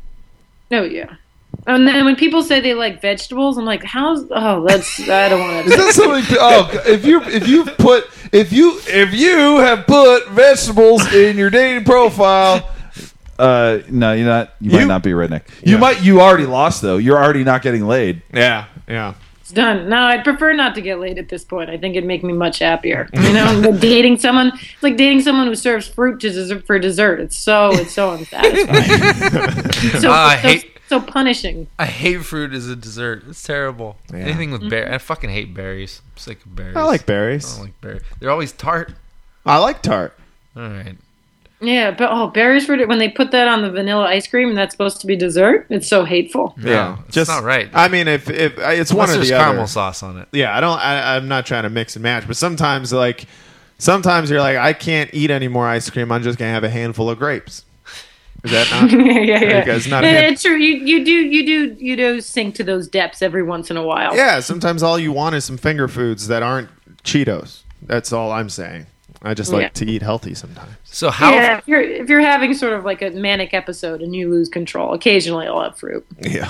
Oh yeah, and then when people say they like vegetables, I'm like, how's? Oh, that's I don't want Is to. that something? Oh, if you if you put if you if you have put vegetables in your dating profile, uh, no, you're not. You, might You- not be a redneck. You Yeah. might. You already lost though. You're already not getting laid. Yeah, yeah. It's done. No, I'd prefer not to get laid at this point. I think it'd make me much happier. You know, but dating someone it's like dating someone who serves fruit to dessert, for dessert. It's so it's so unsatisfying. so, Ah, I so, hate- so punishing. I hate fruit as a dessert. It's terrible. Yeah. Anything with Mm-hmm. berries. I fucking hate berries. I'm sick of berries. I like I berries. don't like berries. They're always tart. I like tart. All right. Yeah, but oh, berries for when they put that on the vanilla ice cream and that's supposed to be dessert. It's so hateful. No, it's not right. I mean, if if it's Unless one or there's the caramel other. sauce on it. Yeah, I don't. I, I'm not trying to mix and match, but sometimes like, sometimes you're like, I can't eat any more ice cream. I'm just gonna have a handful of grapes. Is that not? yeah, yeah, yeah. You guys not a Yeah, hand- it's true. You you do you do you do sink to those depths every once in a while. Yeah, sometimes all you want is some finger foods that aren't Cheetos. That's all I'm saying. I just like Yeah. to eat healthy sometimes. So how? Yeah, if you're if you're having sort of like a manic episode and you lose control, occasionally I'll have fruit. Yeah.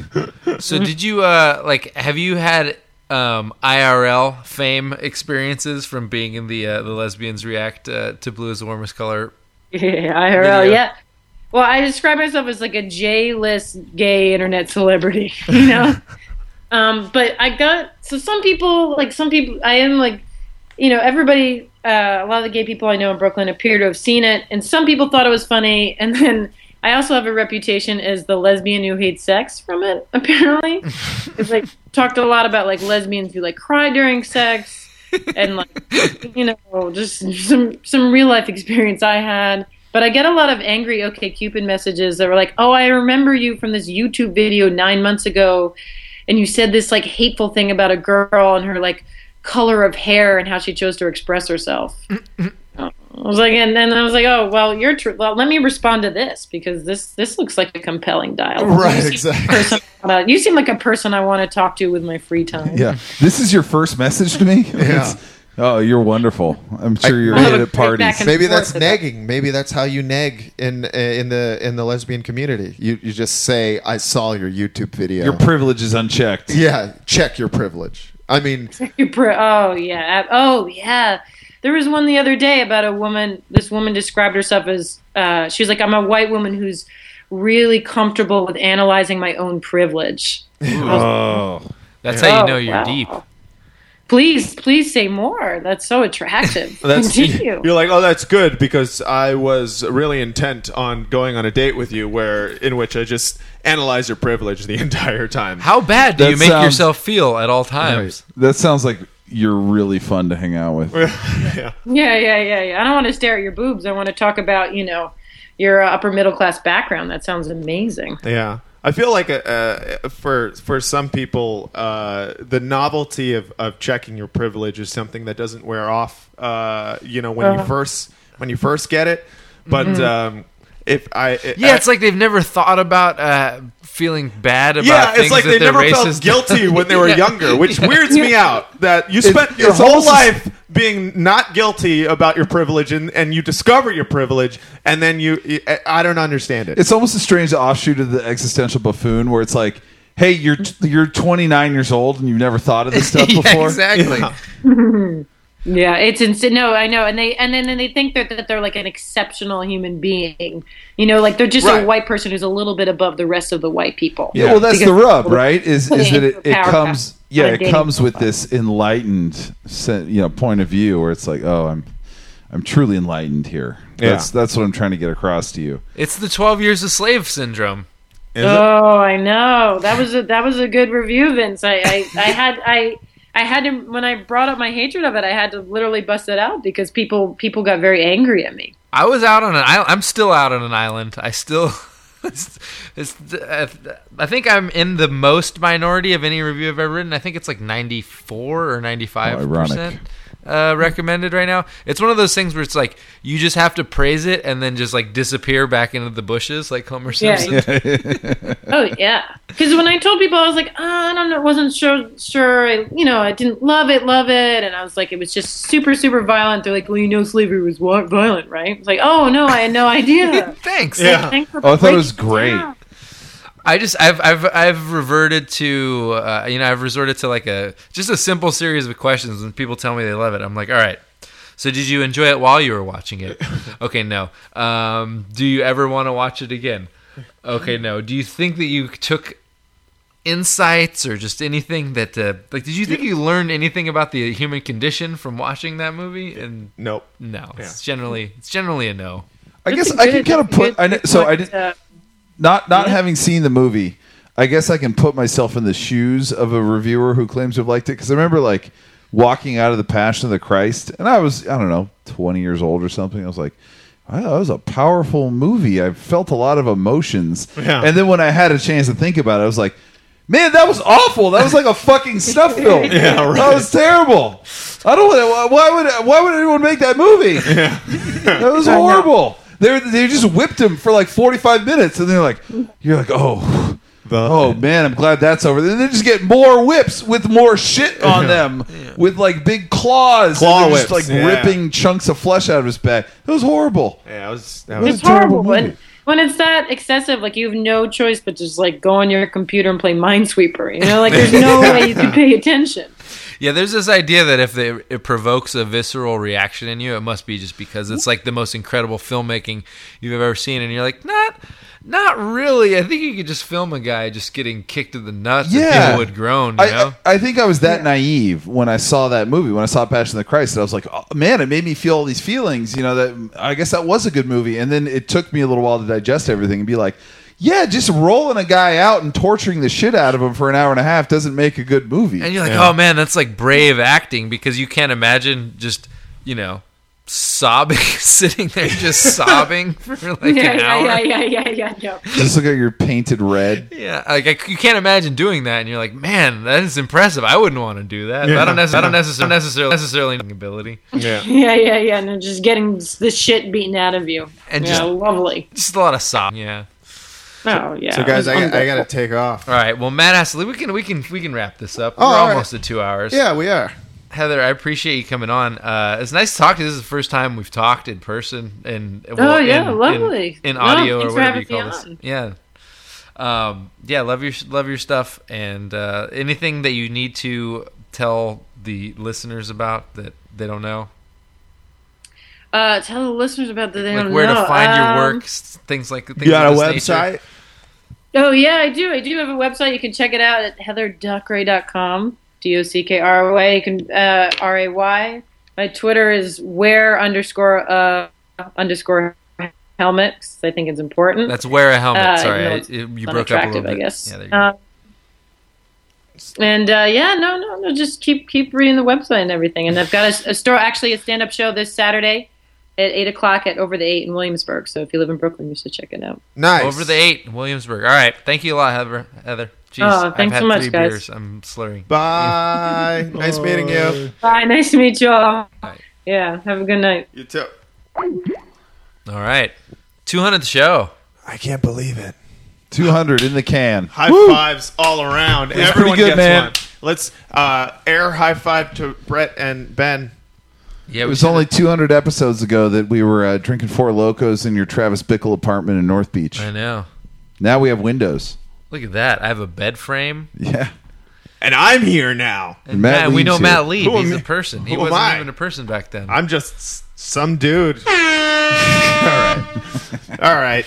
So did you uh like? Have you had um I R L fame experiences from being in the uh, the Lesbians React uh, to Blue is the Warmest Color? Yeah, I R L. Video. Yeah. Well, I describe myself as like a J-list gay internet celebrity, you know. um, but I got so some people like some people I am like, you know, everybody. Uh, a lot of the gay people I know in Brooklyn appear to have seen it, and some people thought it was funny. And then I also have a reputation as the lesbian who hates sex from it. Apparently, it's like talked a lot about like lesbians who like cry during sex, and like you know just some some real life experience I had. But I get a lot of angry OkCupid messages that were like, "Oh, I remember you from this YouTube video nine months ago, and you said this like hateful thing about a girl and her like." color of hair and how she chose to express herself. I was like, and then I was like, oh, well, you're true. Well, let me respond to this because this this looks like a compelling dialogue. Right, You seem like a exactly. person I wanna- You seem like a person I want to talk to with my free time. Yeah, this is your first message to me. Yeah. Oh, you're wonderful. I'm sure you're I- good at parties. Maybe that's negging. Maybe that's how you neg in in the in the lesbian community. You you just say, "I saw your YouTube video." Your privilege is unchecked. Yeah, check your privilege. I mean, Oh yeah. Oh yeah. There was one the other day about a woman. This woman described herself as uh, she was like, "I'm a white woman who's really comfortable with analyzing my own privilege." Oh, that's how you Oh, know you're wow. deep. Please, please say more. That's so attractive. That's Continue. you're like, oh, that's good because I was really intent on going on a date with you, where in which I just analyze your privilege the entire time. How bad do That you make sounds- yourself feel at all times? Right. That sounds like you're really fun to hang out with. yeah. Yeah, yeah, yeah, yeah. I don't want to stare at your boobs. I want to talk about, you know, your uh, upper middle class background. That sounds amazing. Yeah, I feel like uh, uh, for for some people, uh, the novelty of, of checking your privilege is something that doesn't wear off. Uh, you know, when you Uh-huh. first when you first get it, but Mhm. um, if I Yeah, it's like they've never thought about uh, feeling bad about yeah, things it's like that they they're never racist. felt guilty when they were Yeah. younger, which Yeah. weirds me out. That you It's- spent your it's whole almost as- life being not guilty about your privilege, and, and you discover your privilege, and then you, you I don't understand it. It's almost a strange offshoot of the existential buffoon, where it's like, "Hey, you're you're twenty-nine years old and you've never thought of this stuff Yeah, before." exactly. Yeah. Yeah, it's insane. No, I know, and they and then and they think that, that they're like an exceptional human being. You know, like they're just Right. a white person who's a little bit above the rest of the white people. Yeah, well, that's Because- the rub, right? Is is that it, it Power comes? path. Yeah, On a it dating comes with profile. this enlightened, se- you know, point of view where it's like, "Oh, I'm, I'm truly enlightened here." Yeah. That's that's what I'm trying to get across to you. It's the twelve years a slave syndrome. Is it? Oh, I know. That was a that was a good review, Vince. I, I, I had I I had to when I brought up my hatred of it, I had to literally bust it out because people people got very angry at me. I was out on an island. I'm still out on an island. I still. It's, it's, I think I'm in the most minority of any review I've ever written. I think it's like ninety-four or ninety-five percent uh, recommended right now. It's one of those things where it's like you just have to praise it and then just like disappear back into the bushes like Homer Yeah. Simpson. Oh yeah, because when I told people, I was like, oh, I don't know, wasn't sure, sure, I, you know, I didn't love it, love it, and I was like, it was just super, super violent. They're like, well, you know, slavery was wa- violent, right? It's like, oh no, I had no idea. Thanks. Yeah. Thanks for Oh, I thought it was breaking great. down. I just I've I've I've reverted to uh, you know I've resorted to like a just a simple series of questions when people tell me they love it. I'm like, all right. So did you enjoy it while you were watching it? Okay, no. Um, do you ever want to watch it again? Okay, no. Do you think that you took insights or just anything that uh, like did you think you learned anything about the human condition from watching that movie? And Nope. no, it's Yeah. generally it's generally a no. I guess That's I a can good- kind of that's a put. I, good kn- so I point, did uh, not not having seen the movie. I guess I can put myself in the shoes of a reviewer who claims to have liked it because I remember like walking out of the Passion of the Christ, and I was I don't know twenty years old or something. I was like, wow, that was a powerful movie. I felt a lot of emotions, Yeah. and then when I had a chance to think about it, I was like, man, that was awful. That was like a fucking snuff film. Yeah, right. That was terrible. I don't. Why would why would anyone make that movie? That was horrible. They they just whipped him for like forty-five minutes, and they're like, you're like, oh, The- oh man, I'm glad that's over. Then they just get more whips with more shit on them, with like big claws, Claw and they're just, whips, like yeah. ripping chunks of flesh out of his back. It was horrible. Yeah, it was. That It was was It's a terrible horrible. When, movie. when it's that excessive, like you have no choice but just like go on your computer and play Minesweeper. You know, like there's no way you can pay attention. Yeah, there's this idea that if they, it provokes a visceral reaction in you, it must be just because it's like the most incredible filmmaking you've ever seen, and you're like, not, not really. I think you could just film a guy just getting kicked in the nuts, and Yeah. people would groan. You I, know? I, I think I was that naive when I saw that movie, when I saw Passion of the Christ. I was like, oh, man, it made me feel all these feelings. You know, that I guess that was a good movie. And then it took me a little while to digest everything and be like, yeah, just rolling a guy out and torturing the shit out of him for an hour and a half doesn't make a good movie. And you're like, Yeah. oh man, that's like brave acting because you can't imagine just, you know, sobbing, sitting there just sobbing for like yeah, an yeah, hour. yeah, yeah, yeah, yeah, yeah. Just look at your painted red. Yeah, like I, you can't imagine doing that, and you're like, man, that is impressive. I wouldn't want to do that. But Yeah. I don't, necess- I don't necessarily necessarily necessarily ability. yeah. Yeah, yeah, yeah. And just getting the shit beaten out of you. And yeah, just- lovely. Just a lot of sob. Yeah. Oh yeah. So guys, it I, was got- I got to wonderful. take off. All right. Well, Matt Astley, we can we can we can wrap this up. We're all right. almost at two hours. Yeah, we are. Heather, I appreciate you coming on. Uh, it's nice to talk to you. This is the first time we've talked in person and Oh, yeah, in, lovely. in, in No, audio thanks or for whatever you having call me this. Yeah, um, yeah, love your love your stuff and uh, anything that you need to tell the listeners about that they don't know. Uh, tell the listeners about that they Like don't where know. to find Um, your work, s- things like things You got a of this website? nature. Oh yeah, I do. I do have a website. You can check it out at heather dockray dot com. D O C K R O A. You can uh, R A Y. My Twitter is where underscore uh underscore helmet. 'Cause I think it's important. That's wear a helmet. Uh, Sorry, even though I, it's it, you broke up a little unattractive, bit. I guess. Yeah, there you go. Uh, and uh, yeah, no, no, no. Just keep keep reading the website and everything. And I've got a, a store, actually a stand up show this Saturday at eight o'clock at Over the Eight in Williamsburg. So if you live in Brooklyn, you should check it out. Nice. Over the eight, in Williamsburg. All right, thank you a lot, Heather. Heather. Jeez, Oh, thanks I've had so much, three guys. beers. I'm slurring. Bye. Nice meeting you. Bye. Nice to meet you all. Bye. Yeah. Have a good night. You too. All right, two hundredth show. I can't believe it. two hundred in the can. High Woo! fives all around. was Everyone pretty good, gets man. one. Let's uh, air high five to Brett and Ben. Yeah, It we was should- only two hundred episodes ago that we were uh, drinking Four Locos in your Travis Bickle apartment in North Beach. I know. Now we have windows. Look at that. I have a bed frame. Yeah. And I'm here now. And Matt Matt, we Lee's know here. Matt Lee. Who am He's I? a person. He Who am wasn't I? even a person back then. I'm just s- some dude. all right. All right.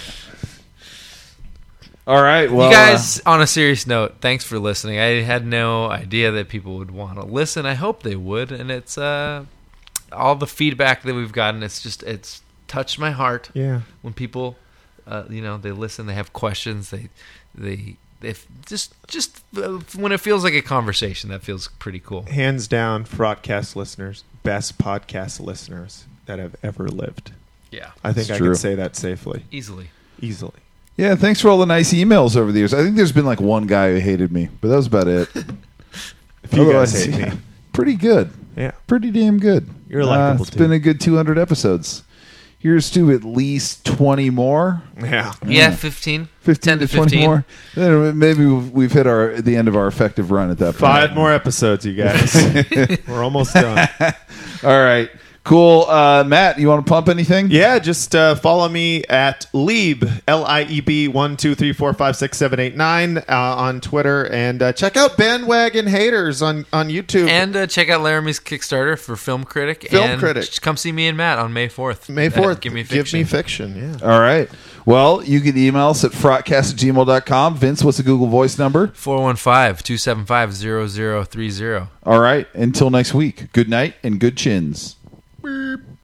All right. Well, you guys, on a serious note, thanks for listening. I had no idea that people would want to listen. I hope they would. And it's uh, all the feedback that we've gotten. It's just it's touched my heart. Yeah. When people, uh, you know, they listen, they have questions, they, they, if just just uh, when it feels like a conversation, that feels pretty cool. Hands down, Fraudcast listeners, best podcast listeners that have ever lived. Yeah, I think It's I true. can say that safely, easily. easily. yeah, thanks for all the nice emails over the years. I think there's been like one guy who hated me, but that was about it. If you guys Otherwise, hate yeah, me, pretty good. yeah. Pretty damn good. You're likable, Uh, It's too. been a good two hundred episodes. Here's to at least twenty more. Yeah. Yeah, fifteen. fifteen ten to to twenty fifteen. more. Then maybe we've, we've hit our the end of our effective run at that point. Five more episodes, you guys. We're almost done. All right. Cool. Uh, Matt, you want to pump anything? Yeah, just uh, follow me at Lieb, L I E B, one, two, three, four, five, six, seven, eight, nine uh, on Twitter. And uh, check out Bandwagon Haters on, on YouTube. And uh, check out Laramie's Kickstarter for Film Critic. Film and Critic. just come see me and Matt on May fourth. May At fourth. Give Me Fiction. Give me fiction. Yeah. All right. Well, you can email us at fraudcast at gmail dot com. Vince, what's the Google Voice number? four one five, two seven five, zero zero three zero. All right. Until next week, good night and good chins. Beep.